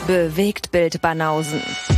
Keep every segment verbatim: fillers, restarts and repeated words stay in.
Bewegtbild Banausen.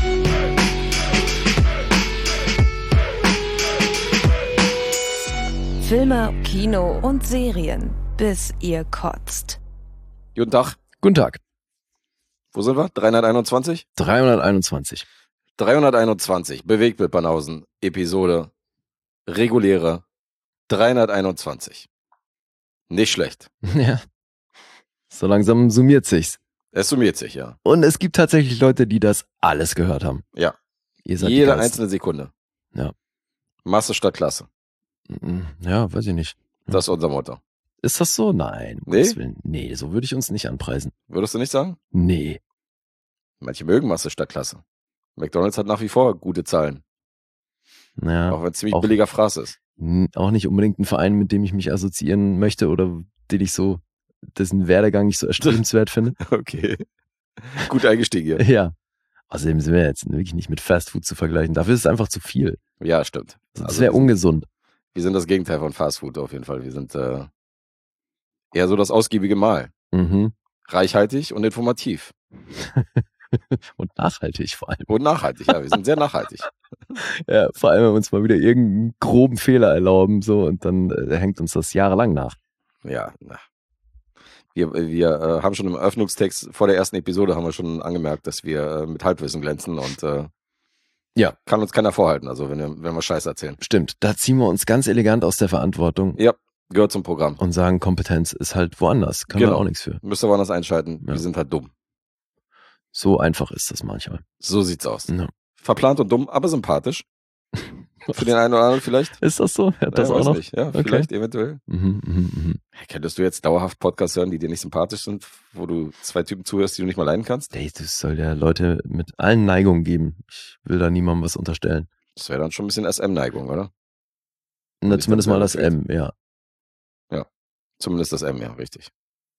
Filme, Kino und Serien, bis ihr kotzt. Guten Tag. Guten Tag. Wo sind wir? dreihunderteinundzwanzig? dreihunderteinundzwanzig. dreihunderteinundzwanzig. Bewegtbild Banausen. Episode. Reguläre. dreihunderteinundzwanzig. Nicht schlecht. Ja. So langsam summiert sich's. Es summiert sich, ja. Und es gibt tatsächlich Leute, die das alles gehört haben. Ja. Ihr seid Jede die Geilsten. einzelne Sekunde. Ja. Masse statt Klasse. Ja, weiß ich nicht. Das ist unser Motto. Ist das so? Nein. Um Nee? Gottes Willen. Nee, so würde ich uns nicht anpreisen. Würdest du nicht sagen? Nee. Manche mögen Masse statt Klasse. McDonald's hat nach wie vor gute Zahlen. Ja, Auch wenn es ziemlich auch- billiger Fraß ist. n- auch nicht unbedingt ein Verein, mit dem ich mich assoziieren möchte oder den ich so, dessen Werdegang ich so erstrebenswert finde. Okay. Gut eingestiegen hier. Ja. Außerdem sind wir jetzt wirklich nicht mit Fast Food zu vergleichen. Dafür ist es einfach zu viel. Ja, stimmt. Das Also wäre wir sind- ungesund. Wir sind das Gegenteil von Fast Food auf jeden Fall. Wir sind äh, eher so das ausgiebige Mahl. Mhm. Reichhaltig und informativ. Und nachhaltig vor allem. Und nachhaltig, ja. Wir sind sehr nachhaltig. Ja, vor allem, wenn wir uns mal wieder irgendeinen groben Fehler erlauben, so, und dann äh, hängt uns das jahrelang nach. Ja, na. Wir, wir äh, haben schon im Eröffnungstext vor der ersten Episode haben wir schon angemerkt, dass wir äh, mit Halbwissen glänzen und äh, Ja. kann uns keiner vorhalten, also wenn wir, wenn wir Scheiß erzählen. Stimmt, da ziehen wir uns ganz elegant aus der Verantwortung Ja, gehört zum Programm. und sagen, Kompetenz ist halt woanders. Können Genau. wir auch nichts für. Müsst ihr woanders einschalten. Ja. Wir sind halt dumm. So einfach ist das manchmal. So sieht's aus. Ja. Verplant und dumm, aber sympathisch. Für den einen oder anderen vielleicht. Ist das so? Ja, das ja, auch weiß noch? nicht. Ja, Okay. vielleicht eventuell. Mhm, mhm, mhm. Könntest du jetzt dauerhaft Podcasts hören, die dir nicht sympathisch sind, wo du zwei Typen zuhörst, die du nicht mal leiden kannst? Ey, das soll ja Leute mit allen Neigungen geben. Ich will da niemandem was unterstellen. Das wäre dann schon ein bisschen S M-Neigung, oder? Na, ich zumindest glaub, mal das sehr M, ja. Zumindest das M, ja, richtig.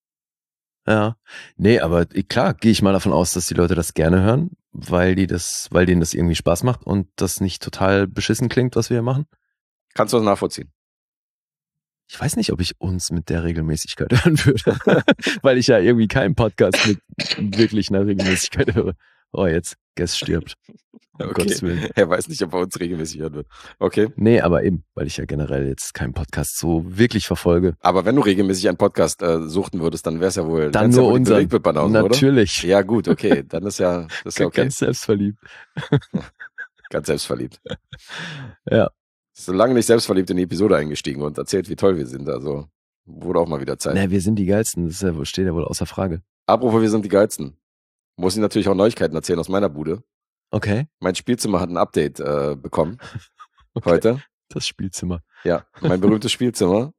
Ja. Nee, aber klar, gehe ich mal davon aus, dass die Leute das gerne hören, weil die das, weil denen das irgendwie Spaß macht und das nicht total beschissen klingt, was wir hier machen. Kannst du das nachvollziehen? Ich weiß nicht, ob ich uns mit der Regelmäßigkeit hören würde, weil ich ja irgendwie keinen Podcast mit wirklich einer Regelmäßigkeit höre. Oh, jetzt, Guess stirbt. Um Gottes Willen. Er weiß nicht, ob er uns regelmäßig hören wird. Okay. Nee, aber eben, weil ich ja generell jetzt keinen Podcast so wirklich verfolge. Aber wenn du regelmäßig einen Podcast äh, suchten würdest, dann wäre es ja wohl Dann wär's nur ja wohl die unseren. Bewegtbildbanausen, oder? Natürlich. Ja, gut, okay. Dann ist ja, das ist ja okay. Ganz selbstverliebt. Ganz selbstverliebt. Ja. Ist so lange nicht selbstverliebt in die Episode eingestiegen und erzählt, wie toll wir sind. Also wurde auch mal wieder Zeit. Na, wir sind die Geilsten, das ist ja, wohl- steht ja wohl außer Frage. Apropos, wir sind die Geilsten. Muss ich natürlich auch Neuigkeiten erzählen aus meiner Bude. Okay. Mein Spielzimmer hat ein Update äh, bekommen Okay. heute. Das Spielzimmer. Ja, mein berühmtes Spielzimmer.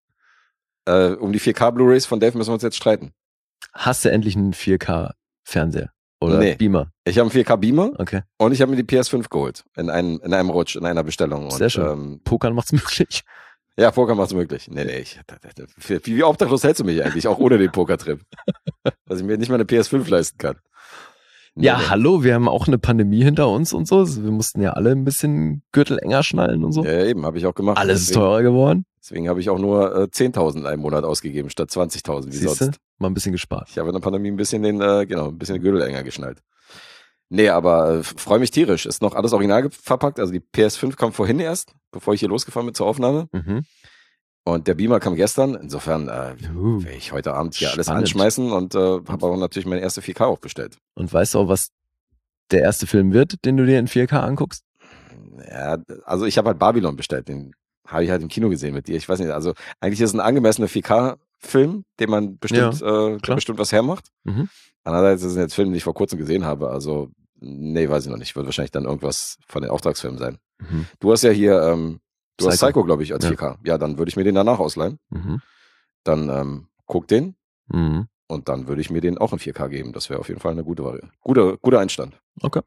Äh, um die vier K Blu-Rays von Dave müssen wir uns jetzt streiten. Hast du endlich einen vier K-Fernseher? Oder Nee. Beamer? Ich habe einen vier K Beamer Okay. und ich habe mir die P S fünf geholt. In einem, in einem Rutsch, in einer Bestellung. Sehr und, schön. Ähm, Pokern macht's möglich. ja, Poker macht's möglich. Nee, nee, ich, wie, wie obdachlos hältst du mich eigentlich, auch ohne den Pokertrip? Dass ich mir nicht mal eine P S fünf leisten kann. Nee, Ja, nee. hallo, wir haben auch eine Pandemie hinter uns und so. Wir mussten ja alle ein bisschen Gürtel enger schnallen und so. Ja, eben, habe ich auch gemacht. Alles ist deswegen, teurer geworden. Deswegen habe ich auch nur äh, zehntausend einen Monat ausgegeben, statt zwanzigtausend, wie Siehste? sonst. Mal ein bisschen gespart. Ich habe in der Pandemie ein bisschen den, äh, genau, ein bisschen den Gürtel enger geschnallt. Nee, aber äh, freue mich tierisch. Ist noch alles original ge- verpackt. Also die P S fünf kam vorhin erst, bevor ich hier losgefahren bin zur Aufnahme. Mhm. Und der Beamer kam gestern. Insofern äh, Uh. werde ich heute Abend hier alles Spannend. anschmeißen und äh, habe auch natürlich meine erste vier K auch bestellt. Und weißt du auch, was der erste Film wird, den du dir in vier K anguckst? Ja, also ich habe halt Babylon bestellt. Den habe ich halt im Kino gesehen mit dir. Ich weiß nicht, also eigentlich ist es ein angemessener vier K-Film, den man bestimmt, äh, der klar. bestimmt was hermacht. Mhm. Andererseits ist es jetzt Film, den ich vor kurzem gesehen habe. Also, nee, weiß ich noch nicht. Wird wahrscheinlich dann irgendwas von den Auftragsfilmen sein. Mhm. Du hast ja hier, ähm, du hast Psycho. Psycho, glaube ich, als Ja. vier K. Ja, dann würde ich mir den danach ausleihen. Mhm. Dann ähm, guck den Mhm. und dann würde ich mir den auch in vier K geben. Das wäre auf jeden Fall eine gute Variante. Guter, guter Einstand. Okay.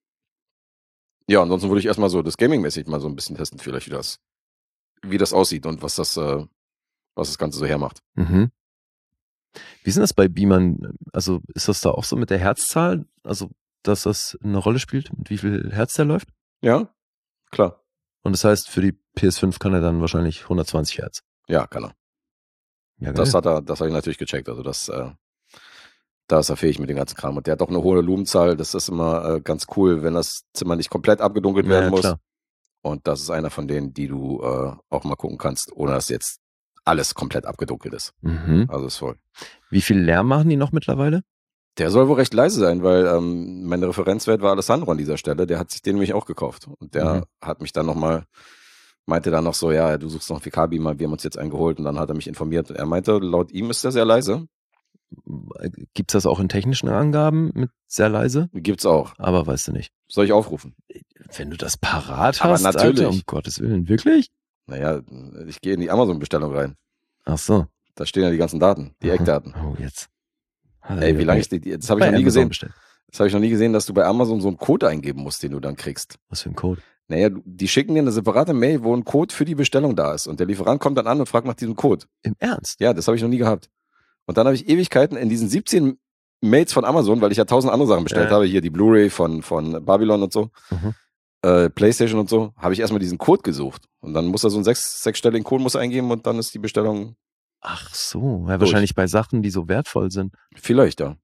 Ja, ansonsten würde ich erstmal so das Gaming-mäßig mal so ein bisschen testen, vielleicht wie das, wie das aussieht und was das, äh, was das Ganze so hermacht. Mhm. Wie ist denn das bei Beamern? Also ist das da auch so mit der Herzzahl? Also, dass das eine Rolle spielt, mit wie viel Hertz der läuft? Ja, klar. Und das heißt, für die P S fünf kann er dann wahrscheinlich hundertzwanzig Hertz. Ja, kann er. Ja, geil. Das hat er, das habe ich natürlich gecheckt. Also das, äh, Da ist er fähig mit dem ganzen Kram. Und der hat auch eine hohe Lumenzahl. Das ist immer äh, ganz cool, wenn das Zimmer nicht komplett abgedunkelt werden Ja, muss. klar. Und das ist einer von denen, die du äh, auch mal gucken kannst, ohne dass jetzt alles komplett abgedunkelt ist. Mhm. Also ist voll. Wie viel Lärm machen die noch mittlerweile? Der soll wohl recht leise sein, weil ähm, mein Referenzwert war Alessandro an dieser Stelle. Der hat sich den nämlich auch gekauft. Und der Mhm. hat mich dann nochmal, meinte dann noch so, ja, du suchst noch einen V K-Beamer, wir haben uns jetzt einen geholt. Und dann hat er mich informiert. Er meinte, laut ihm ist der sehr leise. Gibt's das auch in technischen Angaben mit sehr leise? Gibt's auch. Aber weißt du nicht. Soll ich aufrufen? Wenn du das parat Aber hast, natürlich. Alter, um Gottes Willen, wirklich? Naja, ich gehe in die Amazon-Bestellung rein. Ach so. Da stehen ja die ganzen Daten, die Aha. Eckdaten. Oh, jetzt. Hat er Ey, wie ja lange bei- ich die, das habe ich bei noch nie Amazon gesehen. bestellt. Das habe ich noch nie gesehen, dass du bei Amazon so einen Code eingeben musst, den du dann kriegst. Was für ein Code? Naja, du- die schicken dir eine separate Mail, wo ein Code für die Bestellung da ist. Und der Lieferant kommt dann an und fragt nach diesem Code. Im Ernst? Ja, das habe ich noch nie gehabt. Und dann habe ich Ewigkeiten in diesen siebzehn Mails von Amazon, weil ich ja tausend andere Sachen bestellt Ja. habe, hier die Blu-ray von, von Babylon und so, Mhm. äh, Playstation und so, habe ich erstmal diesen Code gesucht. Und dann muss er so einen sechs, sechsstelligen Code muss er eingeben und dann ist die Bestellung Ach so. Ja, Durch. wahrscheinlich bei Sachen, die so wertvoll sind. vielleicht, ja.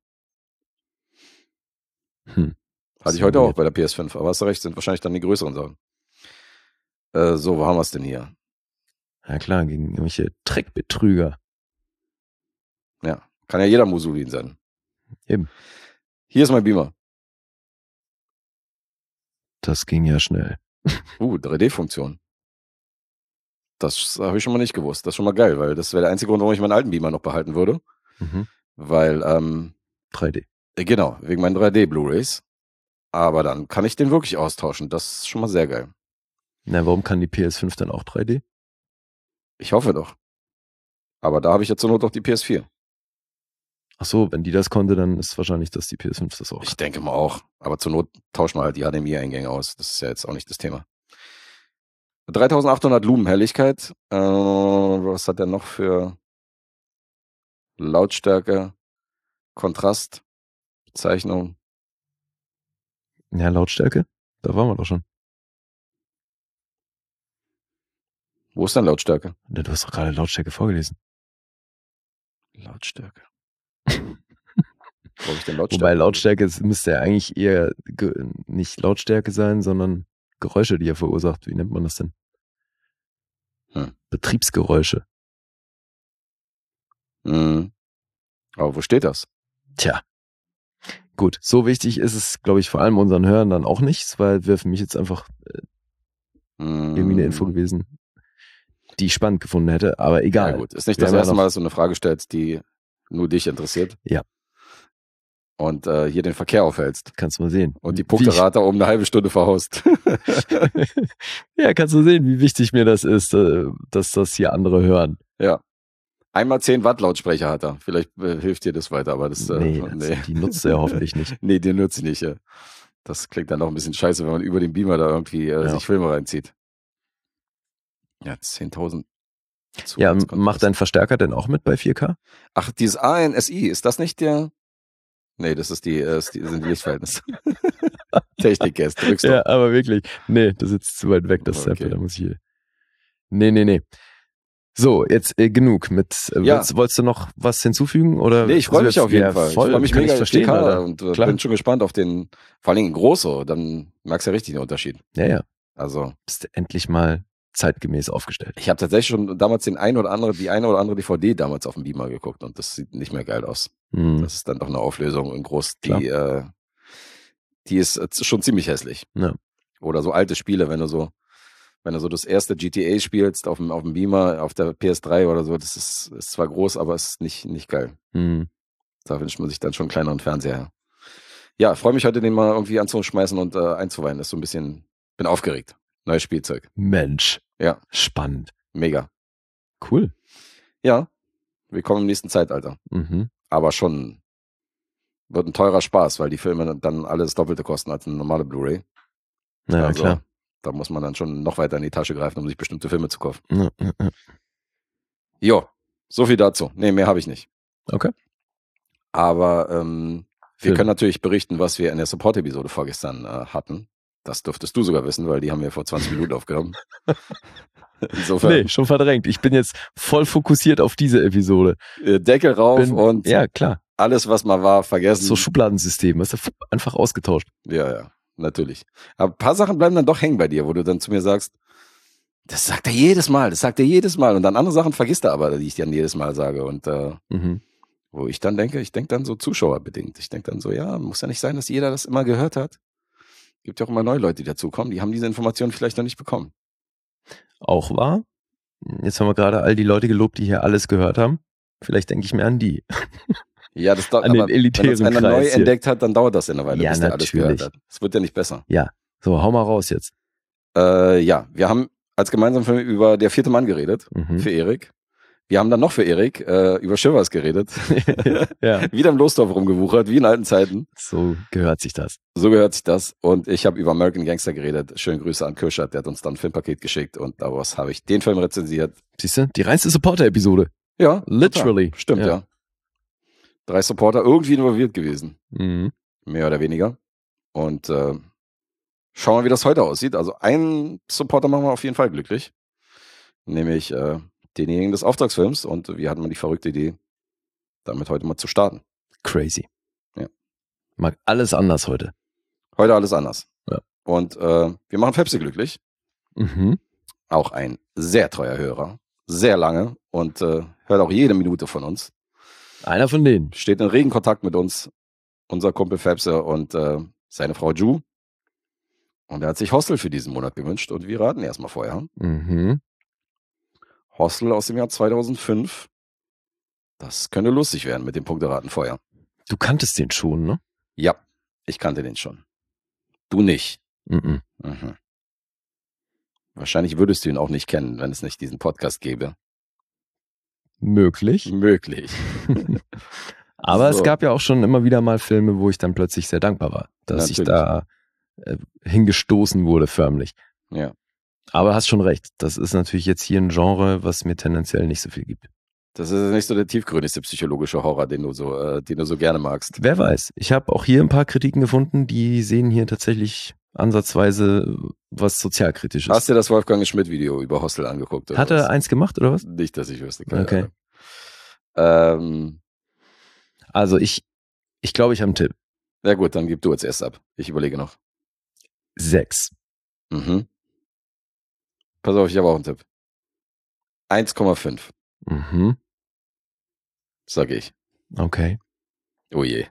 Hm. Hatte ich So heute auch weird. bei der P S fünf, aber hast du recht, sind wahrscheinlich dann die größeren Sachen. Äh, so, wo haben wir es denn hier? Ja klar, gegen irgendwelche Trickbetrüger. Ja, kann ja jeder Musulin sein. Eben. Hier ist mein Beamer. Das ging ja schnell. Uh, drei D-Funktion. Das habe ich schon mal nicht gewusst. Das ist schon mal geil, weil das wäre der einzige Grund, warum ich meinen alten Beamer noch behalten würde. Mhm. Weil, ähm, drei D. äh, genau, wegen meinen drei D-Blu-Rays. Aber dann kann ich den wirklich austauschen. Das ist schon mal sehr geil. Na, warum kann die P S fünf dann auch drei D? Ich hoffe doch. Aber da habe ich ja zur Not auch die P S vier. Ach so, wenn die das konnte, dann ist wahrscheinlich, dass die P S fünf das auch Ich hat. denke mal auch. Aber zur Not tauschen wir halt die H D M I-Eingänge aus. Das ist ja jetzt auch nicht das Thema. dreitausendachthundert Lumen Helligkeit. Äh, was hat der noch für Lautstärke, Kontrast, Bezeichnung? Ja, Lautstärke? Da waren wir doch schon. Wo ist denn Lautstärke? Du hast doch gerade Lautstärke vorgelesen. Lautstärke. Wo habe ich denn Lautstärke? Wobei Lautstärke ist, müsste ja eigentlich eher ge- nicht Lautstärke sein, sondern Geräusche, die er verursacht. Wie nennt man das denn? Hm. Betriebsgeräusche. Mhm. Aber wo steht das? Tja. Gut, so wichtig ist es, glaube ich, vor allem unseren Hörern dann auch nicht, weil wäre für mich jetzt einfach Mhm. irgendwie eine Info gewesen, die ich spannend gefunden hätte, aber egal. Ja gut, ist nicht Wir das haben ja erste noch- Mal, dass du eine Frage stellst, die nur dich interessiert. Ja. Und äh, hier den Verkehr aufhältst. Kannst du mal sehen. Und die Wie ich- Punkterate um eine halbe Stunde verhaust. Ja, kannst du sehen, wie wichtig mir das ist, äh, dass das hier andere hören. Ja. Einmal zehn Watt Lautsprecher hat er. Vielleicht äh, hilft dir das weiter, aber das, äh, Nee, das, die nutzt er hoffentlich nicht. Nee, den nutze ich nicht. Ja. Das klingt dann auch ein bisschen scheiße, wenn man über den Beamer da irgendwie äh, Ja. sich Filme reinzieht. Ja, zehntausend. Ja, Zusatzkontrast. macht dein Verstärker denn auch mit bei vier K? Ach, dieses A N S I, ist das nicht der? Nee, das ist die, äh, ist die sind die Lichtverhältnisse. Technik-Guest, drückst du. Ja, aber wirklich. Nee, das ist jetzt zu weit weg, das Okay. Sample, da muss ich hier. Nee, nee, nee. So, jetzt äh, genug mit. Äh, Ja. willst, wolltest du noch was hinzufügen? Oder Nee, ich freue mich jetzt- auf jeden ja, Fall. Voll, ich freue mich kann mega ich verstehen, auf vier K Alter. und äh, Klar. bin schon gespannt auf den, vor allen Dingen große, dann merkst du ja richtig den Unterschied. Ja, ja. Also, Bist du endlich mal zeitgemäß aufgestellt. ich habe tatsächlich schon damals den ein oder andere, die eine oder andere D V D damals auf dem Beamer geguckt und das sieht nicht mehr geil aus. Hm. Das ist dann doch eine Auflösung in groß, die, äh, die ist äh, schon ziemlich hässlich. Ja. Oder so alte Spiele, wenn du so, wenn du so das erste G T A spielst auf dem, auf dem Beamer, auf der P S drei oder so, das ist, ist zwar groß, aber es ist nicht, nicht geil. Hm. Da wünscht man sich dann schon einen kleineren Fernseher her. Ja, freue mich heute, den mal irgendwie anzuschmeißen und äh, einzuweihen. Das ist so ein bisschen, bin aufgeregt. Neues Spielzeug. Mensch. Ja. Spannend. Mega. Cool. Ja, willkommen im nächsten Zeitalter. Mhm. Aber schon wird ein teurer Spaß, weil die Filme dann alles Doppelte kosten als eine normale Blu-ray. Ja, also, klar. da muss man dann schon noch weiter in die Tasche greifen, um sich bestimmte Filme zu kaufen. Ja, ja, ja. Jo, so viel dazu. Nee, mehr habe ich nicht. Okay. Aber ähm, wir Film. können natürlich berichten, was wir in der Support-Episode vorgestern äh, hatten. Das dürftest du sogar wissen, weil die haben wir vor zwanzig Minuten aufgenommen. Insofern, Nee, schon verdrängt. Ich bin jetzt voll fokussiert auf diese Episode. äh, Deckel rauf Bin, und ja, klar. alles, was mal war, vergessen. So Schubladensystem, hast du einfach ausgetauscht. Ja, ja, natürlich. Aber ein paar Sachen bleiben dann doch hängen bei dir, wo du dann zu mir sagst, das sagt er jedes Mal, das sagt er jedes Mal. Und dann andere Sachen vergisst er aber, die ich dann jedes Mal sage. Und äh, Mhm. wo ich dann denke, ich denke dann so zuschauerbedingt. Ich denke dann so, ja, muss ja nicht sein, dass jeder das immer gehört hat. Gibt ja auch immer neue Leute, die dazukommen, die haben diese Informationen vielleicht noch nicht bekommen. Auch wahr. Jetzt haben wir gerade all die Leute gelobt, die hier alles gehört haben. Vielleicht denke ich mir an die. Ja, das dauert, An den aber elitären wenn das einer Kreis neu hier. entdeckt hat, dann dauert das eine Weile, Ja, bis der alles natürlich. gehört hat. Es wird ja nicht besser. Ja, so, hau mal raus jetzt. Äh, ja, wir haben als gemeinsamen Film über Der vierte Mann geredet, Mhm. für Erik. Wir haben dann noch für Erik äh, über Shivers geredet. Ja, Wieder im Losdorf rumgewuchert, wie in alten Zeiten. so gehört sich das. So gehört sich das. Und ich habe über American Gangster geredet. Schöne Grüße an Kirschert, der hat uns dann ein Filmpaket geschickt und daraus habe ich den Film rezensiert. Siehst du, die reinste Supporter-Episode. Ja, Literally. total. Stimmt, ja. Ja. Drei Supporter irgendwie involviert gewesen. Mhm. Mehr oder weniger. Und äh, schauen wir, wie das heute aussieht. Also einen Supporter machen wir auf jeden Fall glücklich. Nämlich äh, denjenigen des Auftragsfilms. Und wir hatten mal die verrückte Idee, damit heute mal zu starten. Crazy. Ja. Mag alles anders heute. Heute alles anders. Ja. Und äh, wir machen Pepsi glücklich. Mhm. Auch ein sehr treuer Hörer. Sehr lange. Und äh, hört auch jede Minute von uns. Einer von denen. Steht in regen Kontakt mit uns. Unser Kumpel Fepse und äh, seine Frau Ju. Und er hat sich Hostel für diesen Monat gewünscht. Und wir raten erstmal vorher. Mhm. Hostel aus dem Jahr zweitausendfünf. Das könnte lustig werden mit dem Punkteraten vorher. Du kanntest den schon, ne? Ja, ich kannte den schon. Du nicht. Mhm. Mhm. Wahrscheinlich würdest du ihn auch nicht kennen, wenn es nicht diesen Podcast gäbe. Möglich. Möglich. Aber So. es gab ja auch schon immer wieder mal Filme, wo ich dann plötzlich sehr dankbar war, dass ich Natürlich. da äh, hingestoßen wurde, förmlich. Ja. Aber hast schon recht. Das ist natürlich jetzt hier ein Genre, was mir tendenziell nicht so viel gibt. Das ist nicht so der tiefgründigste psychologische Horror, den du so, äh, den du so gerne magst. Wer weiß. Ich habe auch hier ein paar Kritiken gefunden, die sehen hier tatsächlich ansatzweise was Sozialkritisches. Hast du dir das Wolfgang Schmidt-Video über Hostel angeguckt? Oder Hat was? er eins gemacht oder was? Nicht, dass ich wüsste. keine Okay. Ahnung. Ähm, Also ich, ich glaube, ich habe einen Tipp. na gut, dann gib du jetzt erst ab. Ich überlege noch. Sechs. Mhm. Pass auf, ich habe auch einen Tipp. eins Komma fünf, Mhm. sage ich. Okay. Oh je.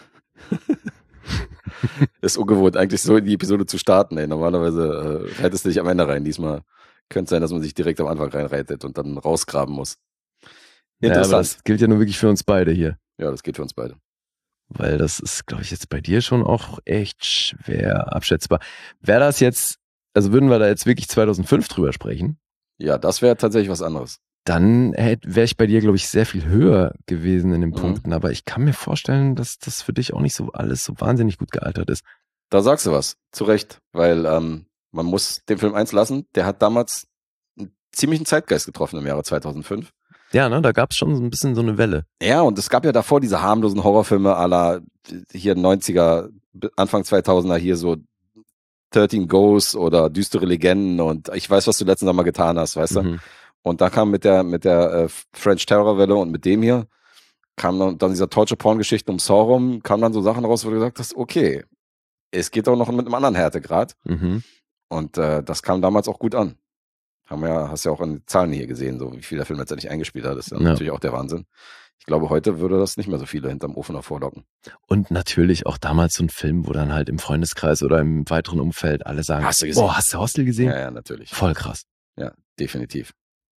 Ist ungewohnt, eigentlich so in die Episode zu starten. Ey. Normalerweise äh, reitest du dich am Ende rein. Diesmal könnte es sein, dass man sich direkt am Anfang reinreitet und dann rausgraben muss. Ja, aber Interessant. das gilt ja nur wirklich für uns beide hier. Ja, das geht für uns beide. Weil das ist, glaube ich, jetzt bei dir schon auch echt schwer abschätzbar. Wäre das jetzt, also würden wir da jetzt wirklich zweitausendfünf drüber sprechen, Ja, das wäre tatsächlich was anderes. dann wäre ich bei dir, glaube ich, sehr viel höher gewesen in den Mhm. Punkten. Aber ich kann mir vorstellen, dass das für dich auch nicht so alles so wahnsinnig gut gealtert ist. Da sagst du was. Zu Recht. Weil ähm, man muss den Film eins lassen. Der hat damals einen ziemlichen Zeitgeist getroffen im Jahre zweitausendfünf. Ja, ne, da gab es schon so ein bisschen so eine Welle. Ja, und es gab ja davor diese harmlosen Horrorfilme à la hier neunziger, Anfang zweitausender hier so dreizehn Ghosts oder Düstere Legenden und ich weiß, was du letztens noch mal getan hast, weißt du? Mhm. Und da kam mit der mit der äh, French Terror Welle und mit dem hier kam dann, dann dieser Torture Porn Geschichten um Saw rum, kamen dann so Sachen raus, wo du gesagt hast, okay, es geht auch noch mit einem anderen Härtegrad Mhm. und äh, das kam damals auch gut an. Haben wir ja, hast ja auch in den Zahlen hier gesehen, so wie viel der Film letztendlich eingespielt hat, das ist ja Ja. natürlich auch der Wahnsinn. Ich glaube, heute würde das nicht mehr so viele hinterm Ofen hervorlocken. Und natürlich auch damals so ein Film, wo dann halt im Freundeskreis oder im weiteren Umfeld alle sagen, Hast du gesehen? boah, hast du Hostel gesehen? Ja, ja, natürlich. Voll krass. Ja, definitiv.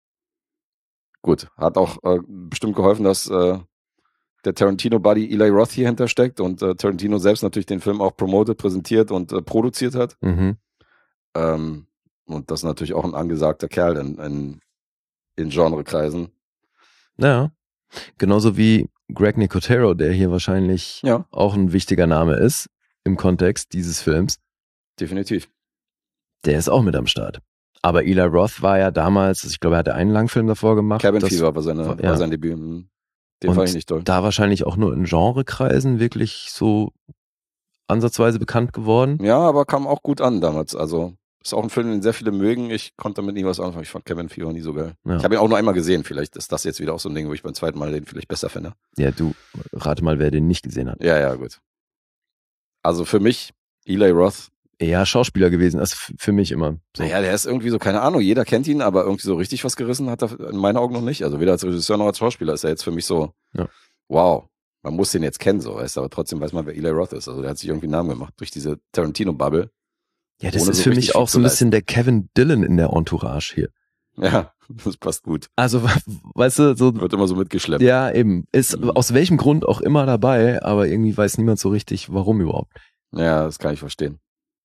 Gut, hat auch äh, bestimmt geholfen, dass äh, der Tarantino-Buddy Eli Roth hier hintersteckt und äh, Tarantino selbst natürlich den Film auch promotet, präsentiert und äh, produziert hat. Mhm. Ähm, und das ist natürlich auch ein angesagter Kerl in, in, in Genrekreisen. Ja. Genauso wie Greg Nicotero, der hier wahrscheinlich Ja, auch ein wichtiger Name ist im Kontext dieses Films. definitiv. Der ist auch mit am Start. Aber Eli Roth war ja damals, ich glaube, er hatte einen Langfilm davor gemacht. Cabin das- Fever war, seine, ja. war sein Debüt. Mhm. Den Und fand ich nicht toll. Da wahrscheinlich auch nur in Genrekreisen wirklich so ansatzweise bekannt geworden. Ja, aber kam auch gut an damals. Also Ist auch ein Film, den sehr viele mögen. Ich konnte damit nie was anfangen. Ich fand Cabin Fever nie so geil. Ja. Ich habe ihn auch nur einmal gesehen. Vielleicht ist das jetzt wieder auch so ein Ding, wo ich beim zweiten Mal den vielleicht besser finde. Ja, du, rate mal, wer den nicht gesehen hat. Ja, ja, gut. Also für mich, Eli Roth. Ja, Schauspieler gewesen, also für mich immer. So. Naja, der ist irgendwie so, keine Ahnung, jeder kennt ihn, aber irgendwie so richtig was gerissen hat er in meinen Augen noch nicht. Also weder als Regisseur noch als Schauspieler ist er jetzt für mich so, ja. wow, man muss den jetzt kennen, so, weißt du, aber trotzdem weiß man, wer Eli Roth ist. Also der hat sich irgendwie einen Namen gemacht durch diese Tarantino-Bubble. Ja, das Ohne ist so für richtig mich auch viel so ein zu bisschen der Kevin Dillon in der Entourage hier. Ja, das passt gut. Also, weißt du, so. Wird immer so mitgeschleppt. Ja, eben. Ist Mhm. aus welchem Grund auch immer dabei, aber irgendwie weiß niemand so richtig, warum überhaupt. Ja, das kann ich verstehen.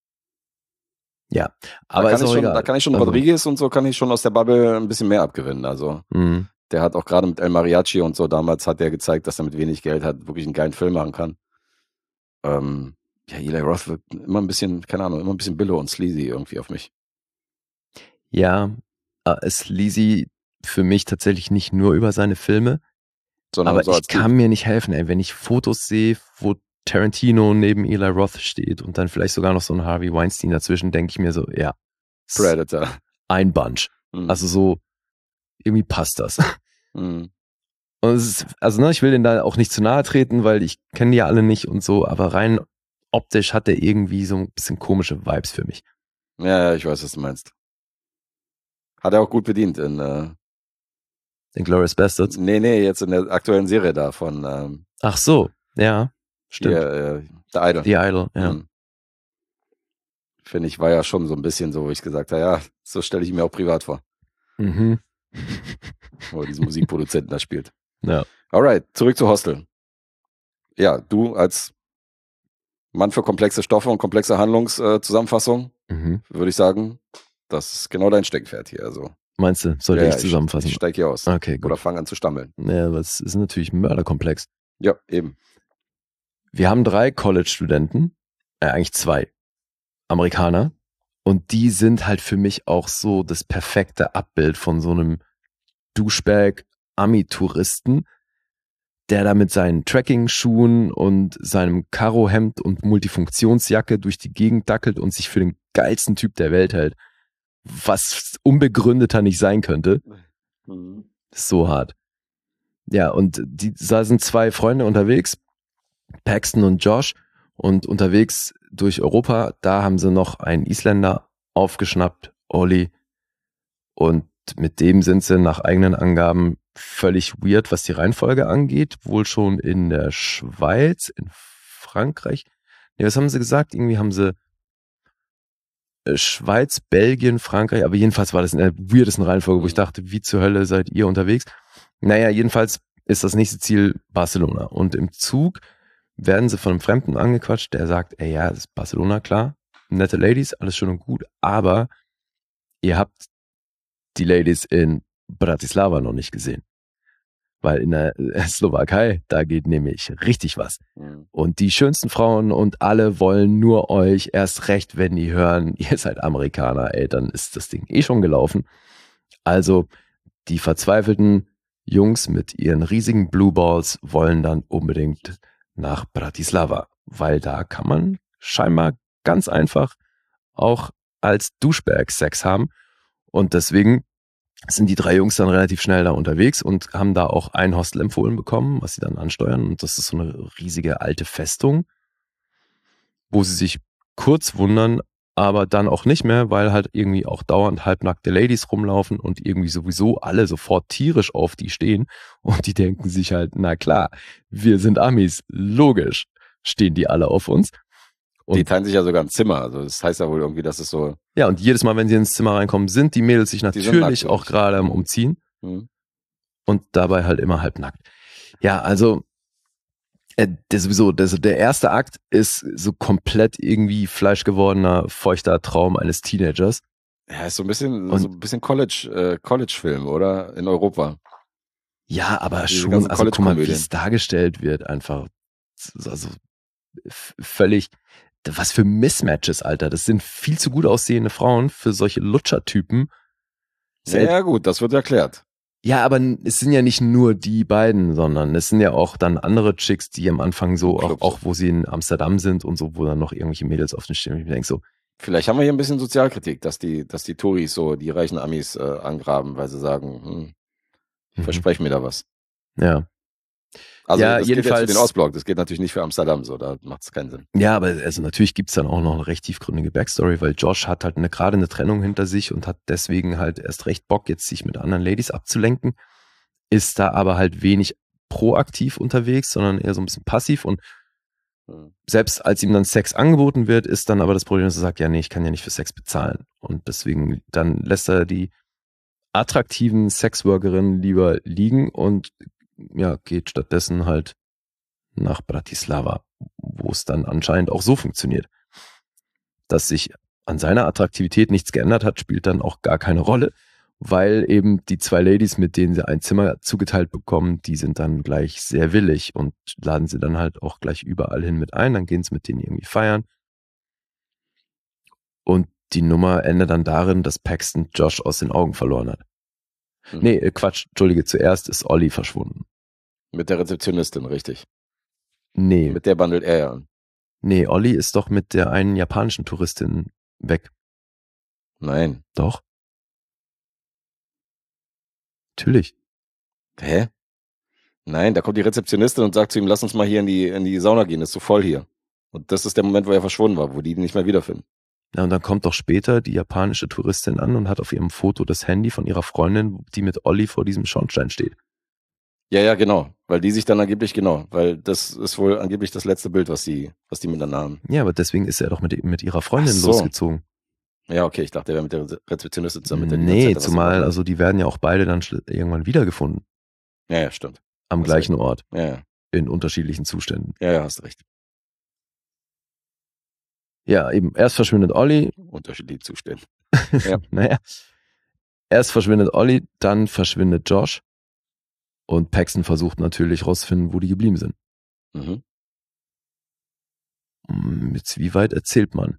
Ja, Da aber kann, ist ich auch schon, egal. da kann ich schon Also, Rodriguez und so kann ich schon aus der Bubble ein bisschen mehr abgewinnen. Also mh. der hat auch gerade mit El Mariachi und so damals hat er gezeigt, dass er mit wenig Geld hat wirklich einen geilen Film machen kann. Ähm, ja, Eli Roth wird immer ein bisschen, keine Ahnung, immer ein bisschen billow und sleazy irgendwie auf mich. Ja, äh, ist Sleazy für mich tatsächlich nicht nur über seine Filme, Sondern aber so ich als kann mir nicht helfen, ey, wenn ich Fotos sehe, wo Tarantino neben Eli Roth steht und dann vielleicht sogar noch so ein Harvey Weinstein dazwischen, denke ich mir so, ja, Predator. ein Bunch. Mhm. Also so, irgendwie passt das. Mhm. Und es ist, also ne, ich will denen da auch nicht zu nahe treten, weil ich kenne die ja alle nicht und so, aber rein optisch hat der irgendwie so ein bisschen komische Vibes für mich. Ja, ja, ich weiß, was du meinst. Hat er auch gut bedient in, äh, Den Glorious Bastards. nee, nee, jetzt in der aktuellen Serie da von, ähm, Ach so, ja, stimmt. hier, äh, The Idol. The Idol, ja. Mhm. Finde ich, war ja schon so ein bisschen so, wo ich gesagt habe, ja, so stelle ich mir auch privat vor, Mhm. wo er diesen Musikproduzenten da spielt. Ja. Alright, zurück zu Hostel. Ja, du als Mann für komplexe Stoffe und komplexe Handlungszusammenfassung, Mhm. würde ich sagen, das ist genau dein Steckenpferd hier. Also, Meinst du, sollte ja, ich ja, zusammenfassen? Ich, ich steige hier aus. Okay, gut. Oder fange an zu stammeln. Ja, aber es ist natürlich mörderkomplex. Ja, eben. Wir haben drei College-Studenten, äh, eigentlich zwei Amerikaner, und die sind halt für mich auch so das perfekte Abbild von so einem Douchebag-Ami-Touristen, der da mit seinen Trekking-Schuhen und seinem Karohemd und Multifunktionsjacke durch die Gegend dackelt und sich für den geilsten Typ der Welt hält. Was unbegründeter nicht sein könnte. Mhm. So hart. Ja, und die, da sind zwei Freunde unterwegs, Paxton und Josh, und unterwegs durch Europa, da haben sie noch einen Isländer aufgeschnappt, Olli, und mit dem sind sie nach eigenen Angaben völlig weird, was die Reihenfolge angeht, wohl schon in der Schweiz, in Frankreich. Nee, was haben sie gesagt? Irgendwie haben sie äh, Schweiz, Belgien, Frankreich, aber jedenfalls war das in der weirdesten Reihenfolge, wo ich dachte, wie zur Hölle seid ihr unterwegs? Naja, jedenfalls ist das nächste Ziel Barcelona. Und im Zug werden sie von einem Fremden angequatscht, der sagt, ey, ja, das ist Barcelona, klar, nette Ladies, alles schön und gut, aber ihr habt die Ladies in Bratislava noch nicht gesehen. Weil in der Slowakei, da geht nämlich richtig was. Mhm. Und die schönsten Frauen und alle wollen nur euch, erst recht, wenn die hören, ihr seid Amerikaner, ey, dann ist das Ding eh schon gelaufen. Also die verzweifelten Jungs mit ihren riesigen Blue Balls wollen dann unbedingt nach Bratislava, weil da kann man scheinbar ganz einfach auch als Douchebag Sex haben. Und deswegen sind die drei Jungs dann relativ schnell da unterwegs und haben da auch ein Hostel empfohlen bekommen, was sie dann ansteuern. Und das ist so eine riesige alte Festung, wo sie sich kurz wundern, aber dann auch nicht mehr, weil halt irgendwie auch dauernd halbnackte Ladies rumlaufen und irgendwie sowieso alle sofort tierisch auf die stehen. Und die denken sich halt, na klar, wir sind Amis, logisch stehen die alle auf uns. Und Die teilen sich ja sogar ein Zimmer. Also das heißt ja wohl irgendwie, dass es so. ja, und jedes Mal, wenn sie ins Zimmer reinkommen, sind die Mädels sich Die sind natürlich nackt, auch gerade am Mhm. Umziehen Mhm. und dabei halt immer halbnackt. Ja, also äh, der sowieso, der, der erste Akt ist so komplett irgendwie fleischgewordener, feuchter Traum eines Teenagers. Ja, ist so ein bisschen, Und- so ein bisschen College, äh, College-Film, oder? In Europa. Ja, aber Diese schon, ganzen also guck mal, wie College-Komödien. es dargestellt wird, einfach also f- völlig, was für Mismatches, Alter. Das sind viel zu gut aussehende Frauen für solche Lutschertypen. Ja, ja, gut, das wird erklärt. Ja, aber es sind ja nicht nur die beiden, sondern es sind ja auch dann andere Chicks, die am Anfang so, auch, Clubs. auch wo sie in Amsterdam sind und so, wo dann noch irgendwelche Mädels auf den stehen. Und ich mir denke so, Vielleicht haben wir hier ein bisschen Sozialkritik, dass die, dass die Touris so die reichen Amis äh, angraben, weil sie sagen, hm, ich Mhm. verspreche mir da was. Ja. Also Ja, das geht jetzt für jedenfalls- den Ostblock, das geht natürlich nicht für Amsterdam so, da macht es keinen Sinn. Ja, aber also natürlich gibt's dann auch noch eine recht tiefgründige Backstory, weil Josh hat halt eine, gerade eine Trennung hinter sich und hat deswegen halt erst recht Bock, jetzt sich mit anderen Ladies abzulenken, ist da aber halt wenig proaktiv unterwegs, sondern eher so ein bisschen passiv und Hm. selbst als ihm dann Sex angeboten wird, ist dann aber das Problem, dass er sagt, ja nee, ich kann ja nicht für Sex bezahlen und deswegen dann lässt er die attraktiven Sexworkerinnen lieber liegen und ja, geht stattdessen halt nach Bratislava, wo es dann anscheinend auch so funktioniert. Dass sich an seiner Attraktivität nichts geändert hat, spielt dann auch gar keine Rolle, weil eben die zwei Ladies, mit denen sie ein Zimmer zugeteilt bekommen, die sind dann gleich sehr willig und laden sie dann halt auch gleich überall hin mit ein, dann gehen sie mit denen irgendwie feiern. Und die Nummer endet dann darin, dass Paxton Josh aus den Augen verloren hat. Hm. Nee, äh, Quatsch, Entschuldige, zuerst ist Olli verschwunden. Mit der Rezeptionistin, richtig. Nee, Mit der bandelt er ja an. nee, Olli ist doch mit der einen japanischen Touristin weg. Nein. Doch. Natürlich. Hä? Nein, da kommt die Rezeptionistin und sagt zu ihm, lass uns mal hier in die, in die Sauna gehen, ist so voll hier. Und das ist der Moment, wo er verschwunden war, wo die ihn nicht mehr wiederfinden. Ja, und dann kommt doch später die japanische Touristin an und hat auf ihrem Foto das Handy von ihrer Freundin, die mit Olli vor diesem Schornstein steht. Ja, ja, genau. Weil die sich dann angeblich, genau, weil das ist wohl angeblich das letzte Bild, was die, was die miteinander haben. Ja, aber deswegen ist er doch mit, mit ihrer Freundin Ach so. losgezogen. Ja, okay, ich dachte, er wäre mit der Rezeptionistin zusammen. Mit der die ganze Nee, Zeit was zumal, gemacht hat. also die werden ja auch beide dann schl- irgendwann wiedergefunden. Ja, ja, stimmt. Am Hast gleichen Ort. Ja, ja, In unterschiedlichen Zuständen. ja, ja, hast recht. Ja, eben. Erst verschwindet Olli. Unterschiedliche Zustände. Ja. Naja. Erst verschwindet Olli, dann verschwindet Josh. Und Paxton versucht natürlich rauszufinden, wo die geblieben sind. Mhm. Hm, Jetzt, wie weit erzählt man?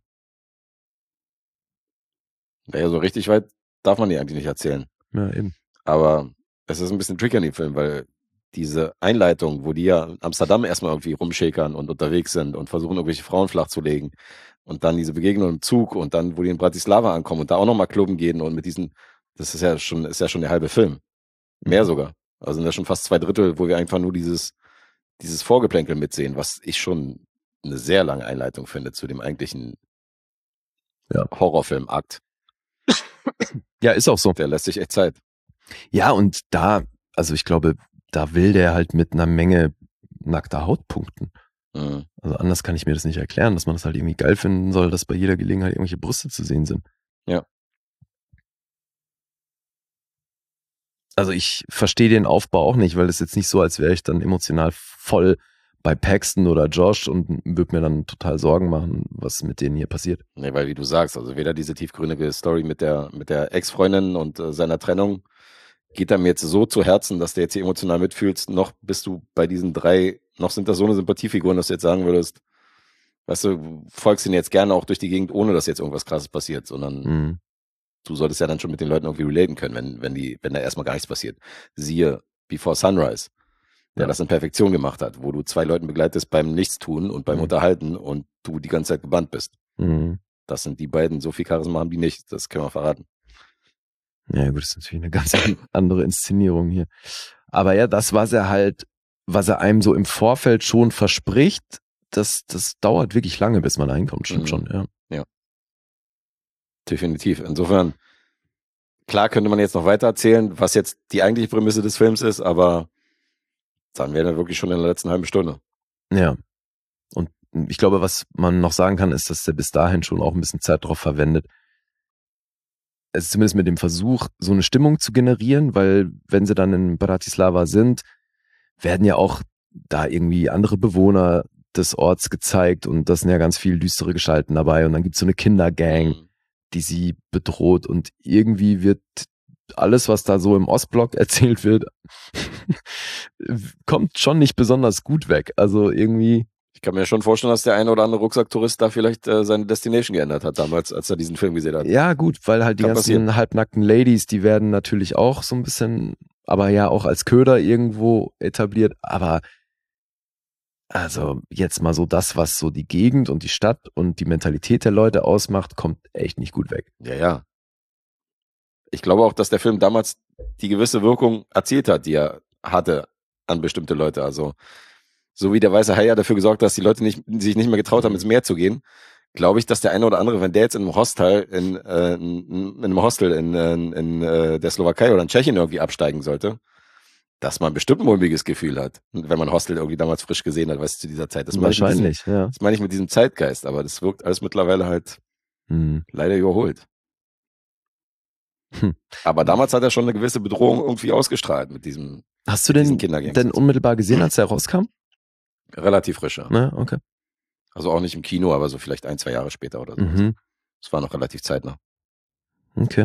Naja, so richtig weit darf man die eigentlich nicht erzählen. Ja, eben. Aber es ist ein bisschen tricky an dem Film, weil diese Einleitung, wo die ja in Amsterdam erstmal irgendwie rumschäkern und unterwegs sind und versuchen, irgendwelche Frauen flachzulegen und dann diese Begegnung im Zug und dann, wo die in Bratislava ankommen und da auch nochmal klubben gehen und mit diesen, das ist ja schon, ist ja schon der halbe Film. Mehr sogar. Also sind ja schon fast zwei Drittel, wo wir einfach nur dieses, dieses Vorgeplänkel mitsehen, was ich schon eine sehr lange Einleitung finde zu dem eigentlichen Ja. Horrorfilm-Akt. Ja, ist auch so. Der lässt sich echt Zeit. Ja, und da, also ich glaube, da will der halt mit einer Menge nackter Haut punkten. Mhm. Also anders kann ich mir das nicht erklären, dass man das halt irgendwie geil finden soll, dass bei jeder Gelegenheit irgendwelche Brüste zu sehen sind. Ja. Also ich verstehe den Aufbau auch nicht, weil es jetzt nicht so, als wäre ich dann emotional voll bei Paxton oder Josh und würde mir dann total Sorgen machen, was mit denen hier passiert. Nee, weil wie du sagst, also weder diese tiefgründige Story mit der, mit der Ex-Freundin und äh, seiner Trennung geht einem jetzt so zu Herzen, dass du jetzt hier emotional mitfühlst, noch bist du bei diesen drei, noch sind das so eine Sympathiefiguren, dass du jetzt sagen würdest, weißt du, folgst ihnen jetzt gerne auch durch die Gegend, ohne dass jetzt irgendwas Krasses passiert, sondern Mhm. du solltest ja dann schon mit den Leuten irgendwie relaten können, wenn, wenn die, wenn da erstmal gar nichts passiert. Siehe Before Sunrise, der Ja. das in Perfektion gemacht hat, wo du zwei Leuten begleitest beim Nichtstun und beim Mhm. Unterhalten und du die ganze Zeit gebannt bist. Mhm. Das sind die beiden, so viel Charisma haben die nicht, das können wir verraten. Ja gut, das ist natürlich eine ganz andere Inszenierung hier. Aber ja, das, was er halt, was er einem so im Vorfeld schon verspricht, das, das dauert wirklich lange, bis man reinkommt, stimmt Mhm. schon, ja. Definitiv. Insofern, klar könnte man jetzt noch weiter erzählen, was jetzt die eigentliche Prämisse des Films ist, aber dann wären wir wirklich schon in der letzten halben Stunde. Ja. Und ich glaube, was man noch sagen kann, ist, dass er bis dahin schon auch ein bisschen Zeit darauf verwendet, es ist zumindest mit dem Versuch, so eine Stimmung zu generieren, weil wenn sie dann in Bratislava sind, werden ja auch da irgendwie andere Bewohner des Orts gezeigt und da sind ja ganz viel düstere Gestalten dabei und dann gibt's so eine Kindergang, Mhm. die sie bedroht und irgendwie wird alles, was da so im Ostblock erzählt wird, kommt schon nicht besonders gut weg. Also irgendwie, Ich kann mir schon vorstellen, dass der eine oder andere Rucksacktourist da vielleicht äh, seine Destination geändert hat damals, als er diesen Film gesehen hat. ja gut, weil halt die Kann ganzen passieren. halbnackten Ladies, die werden natürlich auch so ein bisschen, aber ja auch als Köder irgendwo etabliert, aber Also jetzt mal so das, was so die Gegend und die Stadt und die Mentalität der Leute ausmacht, kommt echt nicht gut weg. Ja, ja. Ich glaube auch, dass der Film damals die gewisse Wirkung erzielt hat, die er hatte an bestimmte Leute. Also so wie der Weiße Hai ja dafür gesorgt hat, dass die Leute nicht, sich nicht mehr getraut haben, ins Meer zu gehen, glaube ich, dass der eine oder andere, wenn der jetzt in einem Hostel in, äh, in, in einem Hostel in, in, in äh, der Slowakei oder in Tschechien irgendwie absteigen sollte, dass man bestimmt ein mulmiges Gefühl hat, wenn man Hostel irgendwie damals frisch gesehen hat, weißt du, zu dieser Zeit. Das meine ich mit Wahrscheinlich, diesem, ja. das meine ich mit diesem Zeitgeist, aber das wirkt alles mittlerweile halt Hm. leider überholt. Hm. Aber damals hat er schon eine gewisse Bedrohung irgendwie ausgestrahlt mit diesem Hast du diesen den Kindergangstern. denn unmittelbar gesehen, als der rauskam? relativ frischer. Ne, okay. Also auch nicht im Kino, aber so vielleicht ein, zwei Jahre später oder so. Mhm. Das war noch relativ zeitnah. Okay.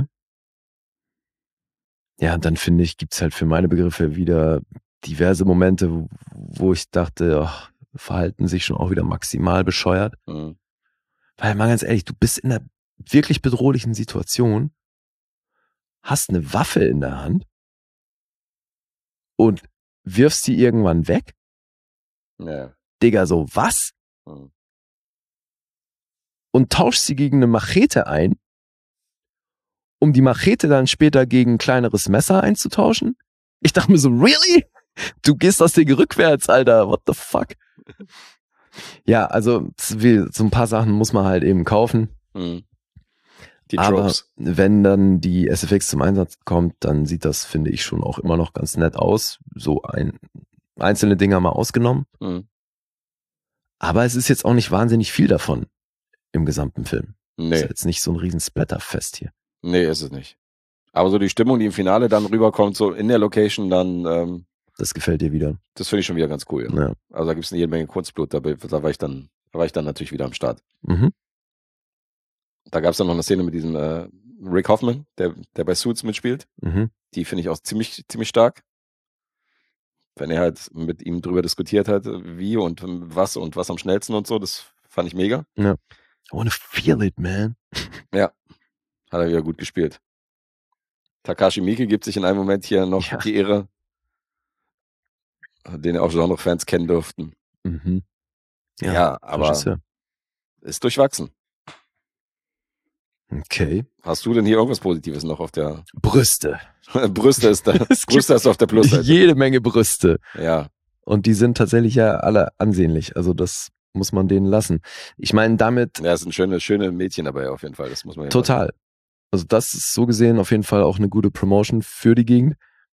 Ja, und dann finde ich, gibt's halt für meine Begriffe wieder diverse Momente, wo, wo ich dachte, ach, verhalten sich schon auch wieder maximal bescheuert. Mhm. Weil mal ganz ehrlich, du bist in einer wirklich bedrohlichen Situation, hast eine Waffe in der Hand und wirfst sie irgendwann weg? Ja. Digga, so was? Mhm. Und tauschst sie gegen eine Machete ein, um die Machete dann später gegen ein kleineres Messer einzutauschen? Ich dachte mir so, really? Du gehst das Ding rückwärts, Alter, what the fuck? Ja, also so ein paar Sachen muss man halt eben kaufen. Mhm. Die Aber Tropes. wenn dann die S F X zum Einsatz kommt, dann sieht das, finde ich, schon auch immer noch ganz nett aus. So ein, einzelne Dinger mal ausgenommen. Mhm. Aber es ist jetzt auch nicht wahnsinnig viel davon im gesamten Film. Nee. Ist jetzt nicht so ein riesen Splatterfest hier. Nee, ist es nicht. Aber so die Stimmung, die im Finale dann rüberkommt, so in der Location, dann, ähm, Das gefällt dir wieder. das finde ich schon wieder ganz cool. Ja. Also da gibt es eine jede Menge Kunstblut, da, da war ich dann, da war ich dann natürlich wieder am Start. Mhm. Da gab es dann noch eine Szene mit diesem äh, Rick Hoffman, der, der bei Suits mitspielt. Mhm. Die finde ich auch ziemlich, ziemlich stark. Wenn er halt mit ihm drüber diskutiert hat, wie und was und was am schnellsten und so, das fand ich mega. Ja. I wanna feel it, man. Ja, hat er wieder gut gespielt. Takashi Miike gibt sich in einem Moment hier noch Ja. die Ehre, den auch Genre-Fans kennen durften. Mhm. Ja, aber Regisseur. ist durchwachsen. Okay. Hast du denn hier irgendwas Positives noch auf der Brüste. Brüste ist da, Es gibt Brüste ist auf der Plusseite. jede Menge Brüste. Ja, Und die sind tatsächlich ja alle ansehnlich. Also das muss man denen lassen. Ich meine, damit ja, es sind schöne, schöne Mädchen dabei auf jeden Fall. Das muss man ja total. Also das ist so gesehen auf jeden Fall auch eine gute Promotion für die Gegend.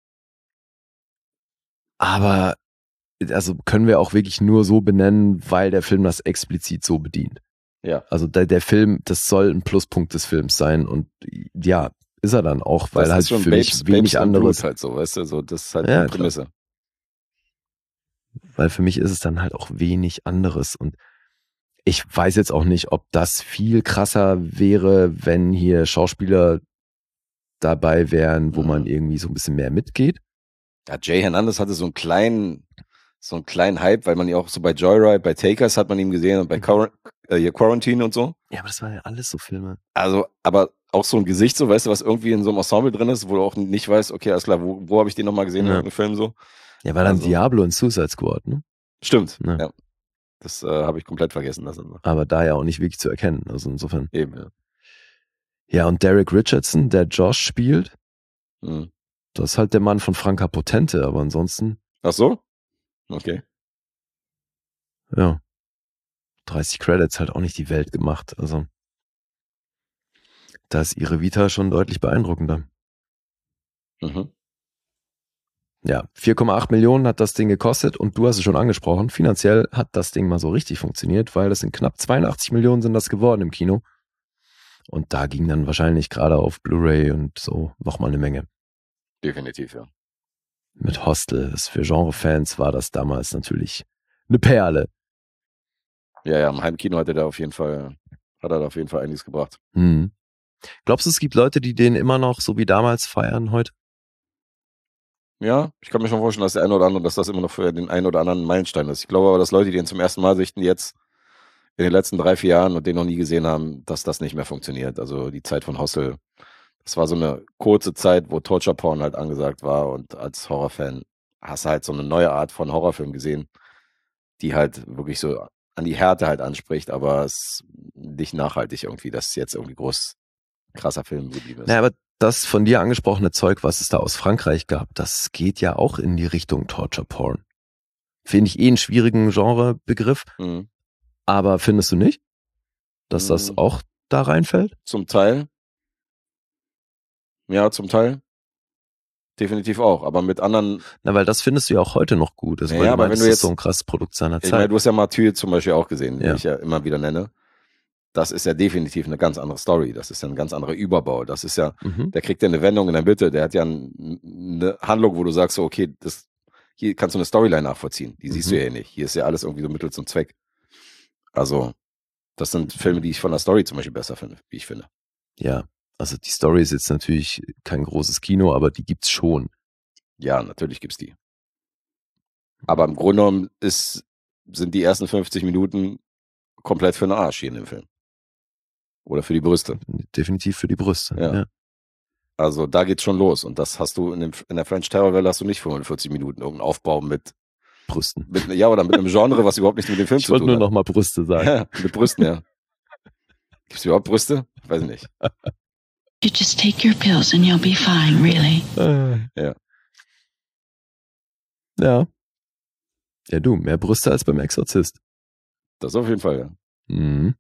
Aber also können wir auch wirklich nur so benennen, weil der Film das explizit so bedient. Ja. Also der, der Film, das soll ein Pluspunkt des Films sein und ja, ist er dann auch, weil das halt ist schon für Babes, mich wenig Babes und anderes, Blut halt so, weißt du, so, das ist halt Ja, die Prämisse. weil für mich ist es dann halt auch wenig anderes und ich weiß jetzt auch nicht, ob das viel krasser wäre, wenn hier Schauspieler dabei wären, wo Mhm. man irgendwie so ein bisschen mehr mitgeht. Ja, Jay Hernandez hatte so einen kleinen, so einen kleinen Hype, weil man ja auch so bei Joyride, bei Takers hat man ihn gesehen und bei Quar äh, hier Quarantine und so. Ja, aber das waren ja alles so Filme. Also, aber auch so ein Gesicht, so, weißt du, was irgendwie in so einem Ensemble drin ist, wo du auch nicht weißt, okay, alles klar, wo, wo habe ich den nochmal gesehen Ja. in irgendeinem Film so? Ja, war dann Also- Diablo und Suicide Squad, ne? Stimmt, Ja. ja. Das äh, habe ich komplett vergessen lassen. Aber da ja auch nicht wirklich zu erkennen. Also insofern. Eben, ja. Ja, und Derek Richardson, der Josh spielt, Mhm. das ist halt der Mann von Franka Potente, aber ansonsten, Ach so? Okay. ja, dreißig Credits halt auch nicht die Welt gemacht. Also da ist ihre Vita schon deutlich beeindruckender. Mhm. Ja, vier Komma acht Millionen hat das Ding gekostet und du hast es schon angesprochen, finanziell hat das Ding mal so richtig funktioniert, weil das sind knapp zweiundachtzig Millionen sind das geworden im Kino. Und da ging dann wahrscheinlich gerade auf Blu-ray und so nochmal eine Menge. Definitiv, ja. Mit Hostel, das für Genre-Fans war das damals natürlich eine Perle. Ja, ja, im Heimkino hat er da auf jeden Fall, hat er da auf jeden Fall einiges gebracht. Hm. Glaubst du, es gibt Leute, die den immer noch so wie damals feiern heute? Ja, ich kann mir schon vorstellen, dass der eine oder andere, dass das immer noch für den einen oder anderen ein Meilenstein ist. Ich glaube aber, dass Leute, die den zum ersten Mal sichten, jetzt in den letzten drei, vier Jahren und den noch nie gesehen haben, dass das nicht mehr funktioniert. Also die Zeit von Hostel, das war so eine kurze Zeit, wo Torture Porn halt angesagt war und als Horrorfan hast du halt so eine neue Art von Horrorfilm gesehen, die halt wirklich so an die Härte halt anspricht, aber es ist nicht nachhaltig irgendwie, dass es jetzt irgendwie groß krasser Film geblieben ist. Naja, aber das von dir angesprochene Zeug, was es da aus Frankreich gab, das geht ja auch in die Richtung Torture Porn. Finde ich eh einen schwierigen Genrebegriff, Mhm. aber findest du nicht, dass das Mhm. auch da reinfällt? Zum Teil. Ja, zum Teil. Definitiv auch, aber mit anderen. Na, weil das findest du ja auch heute noch gut. Also, Ja, weil du aber meinst, wenn du das ist jetzt- so ein krasses Produkt seiner Ich meine, Zeit. du hast ja Martyr zum Beispiel auch gesehen, Ja. den ich ja immer wieder nenne. Das ist ja definitiv eine ganz andere Story. Das ist ja ein ganz anderer Überbau. Das ist ja, Mhm. der kriegt ja eine Wendung in der Mitte. Der hat ja ein, eine Handlung, wo du sagst, so, okay, das, hier kannst du eine Storyline nachvollziehen. Die siehst Mhm. du ja hier nicht. Hier ist ja alles irgendwie so Mittel zum Zweck. Also, das sind Filme, die ich von der Story zum Beispiel besser finde, wie ich finde. Ja, also die Story ist jetzt natürlich kein großes Kino, aber die gibt's schon. Ja, natürlich gibt's die. Aber im Grunde genommen ist, sind die ersten fünfzig Minuten komplett für den Arsch hier in dem Film. Oder für die Brüste. Definitiv für die Brüste. Ja. Ja. Also da geht's schon los. Und das hast du in, dem, in der French Terror Welle hast du nicht fünfundvierzig Minuten irgendeinen Aufbau mit, Brüsten. mit, ja, oder mit einem Genre, was überhaupt nichts mit dem Film Ich zu wollte tun nur hat. noch mal Brüste sagen. Ja, mit Brüsten, ja. Gibt's überhaupt Brüste? Weiß ich nicht. You just take your pills and you'll be fine, really. Äh. Ja. Ja. Ja, du, mehr Brüste als beim Exorzist. Das auf jeden Fall, ja. Mhm.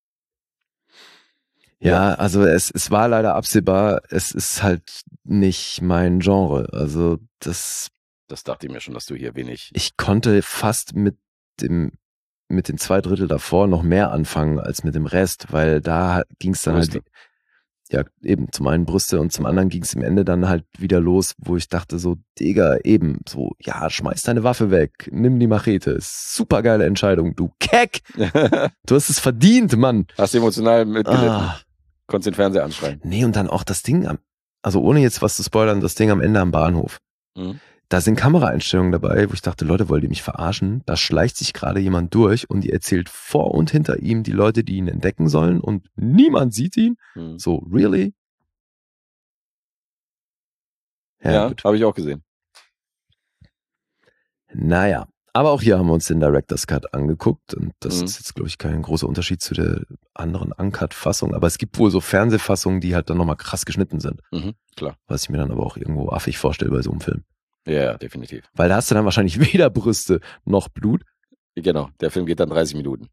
Ja, also es, es war leider absehbar, es ist halt nicht mein Genre. Also das, Das dachte ich mir schon, dass du hier wenig. ich konnte fast mit dem, mit den zwei Drittel davor noch mehr anfangen als mit dem Rest, weil da ging es dann Brüste. halt, ja eben, zum einen Brüste und zum anderen ging es im Ende dann halt wieder los, wo ich dachte so, Digga, eben, so, ja, schmeiß deine Waffe weg, nimm die Machete, super geile Entscheidung, du Keck, du hast es verdient, Mann. Hast emotional mitgelitten. Ah. Konntest den Fernseher anschreien. Nee, und dann auch das Ding, am, also ohne jetzt was zu spoilern, das Ding am Ende am Bahnhof. Mhm. Da sind Kameraeinstellungen dabei, wo ich dachte, Leute, wollt ihr mich verarschen? Da schleicht sich gerade jemand durch und die erzählt vor und hinter ihm die Leute, die ihn entdecken sollen und niemand sieht ihn. Mhm. So, really? Ja, Ja, gut. habe ich auch gesehen. Naja, aber auch hier haben wir uns den Director's Cut angeguckt und das Mhm. ist jetzt, glaube ich, kein großer Unterschied zu der anderen Uncut-Fassung, aber es gibt wohl so Fernsehfassungen, die halt dann nochmal krass geschnitten sind, Mhm, klar. was ich mir dann aber auch irgendwo affig vorstelle bei so einem Film. Ja, ja, definitiv. Weil da hast du dann wahrscheinlich weder Brüste noch Blut. Genau, der Film geht dann dreißig Minuten.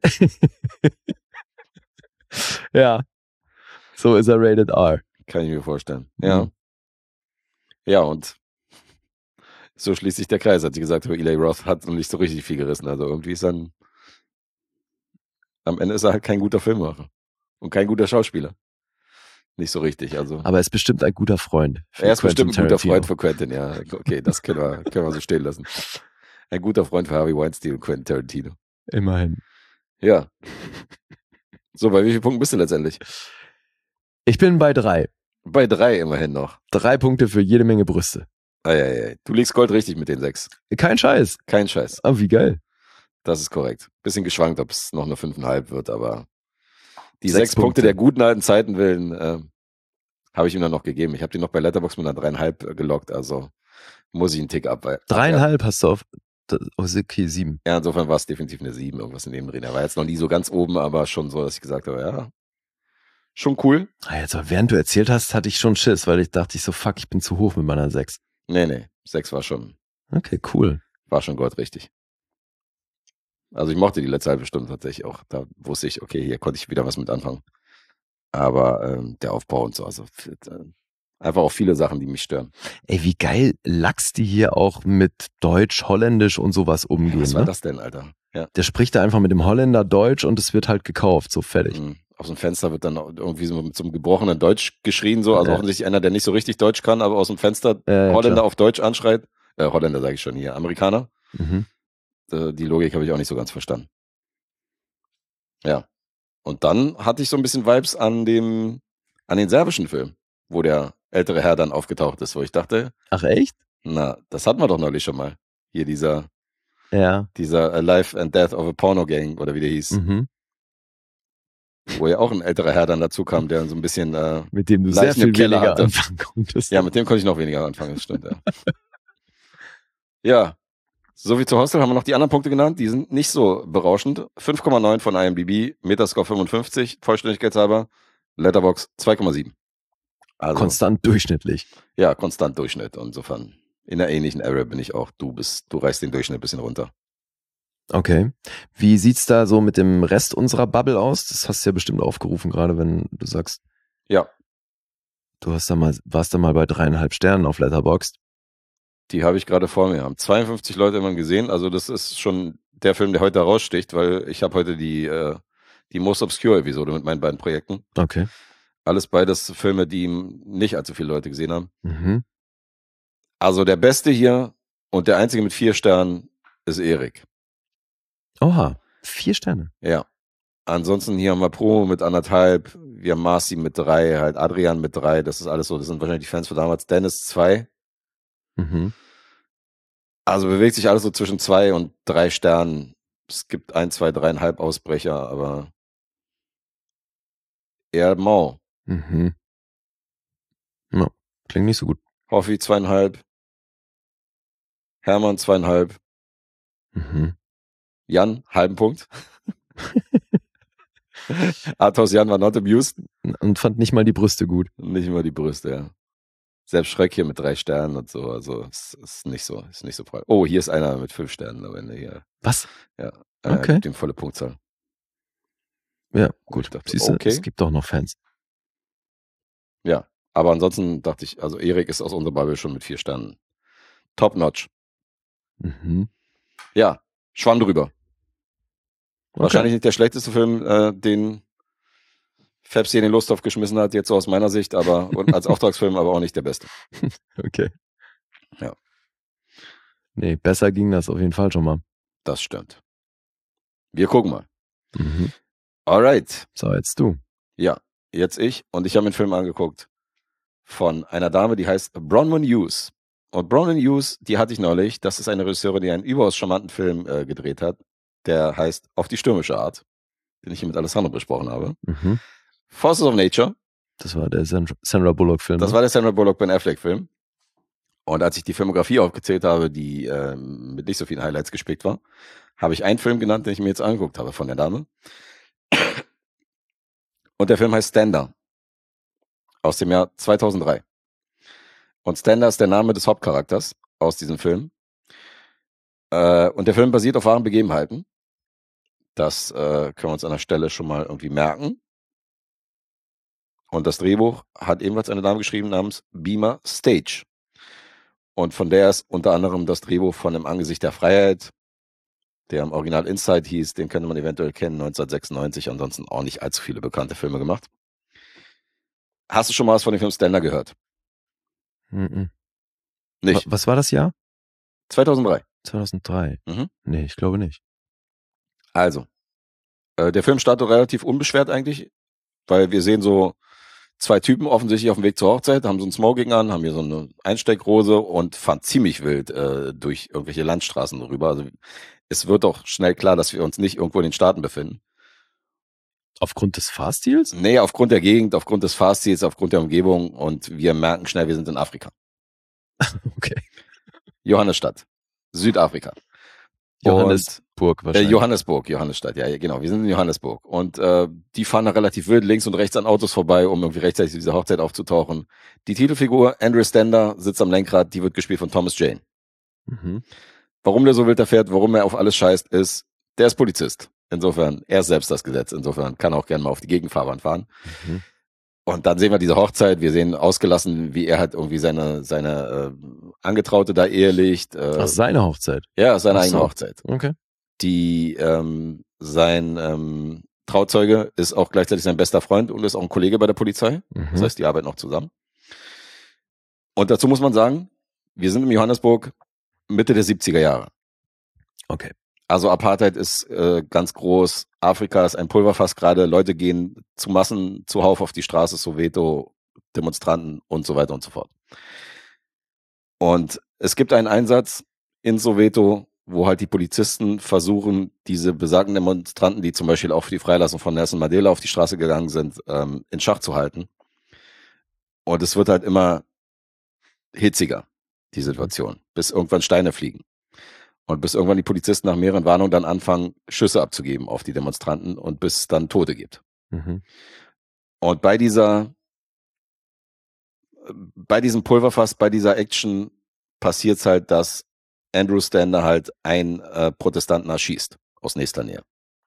Ja, so ist er rated R. Kann ich mir vorstellen. Ja. Mhm. Ja, und so schließt sich der Kreis, hat sie gesagt, Eli Roth hat noch nicht so richtig viel gerissen. Also irgendwie ist dann, am Ende ist er halt kein guter Filmemacher. Und kein guter Schauspieler. Nicht so richtig, also. Aber er ist bestimmt ein guter Freund. für Er ist Quentin bestimmt ein guter Tarantino. Freund für Quentin, ja. Okay, das können wir, können wir so stehen lassen. Ein guter Freund für Harvey Weinstein und Quentin Tarantino. Immerhin. Ja. So, bei wie vielen Punkten bist du letztendlich? Ich bin bei drei. Bei drei immerhin noch. Drei Punkte für jede Menge Brüste. Eieiei. Du legst Gold richtig mit den sechs. Kein Scheiß. Kein Scheiß. Aber wie geil. Das ist korrekt. Bisschen geschwankt, ob es noch eine fünfeinhalb wird, aber die Sechs sechs, Punkte. Punkte der guten alten Zeiten willen äh, habe ich ihm dann noch gegeben. Ich habe die noch bei Letterboxd mit einer dreieinhalb äh, gelockt, also muss ich einen Tick ab. Dreieinhalb hast du auf. Oh, okay, sieben. Ja, insofern war es definitiv eine sieben, irgendwas in dem Dreh. Er war jetzt noch nie so ganz oben, aber schon so, dass ich gesagt habe, ja, schon cool. Ah, jetzt, aber während du erzählt hast, hatte ich schon Schiss, weil ich dachte ich so, fuck, ich bin zu hoch mit meiner sechs. Nee, nee, sechs war schon, Okay, cool. war schon Gold richtig. Also ich mochte die letzte halbe Stunde tatsächlich auch. Da wusste ich, okay, hier konnte ich wieder was mit anfangen. Aber ähm, der Aufbau und so, also äh, einfach auch viele Sachen, die mich stören. Ey, wie geil Lachs die hier auch mit Deutsch, Holländisch und sowas umgehen. Was war Ne? das denn, Alter? Ja. Der spricht da einfach mit dem Holländer Deutsch und es wird halt gekauft, so fertig. Mhm. Aus dem Fenster wird dann irgendwie so mit so einem gebrochenen Deutsch geschrien, so. Also Ja. offensichtlich einer, der nicht so richtig Deutsch kann, aber aus dem Fenster Ja, ja, Holländer klar. auf Deutsch anschreit. Äh, Holländer sage ich schon hier, Amerikaner. Mhm. Äh, die Logik habe ich auch nicht so ganz verstanden. Ja. Und dann hatte ich so ein bisschen Vibes an dem, an den serbischen Film, wo der ältere Herr dann aufgetaucht ist, wo ich dachte, Ach echt? na, das hatten wir doch neulich schon mal. Hier dieser, Ja. dieser Life and Death of a Porno Gang, oder wie der hieß. Mhm. Wo ja auch ein älterer Herr dann dazu kam, der so ein bisschen, äh, Mit dem du Leichen sehr viel im Keller weniger hatte. anfangen konntest. ja, mit dem konnte ich noch weniger anfangen, das stimmt, ja. Ja, So wie zu Hostel haben wir noch die anderen Punkte genannt. Die sind nicht so berauschend. fünf Komma neun von I M D B, Metascore fünfundfünfzig, Vollständigkeitshalber, Letterboxd zwei Komma sieben. Also, Konstant durchschnittlich. Ja, konstant Durchschnitt. Insofern in einer ähnlichen Area bin ich auch. Du bist, du reißt den Durchschnitt ein bisschen runter. Okay. Wie sieht's da so mit dem Rest unserer Bubble aus? Das hast du ja bestimmt aufgerufen, gerade wenn du sagst, Ja, du hast da mal, warst da mal bei dreieinhalb Sternen auf Letterboxd. die habe ich gerade vor mir. Haben zweiundfünfzig Leute immer gesehen. Also das ist schon der Film, der heute heraussticht, weil ich habe heute die, äh, die Most Obscure Episode mit meinen beiden Projekten. Okay. Alles beides Filme, die nicht allzu viele Leute gesehen haben. Mhm. Also der Beste hier und der Einzige mit vier Sternen ist Erik. Oha, vier Sterne. Ja. Ansonsten hier haben wir Pro mit anderthalb, wir haben Marci mit drei, halt Adrian mit drei, das ist alles so, das sind wahrscheinlich die Fans von damals. Dennis zwei. Mhm. Also bewegt sich alles so zwischen zwei und drei Sternen. Es gibt ein, zwei, dreieinhalb Ausbrecher, aber eher mau. Mhm. Ja, klingt nicht so gut. Hoffi zweieinhalb. Hermann zweieinhalb. Mhm. Jan, halben Punkt. Athos Jan war not amused. Und fand nicht mal die Brüste gut. Nicht immer die Brüste, ja. Selbst Schreck hier mit drei Sternen und so, also es ist nicht so, ist nicht so voll. Oh, hier ist einer mit fünf Sternen am Ende hier. Was? Ja, äh, Okay. gibt ihm volle Punktzahl. Ja, Ich gut. dachte, Siehst du, okay. es gibt doch noch Fans. Ja, aber ansonsten dachte ich, also Erik ist aus unserer Bubble schon mit vier Sternen. Top notch. Mhm. Ja, Schwamm drüber. Okay. Wahrscheinlich nicht der schlechteste Film, äh, den Fabs hier in den Losthof geschmissen hat, jetzt so aus meiner Sicht, aber und als Auftragsfilm aber auch nicht der beste. Okay. Ja. Nee, besser ging das auf jeden Fall schon mal. Das stimmt. Wir gucken mal. Mhm. Alright. So, jetzt du. Ja, jetzt ich. Und ich habe mir einen Film angeguckt von einer Dame, die heißt Bronwyn Hughes. Und Bronwyn Hughes, die hatte ich neulich. Das ist eine Regisseurin, die einen überaus charmanten Film äh, gedreht hat. Der heißt Auf die stürmische Art, den ich hier mit Alessandro besprochen habe. Mhm. Forces of Nature. Das war der Sandra, Sandra Bullock-Film. Das ne? war der Sandra Bullock Ben Affleck-Film. Und als ich die Filmografie aufgezählt habe, die äh, mit nicht so vielen Highlights gespickt war, habe ich einen Film genannt, den ich mir jetzt angeguckt habe von der Dame. Und der Film heißt Stander. Aus dem Jahr zweitausenddrei. Und Stander ist der Name des Hauptcharakters aus diesem Film. Äh, und der Film basiert auf wahren Begebenheiten. Das äh, können wir uns an der Stelle schon mal irgendwie merken. Und das Drehbuch hat ebenfalls eine Dame geschrieben namens Beamer Stage. Und von der ist unter anderem das Drehbuch von Im Angesicht der Freiheit, der im Original Inside hieß, den könnte man eventuell kennen, neunzehnhundertsechsundneunzig, ansonsten auch nicht allzu viele bekannte Filme gemacht. Hast du schon mal was von dem Film Stander gehört? Mhm. Nicht? Wa- Was war das Jahr? zweitausenddrei. zweitausenddrei. Mhm. Nee, ich glaube nicht. Also, äh, der Film startet relativ unbeschwert eigentlich, weil wir sehen so zwei Typen offensichtlich auf dem Weg zur Hochzeit, haben so ein Smoking an, haben hier so eine Einsteckrose und fahren ziemlich wild äh, durch irgendwelche Landstraßen rüber. Also es wird doch schnell klar, dass wir uns nicht irgendwo in den Staaten befinden. Aufgrund des Fahrstils? Nee, aufgrund der Gegend, aufgrund des Fahrstils, aufgrund der Umgebung und wir merken schnell, wir sind in Afrika. Okay. Johannesstadt, Südafrika. Johannesburg Äh, wahrscheinlich. Johannesburg, Johannesstadt, ja, ja, genau. Wir sind in Johannesburg. Und äh, die fahren da relativ wild links und rechts an Autos vorbei, um irgendwie rechtzeitig zu dieser Hochzeit aufzutauchen. Die Titelfigur, Andrew Stander, sitzt am Lenkrad, die wird gespielt von Thomas Jane. Mhm. Warum der so wild da fährt, warum er auf alles scheißt, ist, der ist Polizist. Insofern, er ist selbst das Gesetz. Insofern kann er auch gerne mal auf die Gegenfahrbahn fahren. Mhm. Und dann sehen wir diese Hochzeit, wir sehen ausgelassen, wie er halt irgendwie seine seine äh, Angetraute da ehelicht. Äh, Ach, seine Hochzeit. ja, seine Ach eigene so. Hochzeit. Okay. Die ähm, sein ähm, Trauzeuge ist auch gleichzeitig sein bester Freund und ist auch ein Kollege bei der Polizei. Mhm. Das heißt, die arbeiten auch zusammen. Und dazu muss man sagen, wir sind in Johannesburg Mitte der siebziger Jahre. Okay. Also Apartheid ist äh, ganz groß, Afrika ist ein Pulverfass gerade, Leute gehen zu Massen zuhauf auf die Straße, Soweto, Demonstranten und so weiter und so fort. Und es gibt einen Einsatz in Soweto, wo halt die Polizisten versuchen, diese besagten Demonstranten, die zum Beispiel auch für die Freilassung von Nelson Mandela auf die Straße gegangen sind, ähm, in Schach zu halten. Und es wird halt immer hitziger, die Situation, bis irgendwann Steine fliegen. Und bis irgendwann die Polizisten nach mehreren Warnungen dann anfangen, Schüsse abzugeben auf die Demonstranten und bis es dann Tote gibt. Mhm. Und bei dieser, bei diesem Pulverfass, bei dieser Action passiert es halt, dass Andrew Stander halt einen äh, Protestanten erschießt aus nächster Nähe.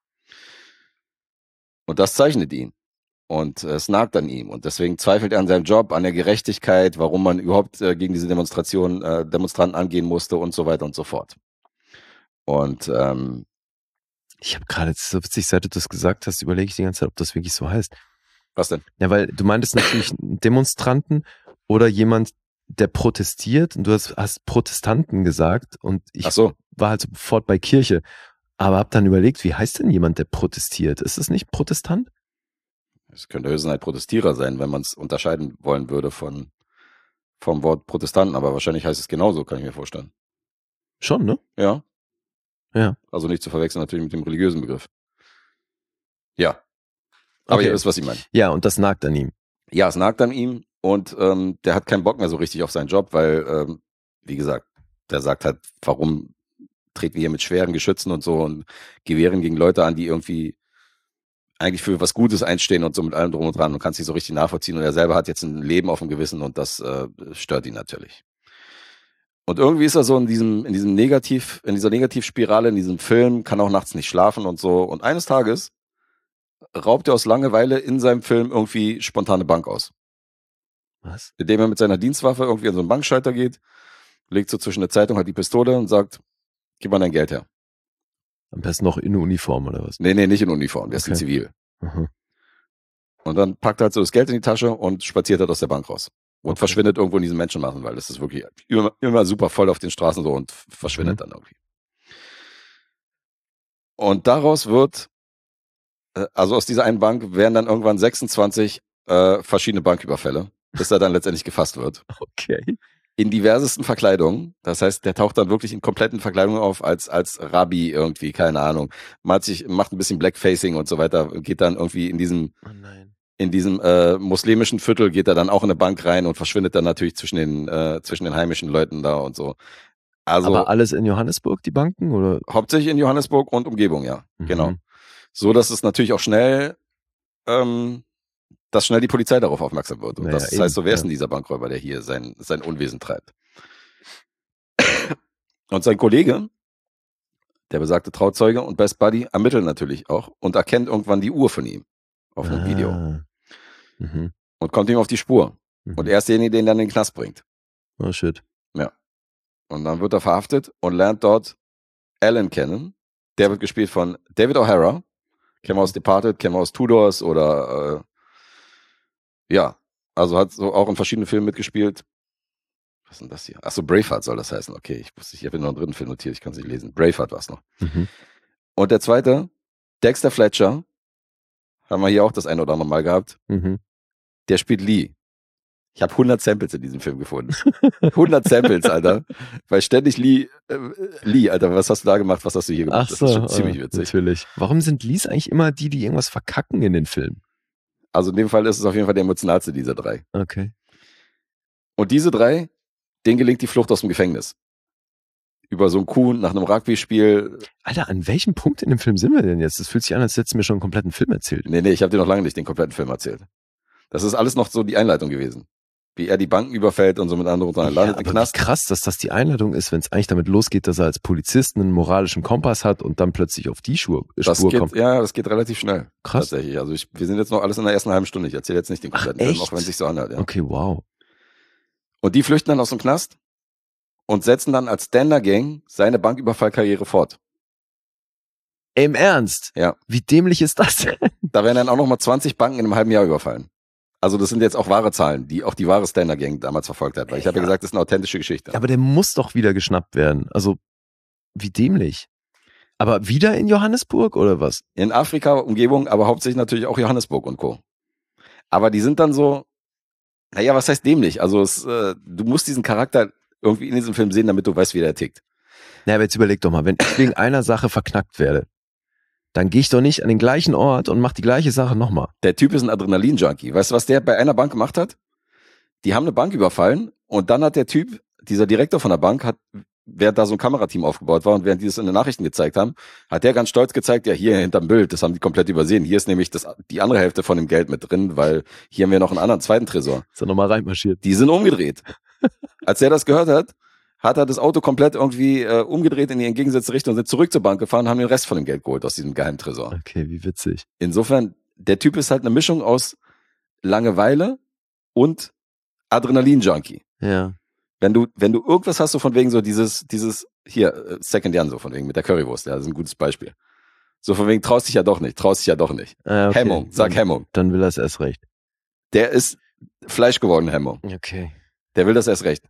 Und das zeichnet ihn. Und äh, es nagt an ihm. Und deswegen zweifelt er an seinem Job, an der Gerechtigkeit, warum man überhaupt äh, gegen diese Demonstration, äh, Demonstranten angehen musste und so weiter und so fort. Und ähm, ich habe gerade, so witzig, seit du das gesagt hast, überlege ich die ganze Zeit, ob das wirklich so heißt. Was denn? Ja, weil du meintest natürlich Demonstranten oder jemand, der protestiert, und du hast, hast Protestanten gesagt und ich Ach so. war halt sofort bei Kirche, aber hab dann überlegt, wie heißt denn jemand, der protestiert? Ist es nicht Protestant? Es könnte höchstens ein Protestierer sein, wenn man es unterscheiden wollen würde von vom Wort Protestanten, aber wahrscheinlich heißt es genauso, kann ich mir vorstellen. Schon, ne? Ja. Ja. Also nicht zu verwechseln natürlich mit dem religiösen Begriff. Ja. Aber Okay. ihr wisst, was ich meine. Ja, und das nagt an ihm. Ja, es nagt an ihm und ähm, der hat keinen Bock mehr so richtig auf seinen Job, weil, ähm, wie gesagt, der sagt halt, warum treten wir hier mit schweren Geschützen und so und Gewehren gegen Leute an, die irgendwie eigentlich für was Gutes einstehen und so mit allem drum und dran und kannst nicht so richtig nachvollziehen und er selber hat jetzt ein Leben auf dem Gewissen und das äh, stört ihn natürlich. Und irgendwie ist er so in diesem, in diesem Negativ, in dieser Negativspirale, in diesem Film, kann auch nachts nicht schlafen und so. Und eines Tages raubt er aus Langeweile in seinem Film irgendwie spontane Bank aus. Was? Indem er mit seiner Dienstwaffe irgendwie an so einen Bankschalter geht, legt so zwischen der Zeitung halt die Pistole und sagt, gib mal dein Geld her. Am besten noch in Uniform oder was? Nee, nee, nicht in Uniform, der ist Okay. in Zivil. Mhm. Und dann packt er halt so das Geld in die Tasche und spaziert halt aus der Bank raus. Und Okay. verschwindet irgendwo in diesen Menschenmassen, weil das ist wirklich immer, immer super voll auf den Straßen so und verschwindet Mhm. dann irgendwie. Und daraus wird, äh, also aus dieser einen Bank werden dann irgendwann sechsundzwanzig äh, verschiedene Banküberfälle, bis er dann letztendlich gefasst wird. Okay. In diversesten Verkleidungen. Das heißt, der taucht dann wirklich in kompletten Verkleidungen auf, als, als Rabbi irgendwie, keine Ahnung. Malt sich, macht ein bisschen Blackfacing und so weiter, geht dann irgendwie in diesem, Oh nein. in diesem äh, muslimischen Viertel, geht er dann auch in eine Bank rein und verschwindet dann natürlich zwischen den, äh, zwischen den heimischen Leuten da und so. Also Aber alles in Johannesburg, die Banken, oder? hauptsächlich in Johannesburg und Umgebung, ja. Mhm. Genau. So, dass es natürlich auch schnell, ähm, dass schnell die Polizei darauf aufmerksam wird. Und Naja, das eben, heißt so, wer ist ja. denn dieser Bankräuber, der hier sein, sein Unwesen treibt? Und sein Kollege, der besagte Trauzeuge und Best Buddy, ermittelt natürlich auch und erkennt irgendwann die Uhr von ihm auf einem Ah. Video Mhm. und kommt ihm auf die Spur. Mhm. Und er ist derjenige, der ihn dann in den Knast bringt. Oh shit. Und dann wird er verhaftet und lernt dort Alan kennen. Der wird gespielt von David O'Hara. Kennen wir aus Departed, kennen wir aus Tudors oder äh, ja, also hat so auch in verschiedenen Filmen mitgespielt. Was ist denn das hier? Achso, Braveheart soll das heißen. Okay, ich wusste, ich habe noch einen dritten Film notiert, ich kann es nicht lesen. Braveheart war es noch. Mhm. Und der zweite, Dexter Fletcher, haben wir hier auch das ein oder andere Mal gehabt. Mhm. Der spielt Lee. Ich habe hundert Samples in diesem Film gefunden. hundert Samples, Alter. Weil ständig Lee, äh, Lee, Alter, was hast du da gemacht, was hast du hier gemacht? Ach so, das ist schon ziemlich äh, witzig. natürlich. Warum sind Lies eigentlich immer die, die irgendwas verkacken in den Filmen? Also in dem Fall ist es auf jeden Fall der emotionalste dieser drei. Okay. Und diese drei, denen gelingt die Flucht aus dem Gefängnis. Über so einen Coup nach einem Rugby-Spiel. Alter, an welchem Punkt in dem Film sind wir denn jetzt? Das fühlt sich an, als hättest du mir schon einen kompletten Film erzählt. Nee, nee, ich habe dir noch lange nicht den kompletten Film erzählt. Das ist alles noch so die Einleitung gewesen. Wie er die Banken überfällt und so mit anderen dran. Ja, Landet im aber wie Knast. krass, dass das die Einladung ist, wenn es eigentlich damit losgeht, dass er als Polizist einen moralischen Kompass hat und dann plötzlich auf die Spur, Das Spur geht, kommt. ja, das geht relativ schnell. Krass. Tatsächlich. Also ich, wir sind jetzt noch alles in der ersten halben Stunde. Ich erzähle jetzt nicht den kompletten Ach, Film, echt? auch wenn es sich so anhört. Ja. Okay, wow. Und die flüchten dann aus dem Knast und setzen dann als Stander-Gang seine Banküberfallkarriere fort. Im Ernst? Ja. Wie dämlich ist das denn? Da werden dann auch nochmal zwanzig Banken in einem halben Jahr überfallen. Also das sind jetzt auch wahre Zahlen, die auch die wahre Stander-Gang damals verfolgt hat. Weil ich habe ja Ja. gesagt, das ist eine authentische Geschichte. Aber der muss doch wieder geschnappt werden. Also, wie dämlich. Aber wieder in Johannesburg oder was? In Afrika, Umgebung, aber hauptsächlich natürlich auch Johannesburg und Co. Aber die sind dann so, naja, was heißt dämlich? Also es, äh, du musst diesen Charakter irgendwie in diesem Film sehen, damit du weißt, wie der tickt. Na, aber jetzt überleg doch mal, wenn ich wegen einer Sache verknackt werde, dann gehe ich doch nicht an den gleichen Ort und mache die gleiche Sache nochmal. Der Typ ist ein Adrenalin-Junkie. Weißt du, was der bei einer Bank gemacht hat? Die haben eine Bank überfallen und dann hat der Typ, dieser Direktor von der Bank, hat während da so ein Kamerateam aufgebaut war und während die das in den Nachrichten gezeigt haben, hat der ganz stolz gezeigt, ja, hier hinterm Bild, das haben die komplett übersehen. Hier ist nämlich das, die andere Hälfte von dem Geld mit drin, weil hier haben wir noch einen anderen zweiten Tresor. Ist er nochmal reinmarschiert. Die sind umgedreht. Als er das gehört hat, hat er das Auto komplett irgendwie äh, umgedreht in die entgegengesetzte Richtung und sind zurück zur Bank gefahren und haben den Rest von dem Geld geholt aus diesem Geheimtresor. Okay, wie witzig. Insofern, der Typ ist halt eine Mischung aus Langeweile und Adrenalin-Junkie. Ja. Wenn du, wenn du irgendwas hast, so von wegen so dieses, dieses, hier, äh, Second Jan, so von wegen mit der Currywurst, ja, das ist ein gutes Beispiel. So von wegen, traust dich ja doch nicht, traust dich ja doch nicht. Ah, okay. Hemmung, sag dann, Hemmung. Dann will er es erst recht. Der ist Fleisch geworden, Hemmung. Okay. Der will das erst recht.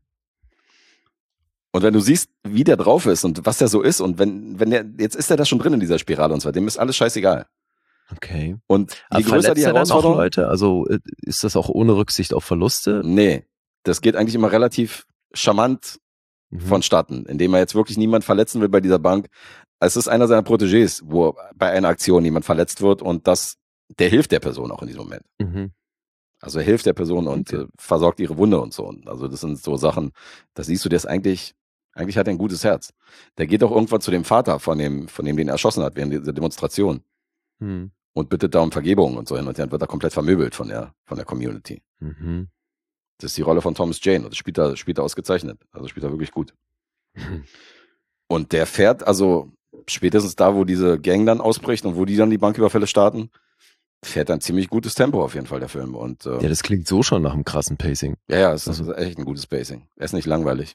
Und wenn du siehst, wie der drauf ist und was der so ist und wenn, wenn der, jetzt ist er da schon drin in dieser Spirale und so, dem ist alles scheißegal. Okay. Und je Aber größer die verletzt er dann auch Herausforderung, Leute? Also äh, ist das auch ohne Rücksicht auf Verluste? nee, das geht eigentlich immer relativ charmant Mhm. vonstatten, indem er jetzt wirklich niemand verletzen will bei dieser Bank. Es ist einer seiner Protégés, wo bei einer Aktion jemand verletzt wird und das, der hilft der Person auch in diesem Moment. Mhm. Also er hilft der Person und Okay. äh, versorgt ihre Wunde und so. Und also das sind so Sachen, da siehst du, der ist eigentlich, eigentlich hat er ein gutes Herz. Der geht auch irgendwann zu dem Vater von dem, von dem den er erschossen hat während dieser Demonstration Mhm. und bittet da um Vergebung und so hin und dann wird er komplett vermöbelt von der, von der Community. Mhm. Das ist die Rolle von Thomas Jane und das spielt er, spielt er ausgezeichnet. Also spielt er wirklich gut. Mhm. Und der fährt also spätestens da, wo diese Gang dann ausbricht und wo die dann die Banküberfälle starten, fährt ein ziemlich gutes Tempo auf jeden Fall der Film. Und äh, Ja, das klingt so schon nach einem krassen Pacing. ja, ja, es ist Also- echt ein gutes Pacing. Er ist nicht langweilig.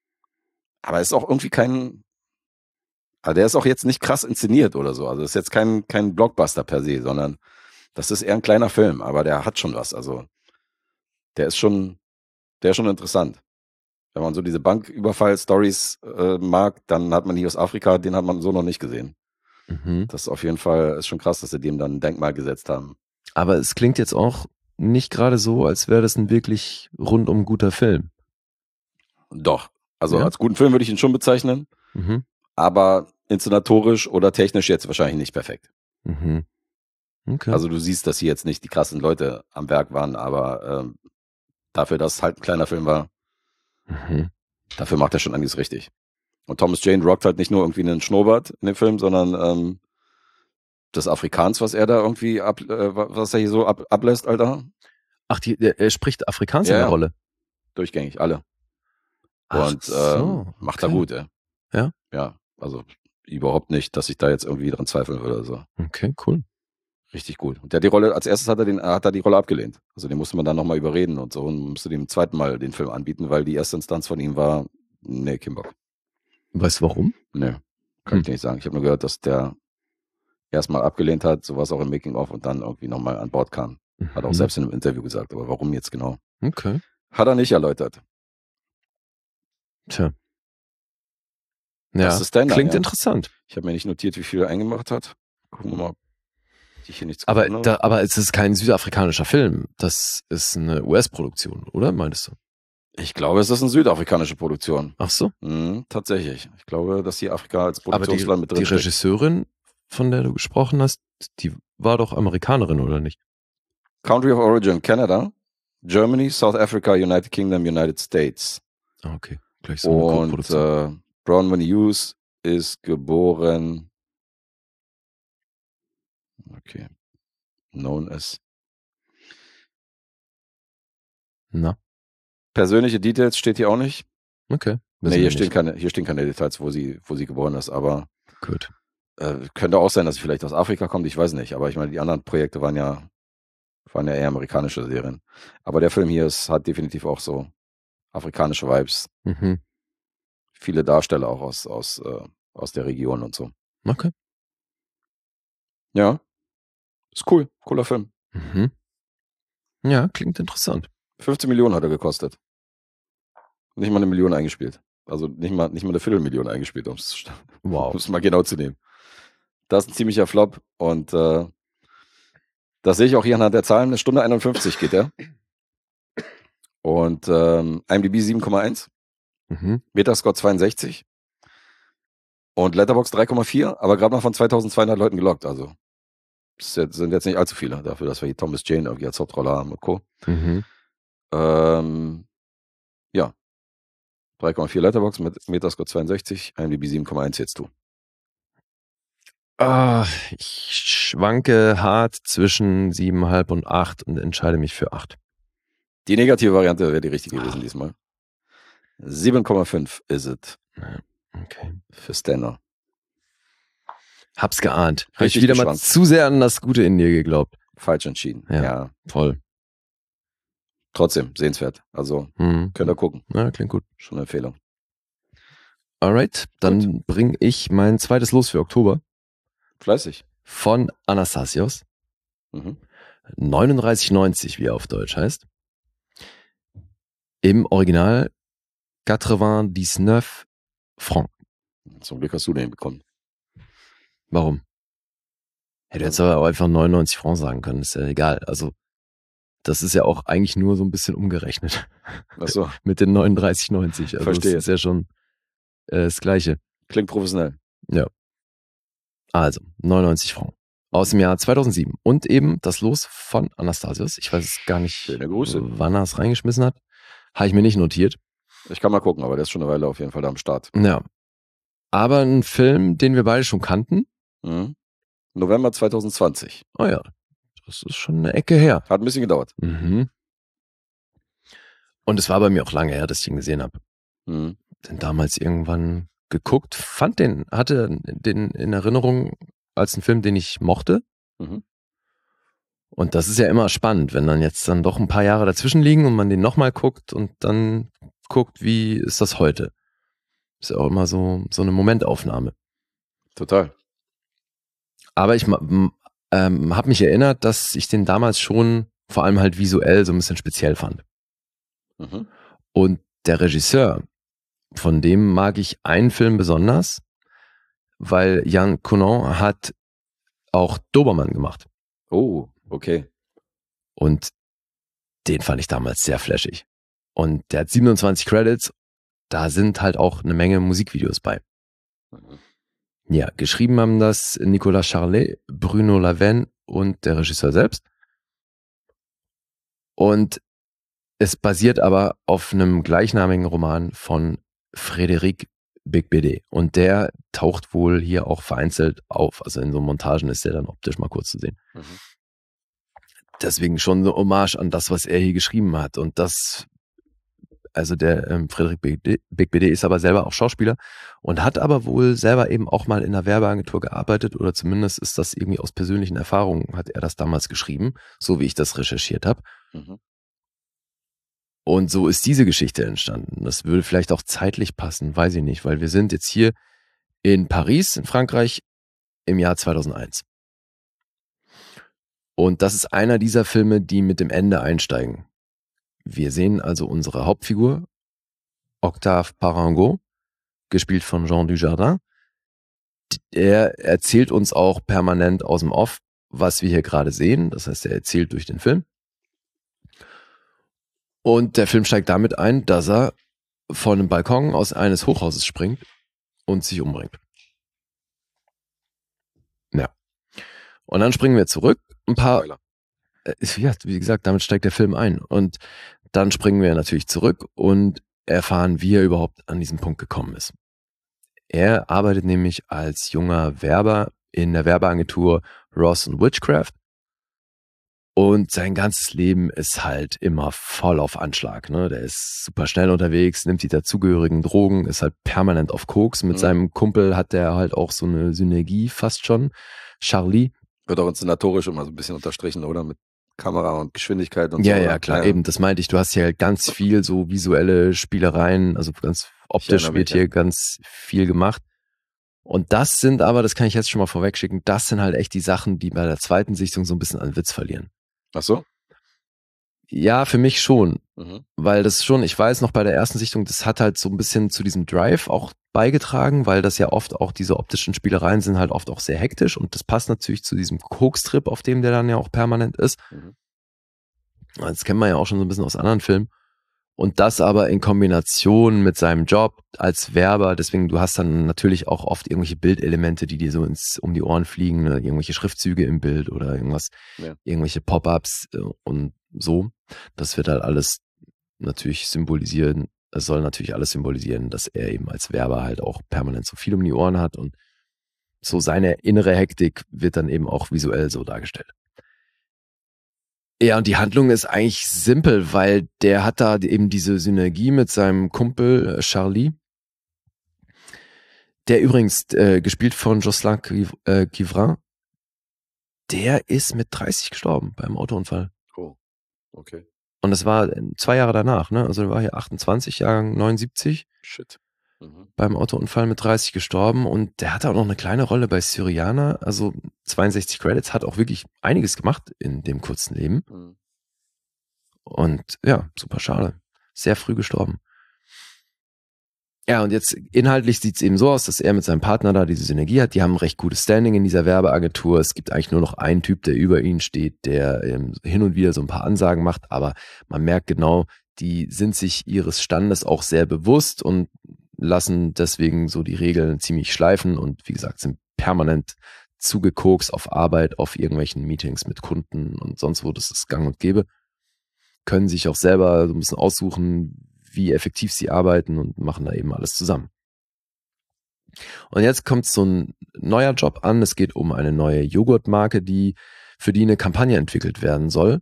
Aber er ist auch irgendwie kein, also der ist auch jetzt nicht krass inszeniert oder so. Also das ist jetzt kein, kein Blockbuster per se, sondern das ist eher ein kleiner Film, aber der hat schon was. Also der ist schon, der ist schon interessant. Wenn man so diese Banküberfall-Stories äh, mag, dann hat man die aus Afrika, den hat man so noch nicht gesehen. Mhm. Das ist auf jeden Fall, ist schon krass, dass sie dem dann ein Denkmal gesetzt haben. Aber es klingt jetzt auch nicht gerade so, als wäre das ein wirklich rundum guter Film. Doch. Also Ja? als guten Film würde ich ihn schon bezeichnen, Mhm. aber inszenatorisch oder technisch jetzt wahrscheinlich nicht perfekt. Mhm. Okay. Also du siehst, dass hier jetzt nicht die krassen Leute am Werk waren, aber ähm, dafür, dass es halt ein kleiner Film war, mhm. dafür macht er schon einiges richtig. Und Thomas Jane rockt halt nicht nur irgendwie einen Schnurrbart in dem Film, sondern ähm, das Afrikaans, was er da irgendwie ab, äh, was er hier so ab, ablässt, Alter, Ach, die, er er spricht Afrikaans in Ja, der ja. Rolle. durchgängig, alle. Ach Und so, ähm, macht er okay. gut, ey. Ja? Ja, also überhaupt nicht, dass ich da jetzt irgendwie dran zweifeln würde. Also Okay, cool. richtig gut. Und der hat die Rolle, als erstes hat er den, hat er die Rolle abgelehnt. Also den musste man dann nochmal überreden und so und musste dem zweiten Mal den Film anbieten, weil die erste Instanz von ihm war, nee, kein Bock. Weißt du warum? Nee, kann Hm. ich dir nicht sagen. Ich habe nur gehört, dass der erstmal abgelehnt hat, sowas auch im Making-of und dann irgendwie nochmal an Bord kam. Hat auch Mhm. selbst in einem Interview gesagt, aber warum jetzt genau? Okay. Hat er nicht erläutert. Tja. Ja, Das ist deiner, klingt ja. interessant. Ich habe mir nicht notiert, wie viel er eingemacht hat. Gucken wir mal, ob ich hier nichts Aber, gefunden habe. da, aber es ist kein südafrikanischer Film. Das ist eine U S-Produktion, oder? Meinst du? Ich glaube, es ist eine südafrikanische Produktion. Ach so. Mhm, tatsächlich. Ich glaube, dass hier Afrika als Aber die, Produktionsland mit die drin steckt. Regisseurin, von der du gesprochen hast, die war doch Amerikanerin, oder nicht? Country of Origin, Canada, Germany, South Africa, United Kingdom, United States. Ah, okay. Gleich so eine Und Co-Produktion. äh, Bronwyn Hughes ist geboren, okay, known as. Na, Persönliche Details steht hier auch nicht. okay. Nee, Wissen hier wir stehen, nicht. keine, hier stehen keine Details, wo sie, wo sie geboren ist, aber Gut. äh, könnte auch sein, dass sie vielleicht aus Afrika kommt, ich weiß nicht. Aber ich meine, die anderen Projekte waren ja, waren ja eher amerikanische Serien. Aber der Film hier ist, hat definitiv auch so afrikanische Vibes. Mhm. Viele Darsteller auch aus, aus, äh, aus der Region und so. Okay. Ja, ist cool. Cooler Film. Mhm. Ja, klingt interessant. fünfzehn Millionen hat er gekostet. Nicht mal eine Million eingespielt. Also nicht mal, nicht mal eine Viertelmillion eingespielt, um es Wow. mal genau zu nehmen. Das ist ein ziemlicher Flop und äh, das sehe ich auch hier anhand der Zahlen. Eine Stunde einundfünfzig geht der. Und ähm, IMDb sieben Komma eins, Mhm. Metascore zweiundsechzig und Letterboxd drei Komma vier, aber gerade mal von zweitausendzweihundert Leuten gelockt. Also das sind jetzt nicht allzu viele dafür, dass wir hier Thomas Jane irgendwie als Hauptrolle haben und Co. Mhm. Ähm, ja, drei Komma vier Letterboxd mit Metascore zweiundsechzig, I M D B sieben Komma eins jetzt du. Ah, ich schwanke hart zwischen sieben Komma fünf und acht und entscheide mich für acht. Die negative Variante wäre die richtige gewesen diesmal. sieben Komma fünf ist es. Okay. Für Stanner. Hab's geahnt. Habe ich Richtig wieder mal geschwankt. zu sehr an das Gute in dir geglaubt. Falsch entschieden. Ja. Ja. Voll. Trotzdem, sehenswert. Also, Mhm. könnt ihr gucken. Ja, klingt gut. Schon eine Empfehlung. Alright, dann bringe ich mein zweites Los für Oktober Fleißig. von Anastasios. Mhm. neununddreißig neunzig, wie er auf Deutsch heißt. Im Original neunundneunzig Francs. Zum Glück hast du den bekommen. Warum? Hätte jetzt aber auch einfach neunundneunzig Francs sagen können, ist ja egal. Also, das ist ja auch eigentlich nur so ein bisschen umgerechnet. Ach so, Mit den neununddreißig neunzig. Also, Verstehe. das ist ja schon äh, das Gleiche. klingt professionell. Also, neunundneunzig Francs. Aus dem Jahr zweitausendsieben. Und eben das Los von Anastasios. Ich weiß gar nicht, Schöne Grüße. wann er es reingeschmissen hat. Habe ich mir nicht notiert. Ich kann mal gucken, aber der ist schon eine Weile auf jeden Fall da am Start. Ja. Aber ein Film, den wir beide schon kannten. Mhm. November zweitausendzwanzig. Oh ja, das ist schon eine Ecke her. Hat ein bisschen gedauert. Mhm. Und es war bei mir auch lange her, dass ich ihn gesehen habe. Mhm. Den damals irgendwann geguckt, fand den, hatte den in Erinnerung als einen Film, den ich mochte. Mhm. Und das ist ja immer spannend, wenn dann jetzt dann doch ein paar Jahre dazwischen liegen und man den nochmal guckt und dann guckt, wie ist das heute? Ist ja auch immer so, so eine Momentaufnahme. Total. Aber ich ähm, habe mich erinnert, dass ich den damals schon vor allem halt visuell so ein bisschen speziell fand. Mhm. Und der Regisseur, von dem mag ich einen Film besonders, weil Jan Conan hat auch Dobermann gemacht. Oh, okay. Und den fand ich damals sehr flashig. Und der hat siebenundzwanzig Credits, da sind halt auch eine Menge Musikvideos bei. Mhm. Ja, geschrieben haben das Nicolas Charlet, Bruno Lavenne und der Regisseur selbst. Und es basiert aber auf einem gleichnamigen Roman von Frédéric Beigbeder. Und der taucht wohl hier auch vereinzelt auf. Also in so Montagen ist der dann optisch mal kurz zu sehen. Mhm. Deswegen schon so Hommage an das, was er hier geschrieben hat. Und das, also der ähm, Frédéric Beigbeder ist aber selber auch Schauspieler und hat aber wohl selber eben auch mal in einer Werbeagentur gearbeitet oder zumindest ist das irgendwie aus persönlichen Erfahrungen, hat er das damals geschrieben, so wie ich das recherchiert habe. Mhm. Und so ist diese Geschichte entstanden. Das würde vielleicht auch zeitlich passen, weiß ich nicht, weil wir sind jetzt hier in Paris, in Frankreich, im Jahr zweitausendeins. Und das ist einer dieser Filme, die mit dem Ende einsteigen. Wir sehen also unsere Hauptfigur, Octave Parango, gespielt von Jean Dujardin. Er erzählt uns auch permanent aus dem Off, was wir hier gerade sehen. Das heißt, er erzählt durch den Film. Und der Film steigt damit ein, dass er von einem Balkon aus eines Hochhauses springt und sich umbringt. Ja. Und dann springen wir zurück. Ein paar, Spoiler. äh, ja, wie gesagt, damit steigt der Film ein. Und dann springen wir natürlich zurück und erfahren, wie er überhaupt an diesen Punkt gekommen ist. Er arbeitet nämlich als junger Werber in der Werbeagentur Ross and Witchcraft. Und sein ganzes Leben ist halt immer voll auf Anschlag. Ne? Der ist super schnell unterwegs, nimmt die dazugehörigen Drogen, ist halt permanent auf Koks. Mit Mhm. seinem Kumpel hat er halt auch so eine Synergie fast schon. Charlie. Wird auch inszenatorisch immer so ein bisschen unterstrichen, oder? Mit Kamera und Geschwindigkeit und Ja, so. ja, oder? klar, eben, das meinte ich. Du hast hier halt ganz viel so visuelle Spielereien, also ganz optisch erinnere wird mich, hier ja. ganz viel gemacht. Und das sind aber, das kann ich jetzt schon mal vorwegschicken, das sind halt echt die Sachen, die bei der zweiten Sichtung so ein bisschen an Witz verlieren. Ach so? Ja, für mich schon. Mhm. Weil das schon, ich weiß noch bei der ersten Sichtung, das hat halt so ein bisschen zu diesem Drive auch beigetragen, weil das ja oft auch diese optischen Spielereien sind halt oft auch sehr hektisch und das passt natürlich zu diesem Kokstrip, auf dem der dann ja auch permanent ist. Mhm. Das kennt man ja auch schon so ein bisschen aus anderen Filmen. Und das aber in Kombination mit seinem Job als Werber, deswegen du hast dann natürlich auch oft irgendwelche Bildelemente, die dir so ins um die Ohren fliegen, ne? Irgendwelche Schriftzüge im Bild oder irgendwas, Ja. irgendwelche Pop-ups äh, und so. Das wird halt alles natürlich symbolisieren es soll natürlich alles symbolisieren, dass er eben als Werber halt auch permanent so viel um die Ohren hat und so seine innere Hektik wird dann eben auch visuell so dargestellt. Ja, und die Handlung ist eigentlich simpel, weil der hat da eben diese Synergie mit seinem Kumpel Charlie, der übrigens äh, gespielt von Jocelyn Quivrin, der ist mit dreißig gestorben beim Autounfall. Oh, okay. Und das war zwei Jahre danach, ne? Also er war hier achtundzwanzig, Jahrgang neunundsiebzig. Shit. Mhm. Beim Autounfall mit dreißig gestorben und der hatte auch noch eine kleine Rolle bei Syriana, also zweiundsechzig Credits, hat auch wirklich einiges gemacht in dem kurzen Leben. Mhm. Und ja, super schade. Sehr früh gestorben. Ja, und jetzt inhaltlich sieht es eben so aus, dass er mit seinem Partner da diese Synergie hat. Die haben ein recht gutes Standing in dieser Werbeagentur. Es gibt eigentlich nur noch einen Typ, der über ihnen steht, der ähm, hin und wieder so ein paar Ansagen macht. Aber man merkt genau, die sind sich ihres Standes auch sehr bewusst und lassen deswegen so die Regeln ziemlich schleifen. Und wie gesagt, sind permanent zugekokst auf Arbeit, auf irgendwelchen Meetings mit Kunden und sonst wo. Das ist gang und gäbe. Können sich auch selber so ein bisschen aussuchen, wie effektiv sie arbeiten und machen da eben alles zusammen. Und jetzt kommt so ein neuer Job an. Es geht um eine neue Joghurtmarke, die für die eine Kampagne entwickelt werden soll.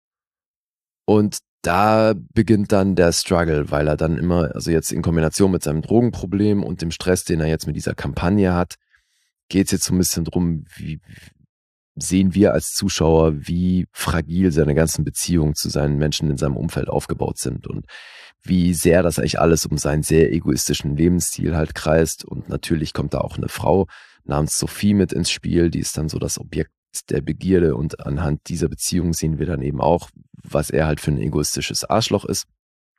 Und da beginnt dann der Struggle, weil er dann immer, also jetzt in Kombination mit seinem Drogenproblem und dem Stress, den er jetzt mit dieser Kampagne hat, geht es jetzt so ein bisschen drum, wie sehen wir als Zuschauer, wie fragil seine ganzen Beziehungen zu seinen Menschen in seinem Umfeld aufgebaut sind und wie sehr das eigentlich alles um seinen sehr egoistischen Lebensstil halt kreist. Und natürlich kommt da auch eine Frau namens Sophie mit ins Spiel, die ist dann so das Objekt der Begierde und anhand dieser Beziehung sehen wir dann eben auch, was er halt für ein egoistisches Arschloch ist.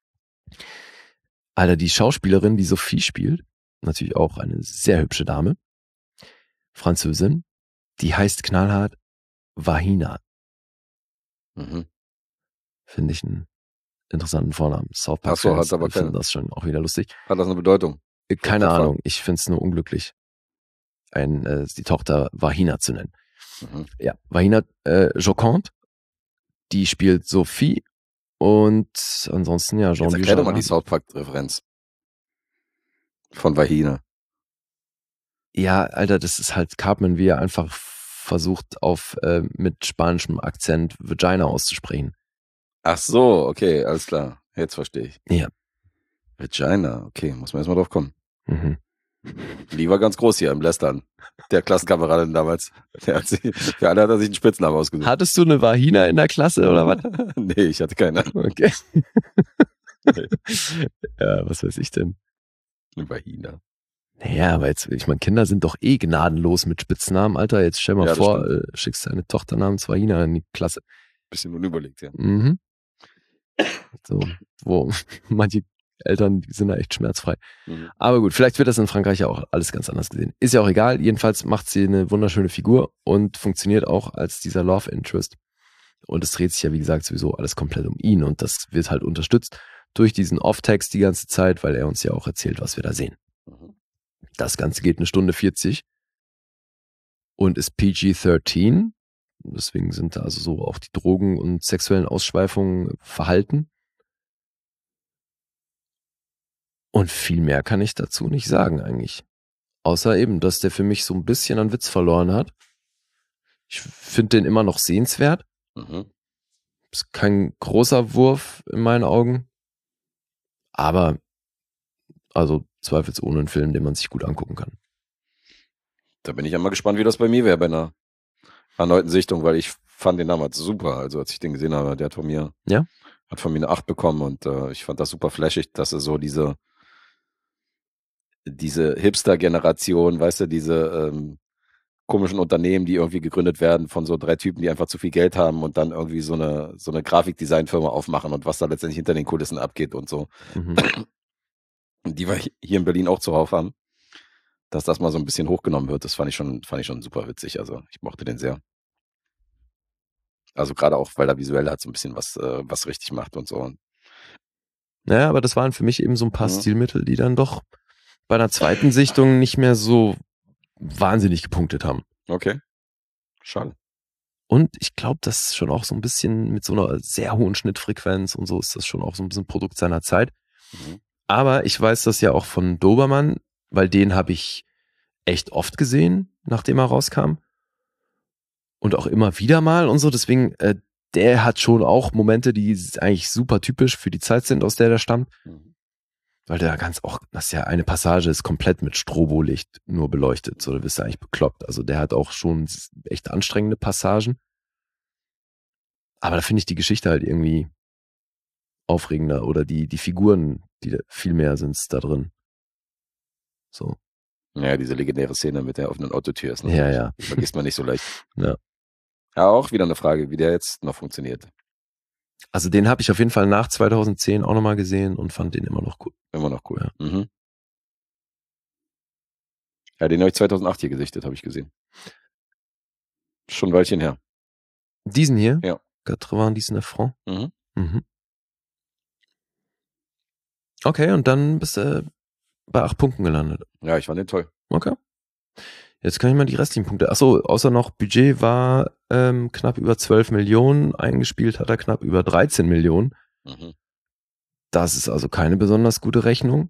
Alter, die Schauspielerin, die Sophie spielt, natürlich auch eine sehr hübsche Dame, Französin, die heißt knallhart Vahina. Mhm. Finde ich einen interessanten Vornamen. South Park Ach so, Fans hat aber finden keine- das schon auch wieder lustig. Hat das eine Bedeutung? Keine Kopf Ahnung, ich finde es nur unglücklich, ein, äh, die Tochter Vahina zu nennen. Mhm. Ja, Vahina äh, Joconde, die spielt Sophie und ansonsten ja Jetzt Jean erklär doch mal die Dujardin. South Park-Referenz. Von Vahina. Ja, Alter, das ist halt Cartman, wie er einfach versucht auf äh, mit spanischem Akzent Vagina auszusprechen. Ach so, okay, alles klar. Jetzt verstehe ich. Ja. Vagina, okay, muss man erstmal drauf kommen. Mhm. Die war ganz groß hier im Lästern. Der Klassenkameradin damals. Der hat sie, für alle hat er sich einen Spitznamen ausgesucht. Hattest du eine Vagina in der Klasse oder was? Nee, ich hatte keine. Okay. Ja, was weiß ich denn? Eine Vagina. Naja, aber jetzt, ich meine, Kinder sind doch eh gnadenlos mit Spitznamen, Alter. Jetzt stell mal Ja, das vor, stimmt. äh, schickst deine Tochter namens Vagina in die Klasse. Bisschen unüberlegt, ja. Mhm. So, wo manche Eltern, die sind da echt schmerzfrei. Mhm. Aber gut, vielleicht wird das in Frankreich ja auch alles ganz anders gesehen. Ist ja auch egal. Jedenfalls macht sie eine wunderschöne Figur und funktioniert auch als dieser Love Interest. Und es dreht sich ja, wie gesagt, sowieso alles komplett um ihn. Und das wird halt unterstützt durch diesen Off-Text die ganze Zeit, weil er uns ja auch erzählt, was wir da sehen. Mhm. Das Ganze geht eine Stunde vierzig und ist P G dreizehn. Deswegen sind da also so auch die Drogen- und sexuellen Ausschweifungen verhalten. Und viel mehr kann ich dazu nicht sagen eigentlich. Außer eben, dass der für mich so ein bisschen an Witz verloren hat. Ich finde den immer noch sehenswert. Mhm. Ist kein großer Wurf in meinen Augen. Aber also zweifelsohne ein Film, den man sich gut angucken kann. Da bin ich ja mal gespannt, wie das bei mir wäre bei einer erneuten Sichtung, weil ich fand den damals super. Also als ich den gesehen habe, der hat von mir, Ja? hat von mir eine acht bekommen und äh, ich fand das super flashig, dass er so diese diese Hipster-Generation, weißt du, diese ähm, komischen Unternehmen, die irgendwie gegründet werden von so drei Typen, die einfach zu viel Geld haben und dann irgendwie so eine so eine Grafikdesign-Firma aufmachen und was da letztendlich hinter den Kulissen abgeht und so. Mhm. Und die wir hier in Berlin auch zuhauf haben, dass das mal so ein bisschen hochgenommen wird, das fand ich schon, fand ich schon super witzig. Also ich mochte den sehr. Also gerade auch, weil er visuell halt so ein bisschen was, äh, was richtig macht und so. Naja, aber das waren für mich eben so ein paar Mhm. Stilmittel, die dann doch bei einer zweiten Sichtung nicht mehr so wahnsinnig gepunktet haben. Okay. Schade. Und ich glaube, das ist schon auch so ein bisschen mit so einer sehr hohen Schnittfrequenz und so ist das schon auch so ein bisschen Produkt seiner Zeit. Mhm. Aber ich weiß das ja auch von Dobermann, weil den habe ich echt oft gesehen, nachdem er rauskam. Und auch immer wieder mal und so. Deswegen, äh, der hat schon auch Momente, die eigentlich super typisch für die Zeit sind, aus der der stammt. Mhm. Weil der ganz auch, das ist ja eine Passage, ist komplett mit Strobolicht nur beleuchtet. So, da bist du eigentlich bekloppt. Also der hat auch schon echt anstrengende Passagen. Aber da finde ich die Geschichte halt irgendwie aufregender oder die, die Figuren, die da, viel mehr sind da drin. So. Ja, diese legendäre Szene mit der offenen Autotür ist Ja, ja. vergisst man nicht so leicht. Ja. Ja, auch wieder eine Frage, wie der jetzt noch funktioniert. Also den habe ich auf jeden Fall nach zweitausendzehn auch nochmal gesehen und fand den immer noch cool. Immer noch cool. Ja. Mhm. Ja, den habe ich zweitausendacht hier gesichtet, habe ich gesehen. Schon ein Weilchen her. Diesen hier? Ja. quatre-vingt-dix-neuf Francs. Mhm. Mhm. Okay, und dann bist du bei acht Punkten gelandet. Ja, ich fand den toll. Okay. Jetzt kann ich mal die restlichen Punkte. Achso, außer noch Budget war ähm, knapp über zwölf Millionen. Eingespielt hat er knapp über dreizehn Millionen. Mhm. Das ist also keine besonders gute Rechnung.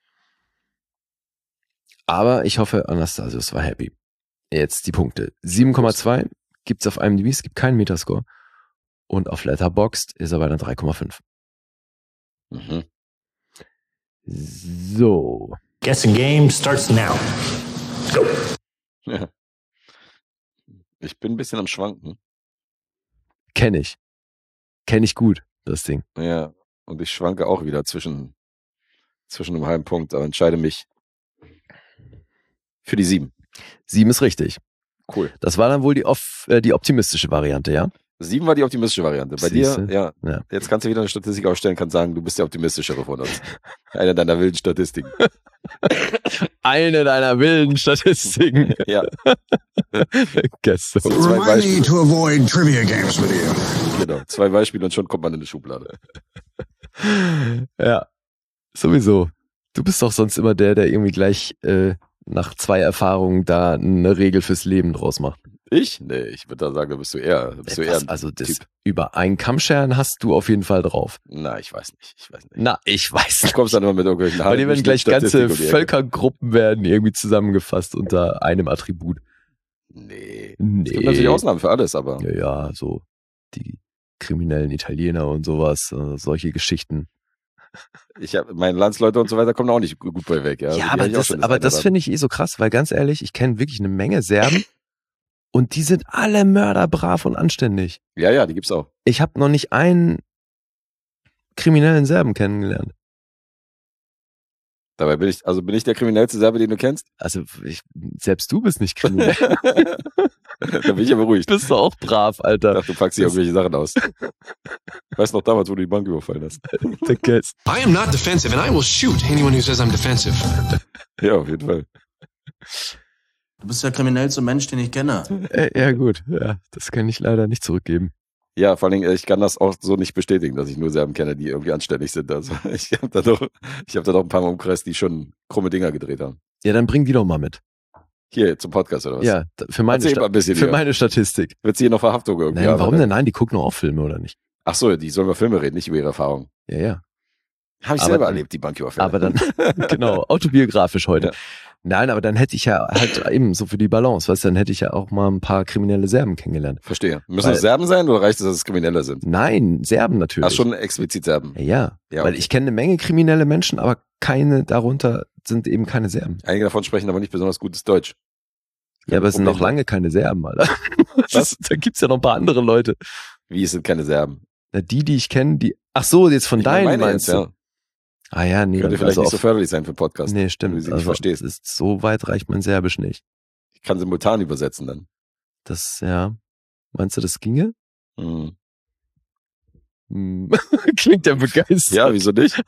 Aber ich hoffe, Anastasius war happy. Jetzt die Punkte. sieben Komma zwei gibt's auf IMDb, es gibt keinen Metascore. Und auf Letterboxd ist er bei einer drei Komma fünf. Mhm. So. Guessing game starts now. Go. Ja. Ich bin ein bisschen am Schwanken. Kenn ich. Kenn ich gut, das Ding. Ja, und ich schwanke auch wieder zwischen, zwischen einem halben Punkt, aber entscheide mich für die sieben. Sieben ist richtig. Cool. Das war dann wohl die, off, äh, die optimistische Variante, ja? Sieben war die optimistische Variante. Bei Siehste? dir, ja, Ja. jetzt kannst du wieder eine Statistik aufstellen, kannst sagen, du bist der optimistischere von uns. Einer deiner wilden Statistiken. Eine deiner wilden Statistiken. Ja. Guess so. Zwei Remind me Beispiele. to avoid trivia games with you. Genau, zwei Beispiele und schon kommt man in eine Schublade. Ja, sowieso. Du bist doch sonst immer der, der irgendwie gleich äh, nach zwei Erfahrungen da eine Regel fürs Leben draus macht. Ich? Nee, ich würde da sagen, da bist du eher, da bist du eher Was, ein also das Typ. über einen Kammscheren hast du auf jeden Fall drauf. Na, ich weiß nicht, ich weiß nicht. Na, ich weiß Du nicht. kommst dann immer mit irgendwelchen Bei dir werden gleich ganze Statistiken um die Ecke. Völkergruppen werden irgendwie zusammengefasst unter einem Attribut. Nee. Nee. Es gibt natürlich Ausnahmen für alles, aber Ja, ja, so die kriminellen Italiener und sowas, äh, solche Geschichten. ich hab, meine Landsleute und so weiter kommen auch nicht gut bei weg. Ja, Ja, Also die aber hab ich auch das, schon aber eine das oder finde ich eh so krass, weil ganz ehrlich, ich kenne wirklich eine Menge Serben und die sind alle mörderbrav und anständig. andere. Ja, ja, die gibt's auch. Ich habe noch nicht einen kriminellen Serben kennengelernt. Dabei bin ich, also bin ich der kriminellste Serbe, den du kennst? Also ich, selbst du bist nicht kriminell. Da bin ich ja beruhigt. Bist du auch brav, Ich Alter. dachte, du packst dir irgendwelche Sachen aus. Weißt noch damals, wo du die Bank überfallen hast? Der Guess. I am not defensive, and I will shoot anyone who says I'm defensive. Ja, auf jeden Fall. Du bist der kriminellste Mensch, den ich kenne. Äh, ja gut, ja, das kann ich leider nicht zurückgeben. Ja, vor allen Dingen, ich kann das auch so nicht bestätigen, dass ich nur Serben kenne, die irgendwie anständig sind. Also ich habe da doch, ich habe da doch ein paar Mal im Umkreis, die schon krumme Dinger gedreht haben. Ja, dann bring die doch mal mit. Hier zum Podcast oder was? Ja, d- für meine, Erzähl Sta- mal ein bisschen für hier. meine Statistik. Wird sie hier noch Verhaftung irgendwie Nein, haben, warum oder? denn? Nein, die gucken doch auch Filme, oder nicht? Ach so, die sollen über Filme reden, nicht über ihre Erfahrungen. Ja, ja. Habe ich Aber selber dann- erlebt, die Banküberfälle. Aber dann, genau, autobiografisch heute. Ja. Nein, aber dann hätte ich ja halt eben so für die Balance, weißt du, dann hätte ich ja auch mal ein paar kriminelle Serben kennengelernt. Verstehe. Müssen Weil- es Serben sein oder reicht es, dass es Kriminelle sind? Nein, Serben natürlich. Ach, schon explizit Serben. Ja, ja. Ja, Weil okay. ich kenne eine Menge kriminelle Menschen, aber keine darunter sind eben keine Serben. Einige davon sprechen aber nicht besonders gutes Deutsch. Ja, aber es sind noch Problem. lange keine Serben, Alter. Das, da gibt's ja noch ein paar andere Leute. Wie, es sind keine Serben? Na, die, die ich kenne, die. Ach so, jetzt von Ich meine deinen meine meinst jetzt, du? ja. Ah ja, nee. Könnte dann vielleicht also nicht so auf- förderlich sein für einen Podcast. Nee, wenn du stimmt. sie nicht Also verstehst. es ist, so weit reicht mein Serbisch nicht. Ich kann simultan übersetzen dann. Das, ja. Meinst du, das ginge? Hm. Hm. Klingt ja begeistert. Ja, wieso nicht?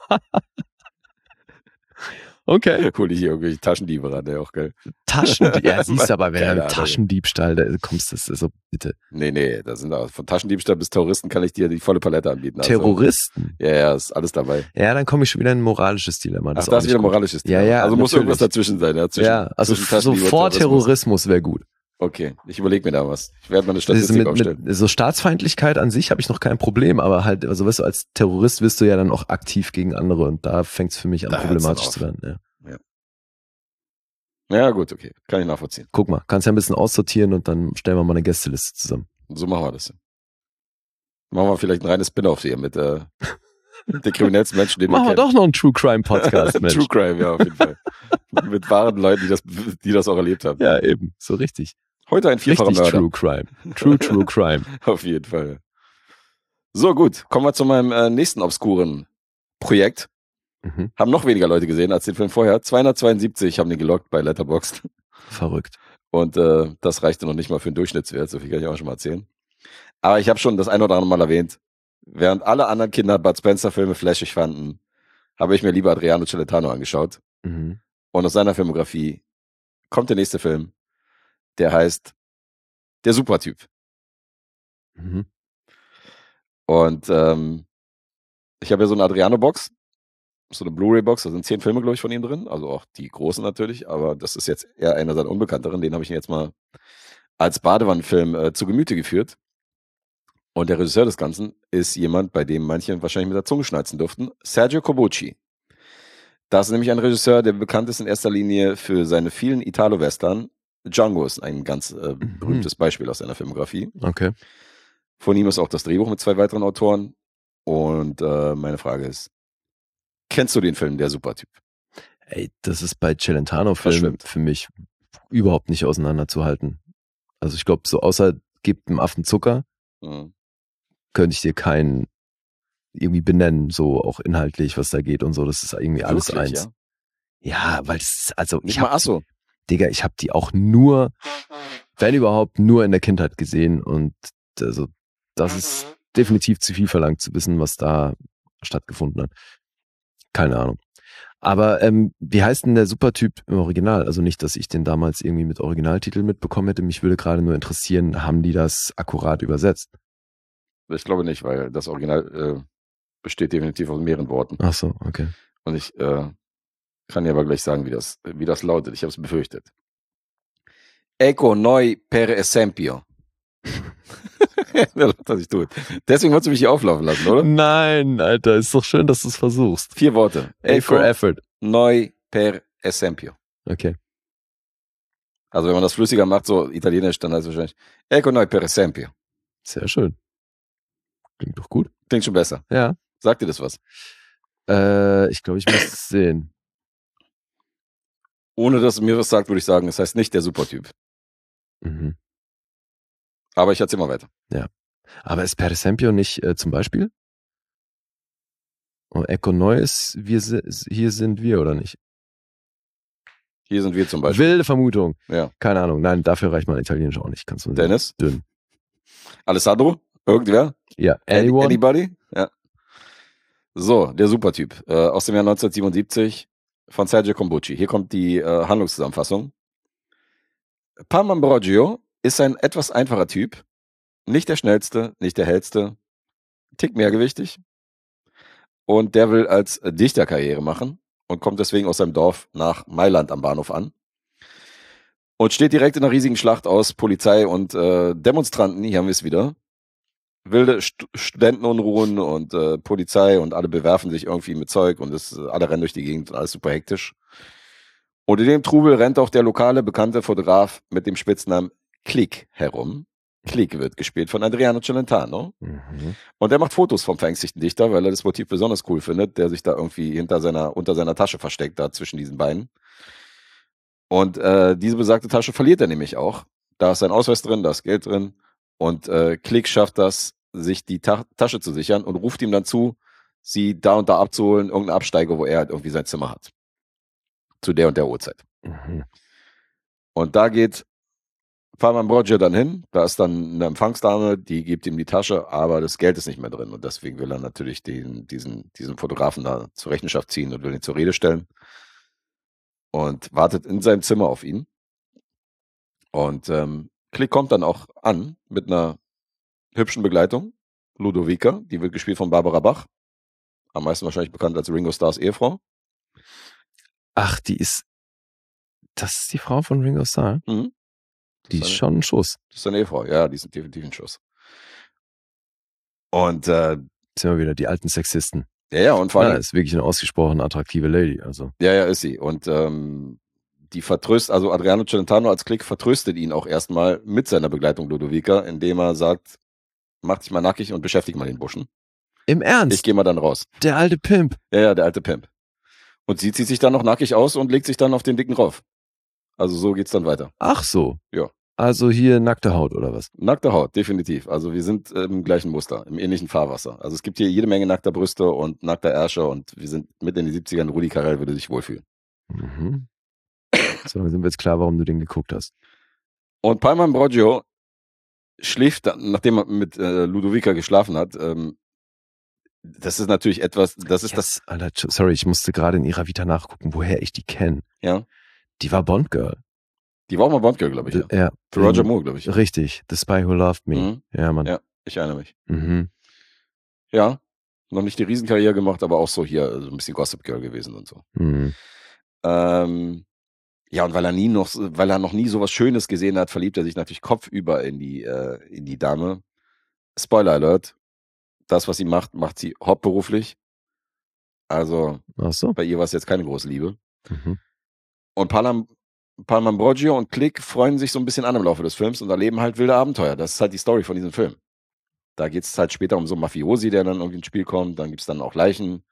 Okay. Hol ich hier irgendwelche Taschendiebe ran, der auch geil. Taschendieb. Ja, siehst du aber, wenn Keine du Ahnung. Taschendiebstahl, da kommst, das ist so, bitte. Nee, nee, da sind auch, von Taschendiebstahl bis Terroristen kann ich dir die volle Palette anbieten. Also, Terroristen. Ja, ja, ist alles dabei. Ja, dann komme ich schon wieder in ein moralisches Dilemma. Ach, Das da ist ist wieder auch nicht gut. moralisches Ja, Thema. ja, Also muss natürlich. irgendwas dazwischen sein. Ja, zwischen, Ja, also zwischen so Taschendieb und vor Terrorismus. Terrorismus wäre gut. Okay, ich überlege mir da was. Ich werde mal eine Statistik mit, aufstellen. mit so Staatsfeindlichkeit an sich habe ich noch kein Problem, aber halt, also mit, aufstellen. Mit so Staatsfeindlichkeit an sich habe ich noch kein Problem, aber halt, also weißt du, als Terrorist wirst du ja dann auch aktiv gegen andere und da fängt es für mich an, da problematisch zu werden. Ja. Ja. ja, gut, okay. Kann ich nachvollziehen. Guck mal, kannst ja ein bisschen aussortieren und dann stellen wir mal eine Gästeliste zusammen. So machen wir das. Machen wir vielleicht ein reines Spin-off hier mit äh, den kriminellsten Menschen, den wir kennen. Machen wir doch noch einen True Crime Podcast, Mensch. True Crime, ja, auf jeden Fall. Mit wahren Leuten, die das, die das auch erlebt haben. Ja, eben. So richtig. Heute ein vierfacher Mörder. True Crime. True, True Crime. Auf jeden Fall. So, gut. Kommen wir zu meinem äh, nächsten obskuren Projekt. Mhm. Haben noch weniger Leute gesehen als den Film vorher. zweihundertzweiundsiebzig haben den gelockt bei Letterboxd. Verrückt. Und äh, das reichte noch nicht mal für einen Durchschnittswert. So viel kann ich auch schon mal erzählen. Aber ich habe schon das ein oder andere Mal erwähnt. Während alle anderen Kinder Bud Spencer-Filme flashig fanden, habe ich mir lieber Adriano Celentano angeschaut. Mhm. Und aus seiner Filmografie kommt der nächste Film, der heißt Der Supertyp. Mhm. Und ähm, ich habe ja so eine Adriano-Box, so eine Blu-ray-Box, da sind zehn Filme, glaube ich, von ihm drin, also auch die großen natürlich, aber das ist jetzt eher einer seiner unbekannteren, den habe ich ihn jetzt mal als Badewannenfilm äh, zu Gemüte geführt. Und der Regisseur des Ganzen ist jemand, bei dem manche wahrscheinlich mit der Zunge schnalzen durften, Sergio Corbucci. Das ist nämlich ein Regisseur, der bekannt ist in erster Linie für seine vielen Italo-Western. Django ist ein ganz äh, berühmtes Beispiel aus seiner Filmografie. Okay. Von ihm ist auch das Drehbuch mit zwei weiteren Autoren. Und äh, meine Frage ist, kennst du den Film Der Supertyp? Ey, das ist bei Celentano-Filmen für mich überhaupt nicht auseinanderzuhalten. Also ich glaube, so außer gibt dem Affen Zucker, mhm. könnte ich dir keinen irgendwie benennen, so auch inhaltlich, was da geht und so. Das ist irgendwie alles Wirklich, eins. Ja, ja weil es, also nicht ich mal hab, Asso. Digga, ich habe die auch nur, wenn überhaupt, nur in der Kindheit gesehen und also das ist definitiv zu viel verlangt zu wissen, was da stattgefunden hat. Keine Ahnung. Aber ähm, wie heißt denn der Supertyp im Original? Also nicht, dass ich den damals irgendwie mit Originaltitel mitbekommen hätte. Mich würde gerade nur interessieren, haben die das akkurat übersetzt? Ich glaube nicht, weil das Original äh, besteht definitiv aus mehreren Worten. Ach so, okay. Und ich äh, kann dir aber gleich sagen, wie das, wie das lautet. Ich habe es befürchtet. Ecco noi per esempio. Das ich tue. Deswegen wolltest du mich hier auflaufen lassen, oder? Nein, Alter, ist doch schön, dass du es versuchst. Vier Worte. A for effort. Noi per esempio. Okay. Also wenn man das flüssiger macht, so italienisch, dann heißt es wahrscheinlich Ecco noi per esempio. Sehr schön. Klingt doch gut. Klingt schon besser. Ja. Sagt dir das was? Äh, ich glaube, ich muss es sehen. Ohne dass es mir was sagt, würde ich sagen, es heißt nicht Der Supertyp. Mhm. Aber ich erzähl mal weiter. Ja. Aber ist Per Esempio nicht äh, zum Beispiel? Und Ecco Noi ist, wir, hier sind wir, oder nicht? Hier sind wir zum Beispiel. Wilde Vermutung. Ja. Keine Ahnung. Nein, dafür reicht mein Italienisch auch nicht. Kannst du Dennis? Dünn. Alessandro? Irgendwer? Ja. Anyone? Anybody? Ja. So, Der Supertyp. Äh, aus dem Jahr neunzehnhundertsiebenundsiebzig von Sergio Corbucci. Hier kommt die äh, Handlungszusammenfassung. Pam Ambrogio ist ein etwas einfacher Typ. Nicht der schnellste, nicht der hellste. Tick mehrgewichtig. Und der will als Dichter Karriere machen und kommt deswegen aus seinem Dorf nach Mailand am Bahnhof an. Und steht direkt in einer riesigen Schlacht aus Polizei und äh, Demonstranten. Hier haben wir es wieder. Wilde St- Studentenunruhen und äh, Polizei und alle bewerfen sich irgendwie mit Zeug und es, alle rennen durch die Gegend und alles super hektisch. Und in dem Trubel rennt auch der lokale bekannte Fotograf mit dem Spitznamen Click herum. Click wird gespielt von Adriano Celentano. Mhm. Und er macht Fotos vom verängstigten Dichter, weil er das Motiv besonders cool findet, der sich da irgendwie hinter seiner, unter seiner Tasche versteckt, da zwischen diesen Beinen. Und äh, diese besagte Tasche verliert er nämlich auch. Da ist sein Ausweis drin, da ist Geld drin. Und äh, Click schafft das, sich die Ta- Tasche zu sichern und ruft ihm dann zu, sie da und da abzuholen, irgendeine Absteige, wo er halt irgendwie sein Zimmer hat. Zu der und der Uhrzeit. Mhm. Und da geht Pam Ambrogio dann hin, da ist dann eine Empfangsdame, die gibt ihm die Tasche, aber das Geld ist nicht mehr drin und deswegen will er natürlich den, diesen, diesen Fotografen da zur Rechenschaft ziehen und will ihn zur Rede stellen und wartet in seinem Zimmer auf ihn. Und ähm, Click kommt dann auch an mit einer hübschen Begleitung, Ludovica, die wird gespielt von Barbara Bach, am meisten wahrscheinlich bekannt als Ringo Starrs Ehefrau. Ach, die ist, das ist die Frau von Ringo Starr? Mhm. Die ist schon ein Schuss. Das ist seine Ehefrau, ja, die ist definitiv ein Schuss. Und äh, sind wir wieder die alten Sexisten. Ja, ja, und vor allem. Ja, ist wirklich eine ausgesprochen attraktive Lady. Also. Ja, ja, ist sie. Und ähm, die vertröstet, also Adriano Celentano als Klick vertröstet ihn auch erstmal mit seiner Begleitung Ludovica, indem er sagt, mach dich mal nackig und beschäftige mal den Burschen. Im Ernst? Ich gehe mal dann raus. Der alte Pimp. Ja, ja, der alte Pimp. Und sie zieht sich dann noch nackig aus und legt sich dann auf den Dicken rauf. Also so geht's dann weiter. Ach so. Ja. Also hier nackte Haut oder was? Nackte Haut, definitiv. Also wir sind im gleichen Muster, im ähnlichen Fahrwasser. Also es gibt hier jede Menge nackter Brüste und nackter Ärsche und wir sind mit in die siebzigern. Rudi Carrell würde sich wohlfühlen. Mhm. So, dann sind wir jetzt klar, warum du den geguckt hast. Und Palma Ambrogio schläft dann, nachdem er mit äh, Ludovica geschlafen hat. Ähm, das ist natürlich etwas, das ist yes, das... Alter, sorry, ich musste gerade in ihrer Vita nachgucken, woher ich die kenne. Ja. Die war Bond-Girl. Die war auch mal Bond-Girl, glaube ich. Ja. ja. Für Roger Moore, glaube ich. Ja. Richtig. The Spy Who Loved Me. Mhm. Ja, Mann. Ja, ich erinnere mich. Mhm. Ja, noch nicht die Riesenkarriere gemacht, aber auch so hier so ein bisschen Gossip Girl gewesen und so. Mhm. Ähm, ja, und weil er nie noch, weil er noch nie sowas Schönes gesehen hat, verliebt er sich natürlich kopfüber in die, äh, in die Dame. Spoiler Alert. Das, was sie macht, macht sie hauptberuflich. Also, Ach so. Bei ihr war es jetzt keine große Liebe. Mhm. Und Palma, Palma Ambrogio und Klick freuen sich so ein bisschen an im Laufe des Films und erleben halt wilde Abenteuer. Das ist halt die Story von diesem Film. Da geht es halt später um so einen Mafiosi, der dann irgendwie ins Spiel kommt. Dann gibt es dann auch Leichen.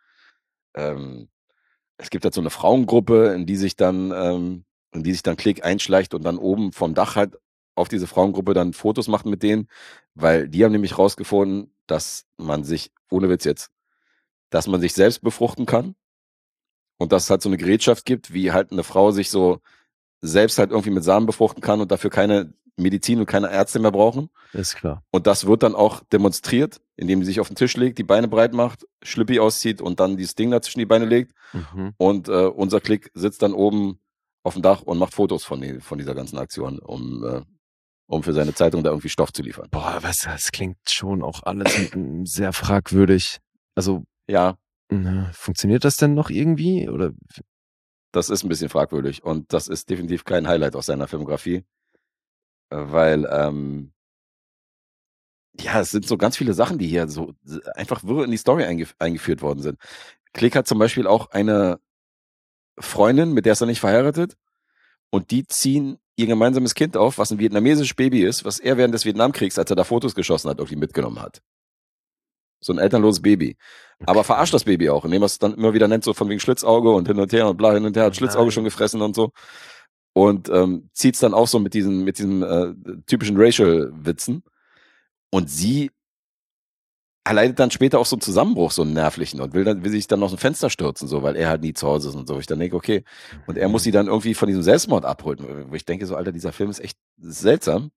Ähm, es gibt halt so eine Frauengruppe, in die sich dann, ähm, in die sich dann Klick einschleicht und dann oben vom Dach halt auf diese Frauengruppe dann Fotos macht mit denen, weil die haben nämlich rausgefunden, dass man sich, ohne Witz jetzt, dass man sich selbst befruchten kann und dass es halt so eine Gerätschaft gibt, wie halt eine Frau sich so selbst halt irgendwie mit Samen befruchten kann und dafür keine Medizin und keine Ärzte mehr brauchen. Ist klar. Und das wird dann auch demonstriert, indem sie sich auf den Tisch legt, die Beine breit macht, Schlüppi auszieht und dann dieses Ding da zwischen die Beine legt. Mhm. Und äh, unser Klick sitzt dann oben auf dem Dach und macht Fotos von, die, von dieser ganzen Aktion, um, äh, um für seine Zeitung da irgendwie Stoff zu liefern. Boah, was, das klingt schon auch alles sehr fragwürdig. Also, ja. Na, funktioniert das denn noch irgendwie? Oder? Das ist ein bisschen fragwürdig und das ist definitiv kein Highlight aus seiner Filmografie, weil ähm, ja, es sind so ganz viele Sachen, die hier so einfach wirr in die Story eingef- eingeführt worden sind. Klick hat zum Beispiel auch eine Freundin, mit der ist er nicht verheiratet und die ziehen ihr gemeinsames Kind auf, was ein vietnamesisches Baby ist, was er während des Vietnamkriegs, als er da Fotos geschossen hat, irgendwie mitgenommen hat. So ein elternloses Baby. Okay. Aber verarscht das Baby auch, indem er es dann immer wieder nennt, so von wegen Schlitzauge und hin und her und bla, hin und her, hat Schlitzauge Nein. schon gefressen und so. Und ähm, zieht es dann auch so mit diesen, mit diesen äh, typischen Racial-Witzen. Und sie erleidet dann später auch so einen Zusammenbruch, so einen nervlichen, und will dann, will sich dann aus dem Fenster stürzen, so, weil er halt nie zu Hause ist und so. Ich dann denke, okay. Und er muss sie dann irgendwie von diesem Selbstmord abholen. Wo ich denke, so, Alter, dieser Film ist echt seltsam.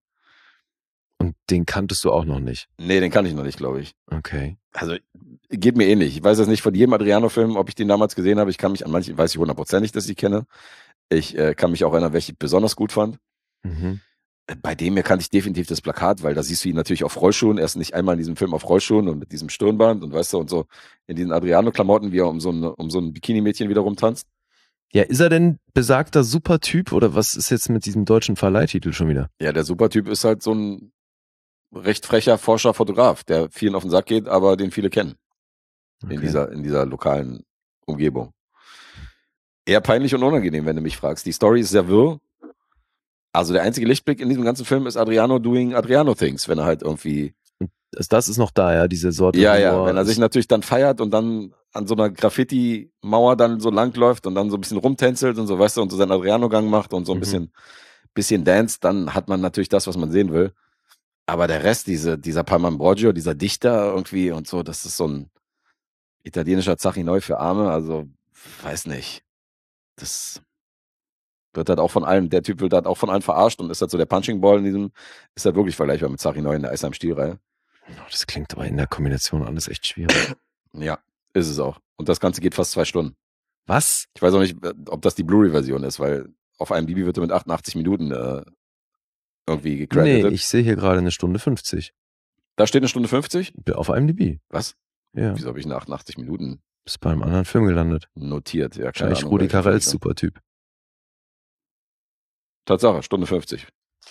Und den kanntest du auch noch nicht? Nee, den kann ich noch nicht, glaube ich. Okay. Also, geht mir ähnlich. Ich weiß jetzt nicht von jedem Adriano-Film, ob ich den damals gesehen habe. Ich kann mich an manchen, weiß ich hundertprozentig, dass ich kenne. Ich äh, kann mich auch erinnern, welche ich besonders gut fand. Mhm. Bei dem hier kannte ich definitiv das Plakat, weil da siehst du ihn natürlich auf Rollschuhen. Er ist nicht einmal in diesem Film auf Rollschuhen und mit diesem Stirnband und weißt du, und so in diesen Adriano-Klamotten, wie er um so ein, um so ein Bikini-Mädchen wieder rumtanzt. Ja, ist er denn besagter Supertyp oder was ist jetzt mit diesem deutschen Verleihtitel schon wieder? Ja, der Supertyp ist halt so ein recht frecher Forscher, Fotograf, der vielen auf den Sack geht, aber den viele kennen. Okay. In dieser, in dieser lokalen Umgebung. Eher peinlich und unangenehm, wenn du mich fragst. Die Story ist sehr wirr. Also der einzige Lichtblick in diesem ganzen Film ist Adriano doing Adriano things, wenn er halt irgendwie... Das ist noch da, ja, diese Sorte. Ja, ja, wenn er sich natürlich dann feiert und dann an so einer Graffiti-Mauer dann so langläuft und dann so ein bisschen rumtänzelt und so, weißt du, und so seinen Adriano-Gang macht und so ein mhm. bisschen, bisschen dance, dann hat man natürlich das, was man sehen will. Aber der Rest, diese, dieser Palma Ambrogio, dieser Dichter irgendwie und so, das ist so ein italienischer Zachinoi für Arme, also weiß nicht. Das wird halt auch von allen, der Typ wird halt auch von allen verarscht und ist halt so der Punching Ball in diesem, ist halt wirklich vergleichbar mit Zachinoi in der Eisheim-Stilreihe. Das klingt aber in der Kombination alles echt schwierig. Ja, ist es auch. Und das Ganze geht fast zwei Stunden. Was? Ich weiß auch nicht, ob das die Blu-ray-Version ist, weil auf einem IMDb wird er mit achtundachtzig Minuten äh, irgendwie gecredited. Nee, ich sehe hier gerade eine Stunde fünfzig. Da steht eine Stunde fünfzig? Auf IMDb. Was? Ja. Wieso habe ich eine achtundachtzig Minuten? Ist bei einem anderen Film gelandet. Notiert, ja. Wahrscheinlich Rudi Carrells Supertyp. Tatsache, Stunde fünfzig.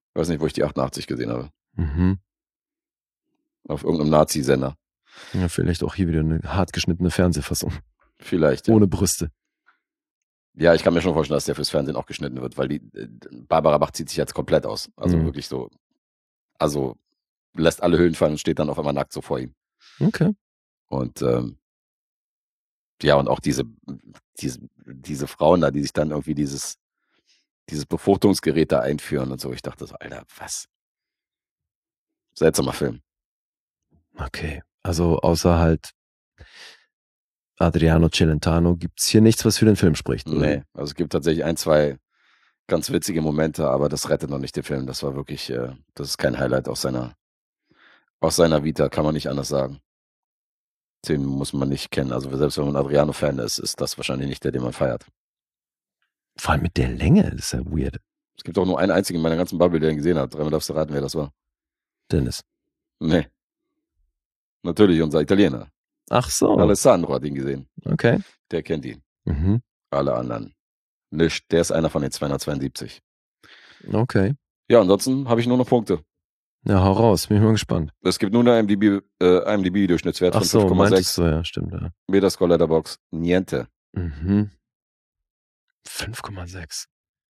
Weiß nicht, wo ich die achtundachtzig gesehen habe. Mhm. Auf irgendeinem Nazi-Sender. Ja, vielleicht auch hier wieder eine hart geschnittene Fernsehfassung. Vielleicht, ja. Ohne Brüste. Ja, ich kann mir schon vorstellen, dass der fürs Fernsehen auch geschnitten wird, weil die äh, Barbara Bach zieht sich jetzt komplett aus. Also Mhm. wirklich so, also lässt alle Hüllen fallen und steht dann auf einmal nackt so vor ihm. Okay. Und ähm, ja, und auch diese, diese, diese Frauen da, die sich dann irgendwie dieses, dieses Befruchtungsgerät da einführen und so. Ich dachte so, Alter, was? Seltsamer Film. Okay. Also außer halt Adriano Celentano gibt's hier nichts, was für den Film spricht. Oder? Nee, also es gibt tatsächlich ein, zwei ganz witzige Momente, aber das rettet noch nicht den Film. Das war wirklich, äh, das ist kein Highlight aus seiner, aus seiner Vita, kann man nicht anders sagen. Den muss man nicht kennen. Also selbst wenn man Adriano-Fan ist, ist das wahrscheinlich nicht der, den man feiert. Vor allem mit der Länge, das ist ja weird. Es gibt auch nur einen einzigen in meiner ganzen Bubble, der ihn gesehen hat. Dreimal darfst du raten, wer das war. Dennis. Nee. Natürlich, unser Italiener. Ach so. Alessandro hat ihn gesehen. Okay. Der kennt ihn. Mhm. Alle anderen. Nicht. Der ist einer von den zweihundertzweiundsiebzig. Okay. Ja, ansonsten habe ich nur noch Punkte. Ja, hau raus, bin ich mal gespannt. Es gibt nur eine IMDb, äh, IMDb-Durchschnittswert Ach von so, fünf Komma meintest sechs. du, ja, stimmt, ja. Metascore Letterbox, niente. Mhm. fünf Komma sechs.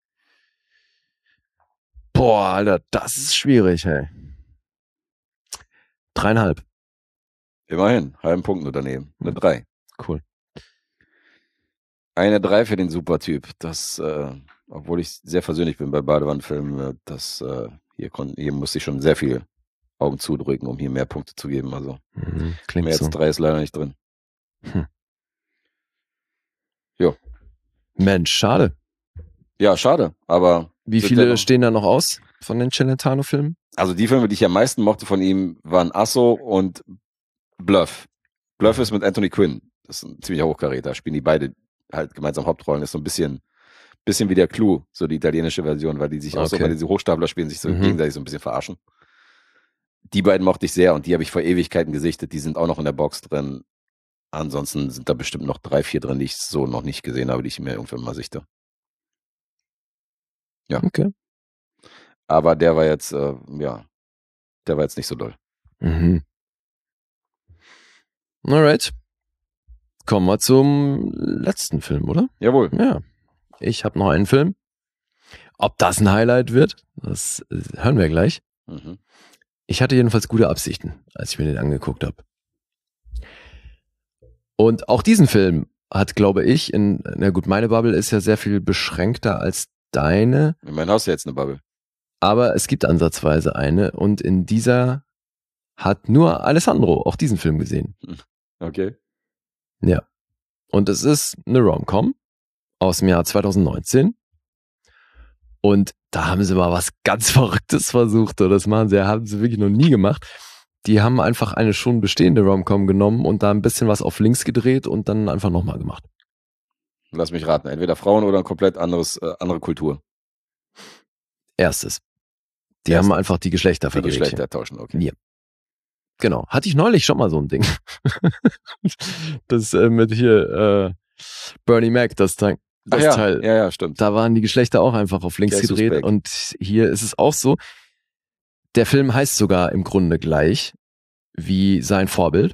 Boah, Alter, das ist schwierig, hey. Dreieinhalb. Immerhin, halben Punkt nur daneben. Eine drei. Cool. Eine drei für den Supertyp. Das, äh, obwohl ich sehr versöhnlich bin bei Badewannenfilmen, äh, das, äh, hier, kon- hier musste ich schon sehr viel Augen zudrücken, um hier mehr Punkte zu geben. Also Mhm. Klingt mehr als so. drei ist leider nicht drin. Hm. Jo. Mensch, schade. Ja, schade, aber Wie wird viele der noch- stehen da noch aus von den Celentano-Filmen? also die Filme, die ich am meisten mochte von ihm, waren Asso und Bluff. Bluff ist mit Anthony Quinn. Das ist ein ziemlicher Hochkaräter. Spielen die beide halt gemeinsam Hauptrollen. Ist so ein bisschen, bisschen wie der Clou, so die italienische Version, weil die sich auch so, Okay. weil diese Hochstapler spielen, sich so Mhm. gegenseitig so ein bisschen verarschen. Die beiden mochte ich sehr und die habe ich vor Ewigkeiten gesichtet. Die sind auch noch in der Box drin. Ansonsten sind da bestimmt noch drei, vier drin, die ich so noch nicht gesehen habe, die ich mir irgendwann mal sichte. Ja. Okay. Aber der war jetzt, äh, ja, der war jetzt nicht so doll. Mhm. Alright. Kommen wir zum letzten Film, oder? Jawohl. Ja. Ich habe noch einen Film. Ob das ein Highlight wird, das äh, hören wir gleich. Mhm. Ich hatte jedenfalls gute Absichten, als ich mir den angeguckt habe. Und auch diesen Film hat, glaube ich, in, na gut, meine Bubble ist ja sehr viel beschränkter als deine, In meinem Haus ist jetzt eine Bubble. aber es gibt ansatzweise eine und in dieser hat nur Alessandro auch diesen Film gesehen. Okay. Ja. Und es ist eine Rom-Com aus dem Jahr zwanzig neunzehn. Und da haben sie mal was ganz Verrücktes versucht. Oder das machen sie, haben sie wirklich noch nie gemacht. Die haben einfach eine schon bestehende Rom-Com genommen und da ein bisschen was auf links gedreht und dann einfach nochmal gemacht. Lass mich raten. Entweder Frauen oder ein komplett anderes, äh, andere Kultur. Erstes. Die Erstes. haben einfach die Geschlechter Die verdreht. Geschlechter tauschen, okay. Ja. Genau. Hatte ich neulich schon mal so ein Ding. das äh, mit hier äh, Bernie Mac, das, Teil- das Ach ja, Teil. ja, ja, stimmt. Da waren die Geschlechter auch einfach auf links Guess who's gedreht back? und hier ist es auch so. Der Film heißt sogar im Grunde gleich wie sein Vorbild.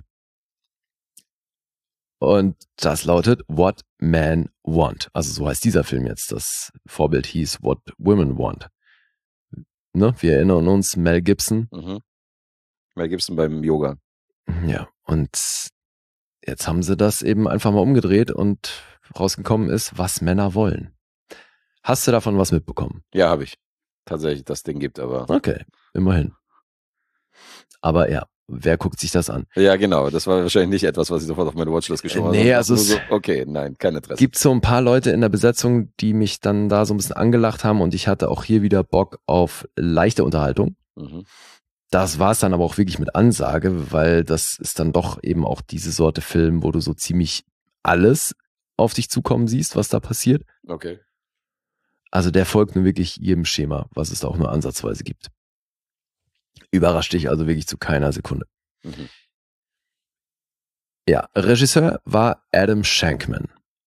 Und das lautet What Men Want. Also so heißt dieser Film jetzt. Das Vorbild hieß What Women Want. Ne? Wir erinnern uns, Mel Gibson. Mhm. Mel Gibson beim Yoga. Ja, und jetzt haben sie das eben einfach mal umgedreht und rausgekommen ist, was Männer wollen. Hast du davon was mitbekommen? Ja, habe ich. Tatsächlich, das Ding gibt, aber. Okay, immerhin. Aber ja, wer guckt sich das an? Ja, genau. Das war wahrscheinlich nicht etwas, was ich sofort auf meine Watchlist geschoben habe. Nee, sondern also nur es- so, okay, nein, kein Interesse. Gibt so ein paar Leute in der Besetzung, die mich dann da so ein bisschen angelacht haben und ich hatte auch hier wieder Bock auf leichte Unterhaltung. Mhm. Das war es dann aber auch wirklich mit Ansage, weil das ist dann doch eben auch diese Sorte Film, wo du so ziemlich alles auf dich zukommen siehst, was da passiert. Okay. Also der folgt nur wirklich jedem Schema, was es da auch nur ansatzweise gibt. Überrascht dich also wirklich zu keiner Sekunde. Mhm. Ja, Regisseur war Adam Shankman.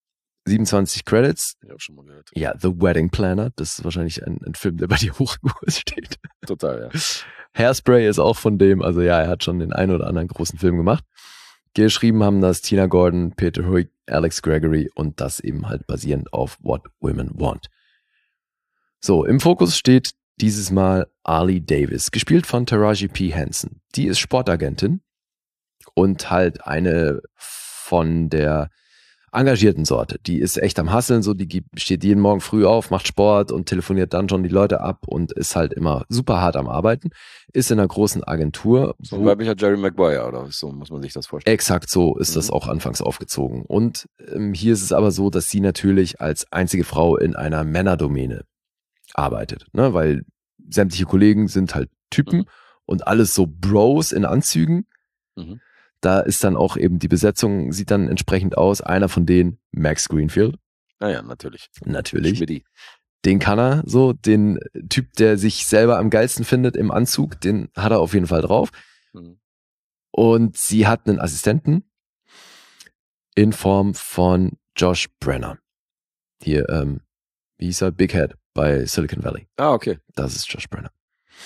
siebenundzwanzig Credits. Ja, schon mal gehört. Ja, The Wedding Planner. Das ist wahrscheinlich ein, ein Film, der bei dir hoch im Kurs steht. Total, ja. Hairspray ist auch von dem. Also ja, er hat schon den einen oder anderen großen Film gemacht. Geschrieben haben das Tina Gordon, Peter Hoyt, Alex Gregory und das eben halt basierend auf What Women Want. So, im Fokus steht dieses Mal Arlie Davis, gespielt von Taraji P. Henson. Die ist Sportagentin und halt eine von der engagierten Sorte. Die ist echt am Hasseln, so die steht jeden Morgen früh auf, macht Sport und telefoniert dann schon die Leute ab und ist halt immer super hart am Arbeiten. Ist in einer großen Agentur. So ein weiblicher Jerry Maguire, oder so muss man sich das vorstellen. Exakt so ist Mhm. das auch anfangs aufgezogen. Und ähm, hier ist es aber so, dass sie natürlich als einzige Frau in einer Männerdomäne arbeitet, ne? Weil sämtliche Kollegen sind halt Typen Mhm. und alles so Bros in Anzügen. Mhm. Da ist dann auch eben die Besetzung, sieht dann entsprechend aus. Einer von denen, Max Greenfield, Naja, natürlich. natürlich. Schmidti. Den kann er so, den Typ, der sich selber am geilsten findet im Anzug, den hat er auf jeden Fall drauf. Mhm. Und sie hat einen Assistenten in Form von Josh Brenner. Hier, ähm, wie hieß er? Big Head bei Silicon Valley. Ah, okay. Das ist Josh Brenner.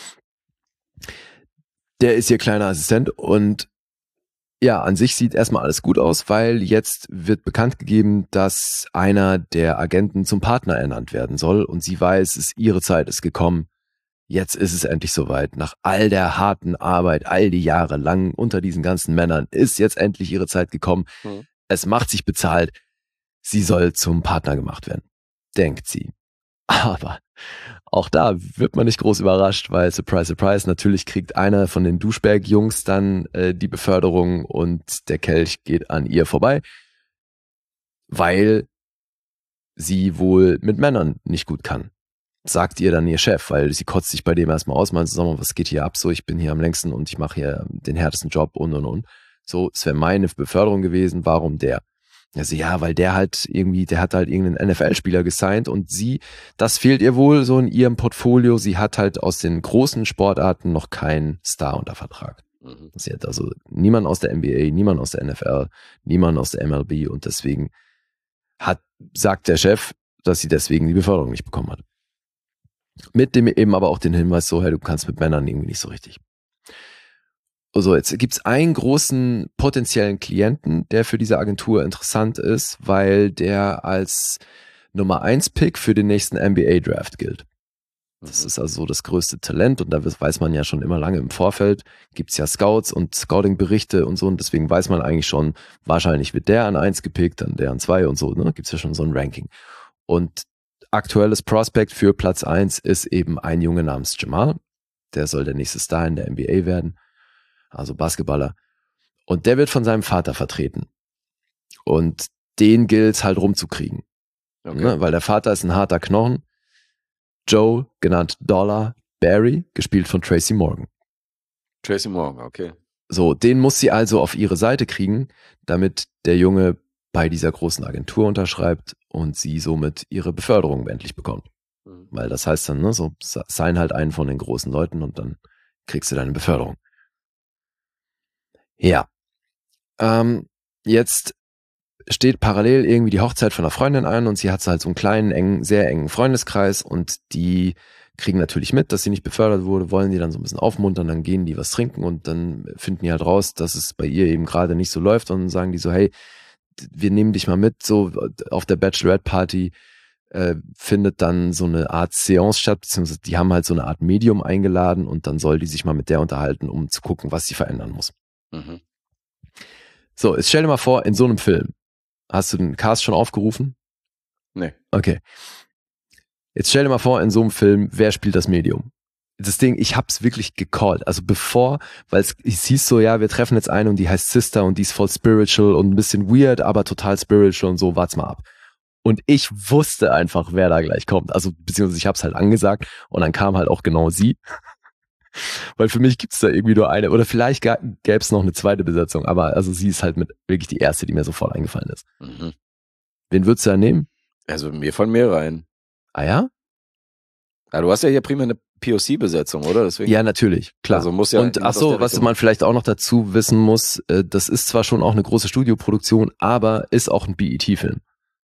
Der ist ihr kleiner Assistent und ja, an sich sieht erstmal alles gut aus, weil jetzt wird bekannt gegeben, dass einer der Agenten zum Partner ernannt werden soll und sie weiß, es ihre Zeit ist gekommen. Jetzt ist es endlich soweit. Nach all der harten Arbeit, all die Jahre lang unter diesen ganzen Männern ist jetzt endlich ihre Zeit gekommen. Mhm. Es macht sich bezahlt. Sie soll zum Partner gemacht werden, denkt sie. Aber auch da wird man nicht groß überrascht, weil surprise, surprise, natürlich kriegt einer von den Douchebag-Jungs dann äh, die Beförderung und der Kelch geht an ihr vorbei, weil sie wohl mit Männern nicht gut kann. Sagt ihr dann ihr Chef, weil sie kotzt sich bei dem erstmal aus, meint, sag mal, was geht hier ab? So, ich bin hier am längsten und ich mache hier den härtesten Job und und und. So, es wäre meine Beförderung gewesen, warum der? Also ja, weil der halt irgendwie, der hat halt irgendeinen N F L-Spieler gesigned und sie, das fehlt ihr wohl so in ihrem Portfolio. Sie hat halt aus den großen Sportarten noch keinen Star unter Vertrag. Mhm. Sie hat also niemand aus der N B A, niemand aus der N F L, niemand aus der M L B und deswegen hat, sagt der Chef, dass sie deswegen die Beförderung nicht bekommen hat. Mit dem eben aber auch den Hinweis so, hey, du kannst mit Männern irgendwie nicht so richtig. Also jetzt gibt's einen großen potenziellen Klienten, der für diese Agentur interessant ist, weil der als Nummer eins Pick für den nächsten N B A Draft gilt. Das ist also so das größte Talent und da weiß man ja schon immer lange im Vorfeld, gibt's ja Scouts und Scouting-Berichte und so und deswegen weiß man eigentlich schon, wahrscheinlich wird der an eins gepickt, dann der an zwei und so, ne? Gibt's ja schon so ein Ranking. Und aktuelles Prospect für Platz eins ist eben ein Junge namens Jamal. Der soll der nächste Star in der N B A werden. Also Basketballer. Und der wird von seinem Vater vertreten. Und den gilt's halt rumzukriegen. Okay. Ne? Weil der Vater ist ein harter Knochen. Joe, genannt Dollar Barry, gespielt von Tracy Morgan. Tracy Morgan, okay. So, den muss sie also auf ihre Seite kriegen, damit der Junge bei dieser großen Agentur unterschreibt und sie somit ihre Beförderung endlich bekommt. Mhm. Weil das heißt dann, ne, so, sign halt einen von den großen Leuten und dann kriegst du deine Beförderung. Ja. Ähm, jetzt steht parallel irgendwie die Hochzeit von einer Freundin an und sie hat halt so einen kleinen, engen, sehr engen Freundeskreis und die kriegen natürlich mit, dass sie nicht befördert wurde, wollen die dann so ein bisschen aufmuntern, dann gehen die was trinken und dann finden die halt raus, dass es bei ihr eben gerade nicht so läuft und dann sagen die so, hey, wir nehmen dich mal mit, so auf der Bachelorette-Party äh, findet dann so eine Art Seance statt, beziehungsweise die haben halt so eine Art Medium eingeladen und dann soll die sich mal mit der unterhalten, um zu gucken, was sie verändern muss. Mhm. So, jetzt stell dir mal vor, in so einem Film, hast du den Cast schon aufgerufen? Nee. Okay. Jetzt stell dir mal vor, in so einem Film, wer spielt das Medium? Das Ding, ich hab's wirklich gecallt. Also bevor, weil es, es hieß so, ja, wir treffen jetzt eine und die heißt Sister und die ist voll spiritual und ein bisschen weird, aber total spiritual und so, wart's mal ab. Und ich wusste einfach, wer da gleich kommt. Also, beziehungsweise ich hab's halt angesagt und dann kam halt auch genau sie. Weil für mich gibt's da irgendwie nur eine, oder vielleicht gäbe es noch eine zweite Besetzung, aber also sie ist halt mit wirklich die erste, die mir sofort eingefallen ist. Mhm. Wen würdest du da nehmen? Also mir fallen mehrere ein. Ah ja? Ja, du hast ja hier primär eine P O C-Besetzung, oder? Deswegen. Ja, natürlich, klar. Also muss ja und ach so, was man vielleicht auch noch dazu wissen muss, das ist zwar schon auch eine große Studioproduktion, aber ist auch ein B E T-Film.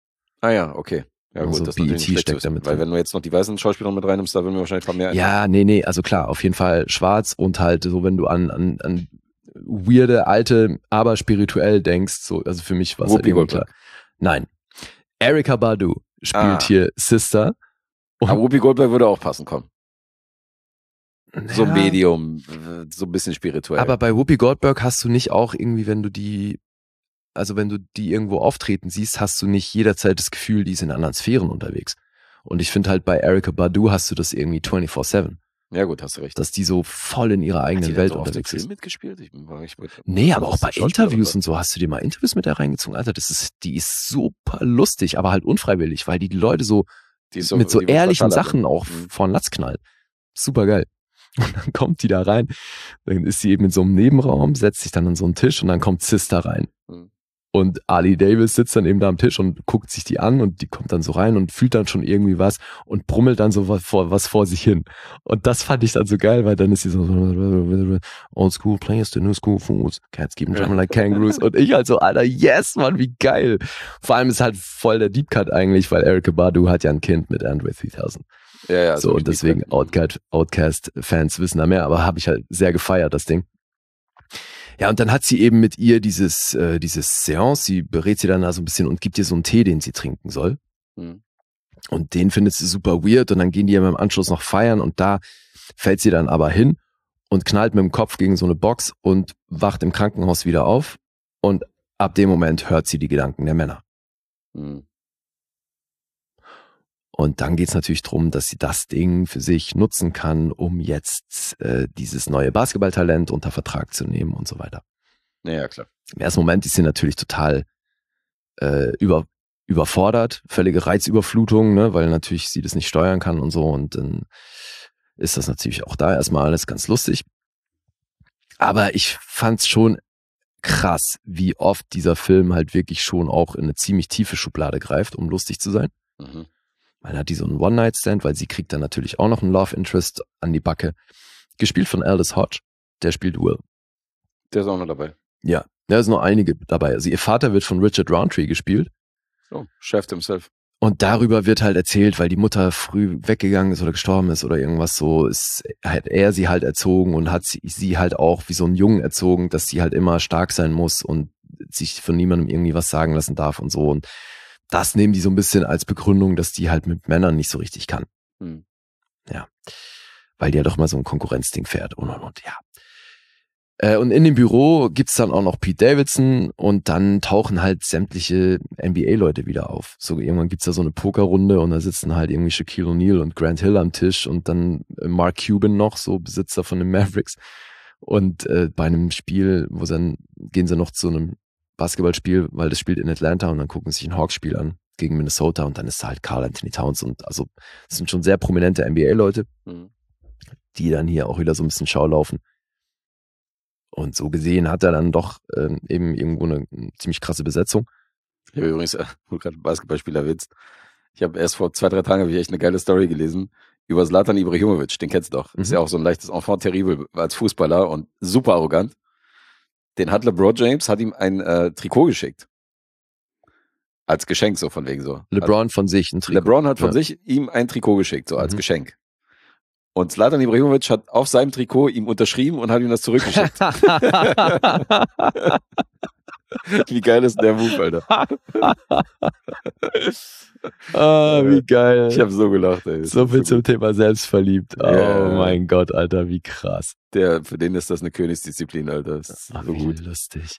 Ah ja, okay. Ja gut, Also das ist B E T natürlich nicht schlecht steckt zu wissen, damit weil drin. wenn du jetzt noch die weißen Schauspieler mit reinnimmst, da würden wir wahrscheinlich ein paar mehr Ja, nee, nee, also klar, auf jeden Fall schwarz und halt so, wenn du an, an, an weirde, alte, aber spirituell denkst, so, also für mich war es halt Whoopi irgendwie Goldberg. klar. Nein. Erykah Badu spielt Ah. hier Sister. Und- Aber Whoopi Goldberg würde auch passen, komm. So Ja, Medium, so ein bisschen spirituell. aber bei Whoopi Goldberg hast du nicht auch irgendwie, wenn du die, also wenn du die irgendwo auftreten siehst, hast du nicht jederzeit das Gefühl, die ist in anderen Sphären unterwegs. Und ich finde halt bei Erykah Badu hast du das irgendwie vierundzwanzig sieben, ja gut, hast du recht. dass die so voll in ihrer Hat eigenen die Welt so auf dem unterwegs Film ist. mitgespielt? Ich war ich mit, Nee, aber auch das bei ist Schauspieler Interviews oder und so, hast du dir mal Interviews mit der reingezogen? Alter, das ist, die ist super lustig, aber halt unfreiwillig, weil die die Leute so, die ist so mit so die wird ehrlichen vertallert, Sachen ne? auch Mhm. vor den Latz knallt. Super geil. Und dann kommt die da rein, dann ist sie eben in so einem Nebenraum, setzt sich dann an so einen Tisch und dann kommt Sister rein. Mhm. Und Ali Davis sitzt dann eben da am Tisch und guckt sich die an und die kommt dann so rein und fühlt dann schon irgendwie was und brummelt dann so was vor, was vor sich hin. Und das fand ich dann so geil, weil dann ist sie so Old School Players to New School Foods, Cats keep drumming like kangaroos. Und ich halt so, Alter, yes, Mann, wie geil. Vor allem ist halt voll der Deep Cut eigentlich, weil Erykah Badu hat ja ein Kind mit Andre dreitausend. Ja, ja, So, und deswegen Outcast, Outcast-Fans wissen da mehr, aber habe ich halt sehr gefeiert, das Ding. Ja, und dann hat sie eben mit ihr dieses, äh, dieses Seance, sie berät sie dann da so ein bisschen und gibt ihr so einen Tee, den sie trinken soll. Mhm. Und den findet sie super weird und dann gehen die ja im Anschluss noch feiern und da fällt sie dann aber hin und knallt mit dem Kopf gegen so eine Box und wacht im Krankenhaus wieder auf und ab dem Moment hört sie die Gedanken der Männer. Mhm. Und dann geht's natürlich drum, dass sie das Ding für sich nutzen kann, um jetzt äh, dieses neue Basketballtalent unter Vertrag zu nehmen und so weiter. Ja, ja, klar. Im ersten Moment ist sie natürlich total äh, über, überfordert, völlige Reizüberflutung, ne, weil natürlich sie das nicht steuern kann und so. Und dann ist das natürlich auch da erstmal alles ganz lustig. Aber ich fand's schon krass, wie oft dieser Film halt wirklich schon auch in eine ziemlich tiefe Schublade greift, um lustig zu sein. Mhm. Weil hat die so einen One-Night-Stand, weil sie kriegt dann natürlich auch noch einen Love-Interest an die Backe. Gespielt von Aldous Hodge, der spielt Will. Der ist auch noch dabei. Ja, da sind noch einige dabei. Also ihr Vater wird von Richard Roundtree gespielt. Oh, Chef himself. Und darüber wird halt erzählt, weil die Mutter früh weggegangen ist oder gestorben ist oder irgendwas so, ist, hat er sie halt erzogen und hat sie, sie halt auch wie so einen Jungen erzogen, dass sie halt immer stark sein muss und sich von niemandem irgendwie was sagen lassen darf und so. Und das nehmen die so ein bisschen als Begründung, dass die halt mit Männern nicht so richtig kann. Hm. Ja. Weil die ja doch mal so ein Konkurrenzding fährt und und und, ja. Äh, und in dem Büro gibt's dann auch noch Pete Davidson und dann tauchen halt sämtliche N B A-Leute wieder auf. So irgendwann gibt's da so eine Pokerrunde und da sitzen halt irgendwie Shaquille O'Neal und Grant Hill am Tisch und dann Mark Cuban noch, so Besitzer von den Mavericks. Und äh, bei einem Spiel, wo sie dann gehen sie noch zu einem Basketballspiel, weil das spielt in Atlanta und dann gucken sie sich ein Hawks-Spiel an gegen Minnesota und dann ist da halt Karl Anthony Towns und also das sind schon sehr prominente N B A-Leute, Mhm. die dann hier auch wieder so ein bisschen Schau laufen. Und so gesehen hat er dann doch ähm, eben irgendwo eine, eine ziemlich krasse Besetzung. Ich habe übrigens, äh, wo du gerade Basketballspieler willst, ich habe erst vor zwei, drei Tagen habe ich echt eine geile Story gelesen über Zlatan Ibrahimovic, den kennst du doch. Mhm. Ist ja auch so ein leichtes Enfant terrible als Fußballer und super arrogant. Den hat LeBron James, hat ihm ein äh, Trikot geschickt. Als Geschenk, so von wegen so. LeBron von sich ein Also, Trikot. LeBron hat von Ja. sich ihm ein Trikot geschickt, so als Mhm. Geschenk. Und Zlatan Ibrahimovic hat auf seinem Trikot ihm unterschrieben und hat ihm das zurückgeschickt. Wie geil ist denn der Move, Alter? Ah, wie geil. Ich habe so gelacht, ey. Das so ist viel gut. zum Thema selbstverliebt. Oh Ja. mein Gott, Alter, wie krass. Der, für den ist das eine Königsdisziplin, Alter. Das ist Ach, so wie gut. lustig.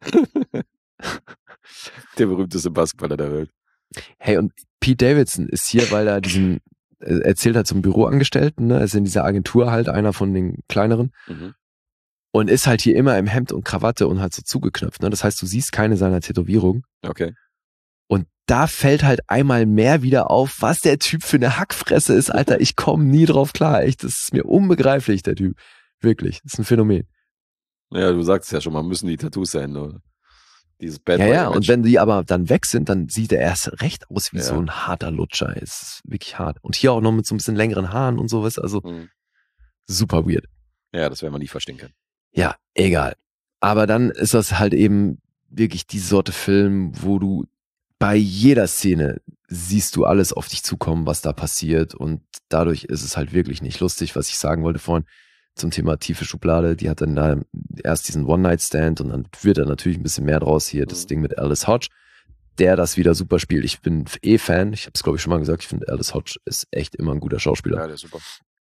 Der berühmteste Basketballer der Welt. Hey, und Pete Davidson ist hier, weil er diesen, er erzählt halt zum Büroangestellten, ne, er ist in dieser Agentur halt einer von den kleineren Mhm. und ist halt hier immer im Hemd und Krawatte und halt so zugeknöpft, ne, das heißt, du siehst keine seiner Tätowierungen Okay. und da fällt halt einmal mehr wieder auf, was der Typ für eine Hackfresse ist, Alter, ich komme nie drauf klar, echt, das ist mir unbegreiflich, der Typ, wirklich, das ist ein Phänomen. Ja, du sagst es ja schon mal, müssen die Tattoos sein, oder? Dieses Bad Ja, Boy ja, Image. und wenn die aber dann weg sind, dann sieht er erst recht aus wie Ja. so ein harter Lutscher. Es ist wirklich hart. Und hier auch noch mit so ein bisschen längeren Haaren und sowas. Also Mhm. super weird. Ja, das werden wir nie verstehen können. Ja, egal. Aber dann ist das halt eben wirklich die Sorte Film, wo du bei jeder Szene siehst du alles auf dich zukommen, was da passiert und dadurch ist es halt wirklich nicht lustig, was ich sagen wollte vorhin zum Thema tiefe Schublade, die hat dann da erst diesen One-Night-Stand und dann wird da natürlich ein bisschen mehr draus hier, das Ding mit Aldis Hodge, der das wieder super spielt. Ich bin eh Fan, ich habe es glaube ich schon mal gesagt, ich finde Aldis Hodge ist echt immer ein guter Schauspieler. Ja, der ist super.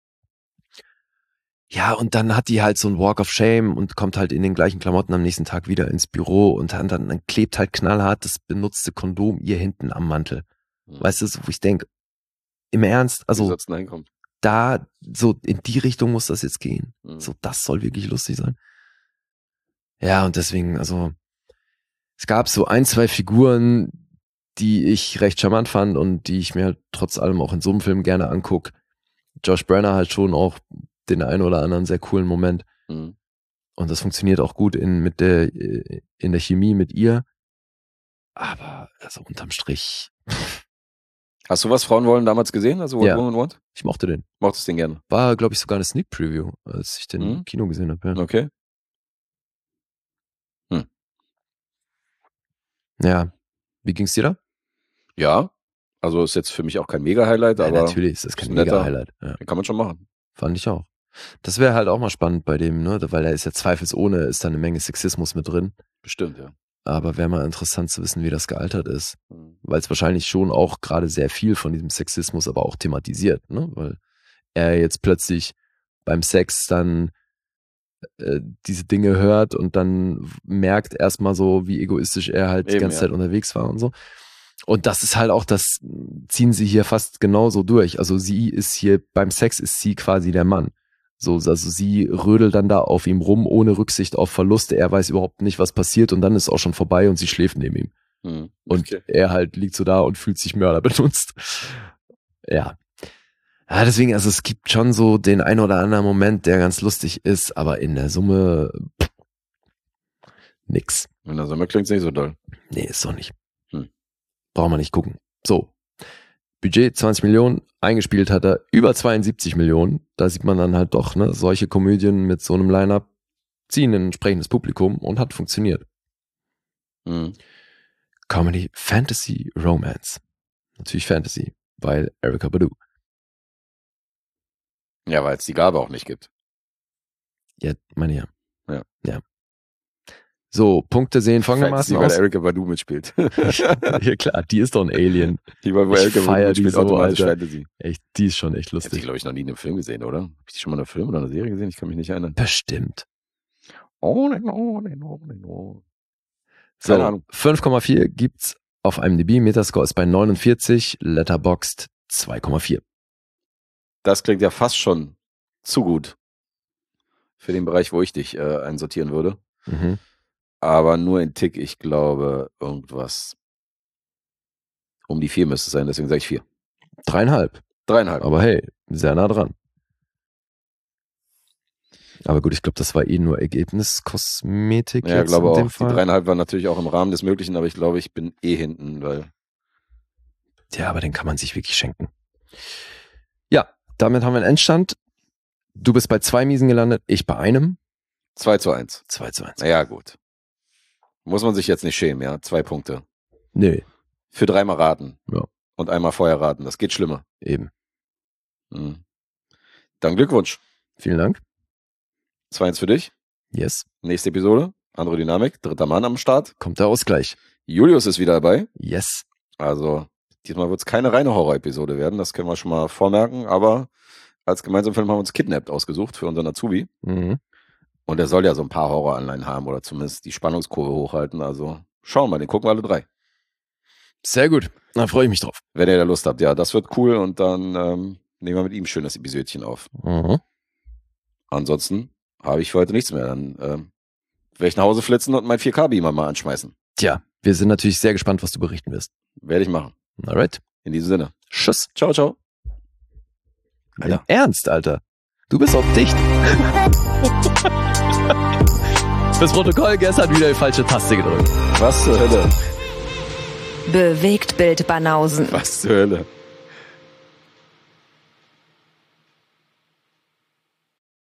Ja, und dann hat die halt so ein Walk of Shame und kommt halt in den gleichen Klamotten am nächsten Tag wieder ins Büro und dann, dann, dann klebt halt knallhart das benutzte Kondom ihr hinten am Mantel. Mhm. Weißt du, wo ich denke, im Ernst, also da, so in die Richtung muss das jetzt gehen. Mhm. So, das soll wirklich lustig sein. Ja, und deswegen, also es gab so ein, zwei Figuren, die ich recht charmant fand und die ich mir halt trotz allem auch in so einem Film gerne angucke. Josh Brenner halt schon auch den einen oder anderen sehr coolen Moment. Mhm. Und das funktioniert auch gut in, mit der, in der Chemie mit ihr. Aber also unterm Strich. Hast du was Frauen wollen damals gesehen? Also What ja. Women Want? Ich mochte den. Mochtest den gerne? War, glaube ich, sogar eine Sneak Preview, als ich den mhm. im Kino gesehen habe. Ja. Okay. Hm. Ja. Wie ging's dir da? Ja. Also ist jetzt für mich auch kein Mega-Highlight, ja, aber. Natürlich ist das kein Mega-Highlight. Ja. Kann man schon machen. Fand ich auch. Das wäre halt auch mal spannend bei dem, ne? Weil da ist ja zweifelsohne, ist da eine Menge Sexismus mit drin. Bestimmt, ja. Aber wäre mal interessant zu wissen, wie das gealtert ist. Mhm. Weil es wahrscheinlich schon auch gerade sehr viel von diesem Sexismus aber auch thematisiert, ne? Weil er jetzt plötzlich beim Sex dann äh, diese Dinge hört und dann merkt erstmal so, wie egoistisch er halt Eben, die ganze ja. Zeit unterwegs war und so. Und das ist halt auch, das ziehen sie hier fast genauso durch. Also sie ist hier, beim Sex ist sie quasi der Mann. So, also sie rödelt dann da auf ihm rum, ohne Rücksicht auf Verluste. Er weiß überhaupt nicht, was passiert und dann ist es auch schon vorbei und sie schläft neben ihm. Hm, okay. Und er halt liegt so da und fühlt sich Mörder benutzt. Ja. Ja, deswegen, also es gibt schon so den ein oder anderen Moment, der ganz lustig ist, aber in der Summe pff, nix. In der Summe klingt's nicht so doll. Nee, ist doch nicht. Hm. Braucht man nicht gucken. So. Budget zwanzig Millionen, eingespielt hat er über zweiundsiebzig Millionen. Da sieht man dann halt doch, ne, solche Komödien mit so einem Line-Up ziehen ein entsprechendes Publikum und hat funktioniert. Mhm. Comedy, Fantasy, Romance. Natürlich Fantasy, weil Erykah Badu. Ja, weil es die Gabe auch nicht gibt. Ja, meine ja. Ja. Ja. So, Punkte sehen folgendermaßen Fantasy, aus. weil Erykah Badu mitspielt. Ja klar, die ist doch ein Alien. Die, weil ich feier die so, Alter. Fantasy. Echt, die ist schon echt lustig. Ich habe die, glaube ich, noch nie in einem Film gesehen, oder? Habe ich die schon mal in einem Film oder einer Serie gesehen? Ich kann mich nicht erinnern. Bestimmt. Oh, nein, oh, nein, oh, nein, oh. So, fünf Komma vier gibt's auf IMDb, Metascore ist bei neunundvierzig, Letterboxd zwei Komma vier. Das klingt ja fast schon zu gut für den Bereich, wo ich dich äh, einsortieren würde. Mhm. Aber nur ein Tick, ich glaube, irgendwas um die vier müsste es sein, deswegen sage ich vier. Dreieinhalb. Dreieinhalb. Aber hey, sehr nah dran. Aber gut, ich glaube, das war eh nur Ergebniskosmetik. Ja, ich glaube in dem auch. Fall. Die dreieinhalb waren natürlich auch im Rahmen des Möglichen, aber ich glaube, ich bin eh hinten, weil. Ja, aber den kann man sich wirklich schenken. Ja, damit haben wir einen Endstand. Du bist bei zwei Miesen gelandet, ich bei einem. zwei zu eins. zwei zu eins. Naja, gut. Muss man sich jetzt nicht schämen, ja? Zwei Punkte. Nö. Für dreimal raten. Ja. Und einmal vorher raten. Das geht schlimmer. Eben. Mhm. Dann Glückwunsch. Vielen Dank. zwei eins für dich. Yes. Nächste Episode. Andere Dynamik. Dritter Mann am Start. Kommt der Ausgleich. Julius ist wieder dabei. Yes. Also, diesmal wird es keine reine Horror-Episode werden. Das können wir schon mal vormerken. Aber als gemeinsamen Film haben wir uns Kidnapped ausgesucht für unseren Azubi. Mhm. Und er soll ja so ein paar Horroranleihen haben oder zumindest die Spannungskurve hochhalten. Also schauen wir mal, den gucken wir alle drei. Sehr gut, da freue ich mich drauf. Wenn ihr da Lust habt, ja, das wird cool und dann ähm, nehmen wir mit ihm schön das Episödchen auf. Mhm. Ansonsten habe ich für heute nichts mehr. Dann ähm, werde ich nach Hause flitzen und mein vier K-Beamer mal anschmeißen. Tja, wir sind natürlich sehr gespannt, was du berichten wirst. Werde ich machen. Alright. In diesem Sinne. Tschüss. Ciao, ciao. Alter. Im Ernst, Alter. Du bist auch dicht. Fürs Protokoll, Guess hat wieder die falsche Taste gedrückt. Was zur Hölle? Bewegt Bild Banausen. Was zur Hölle?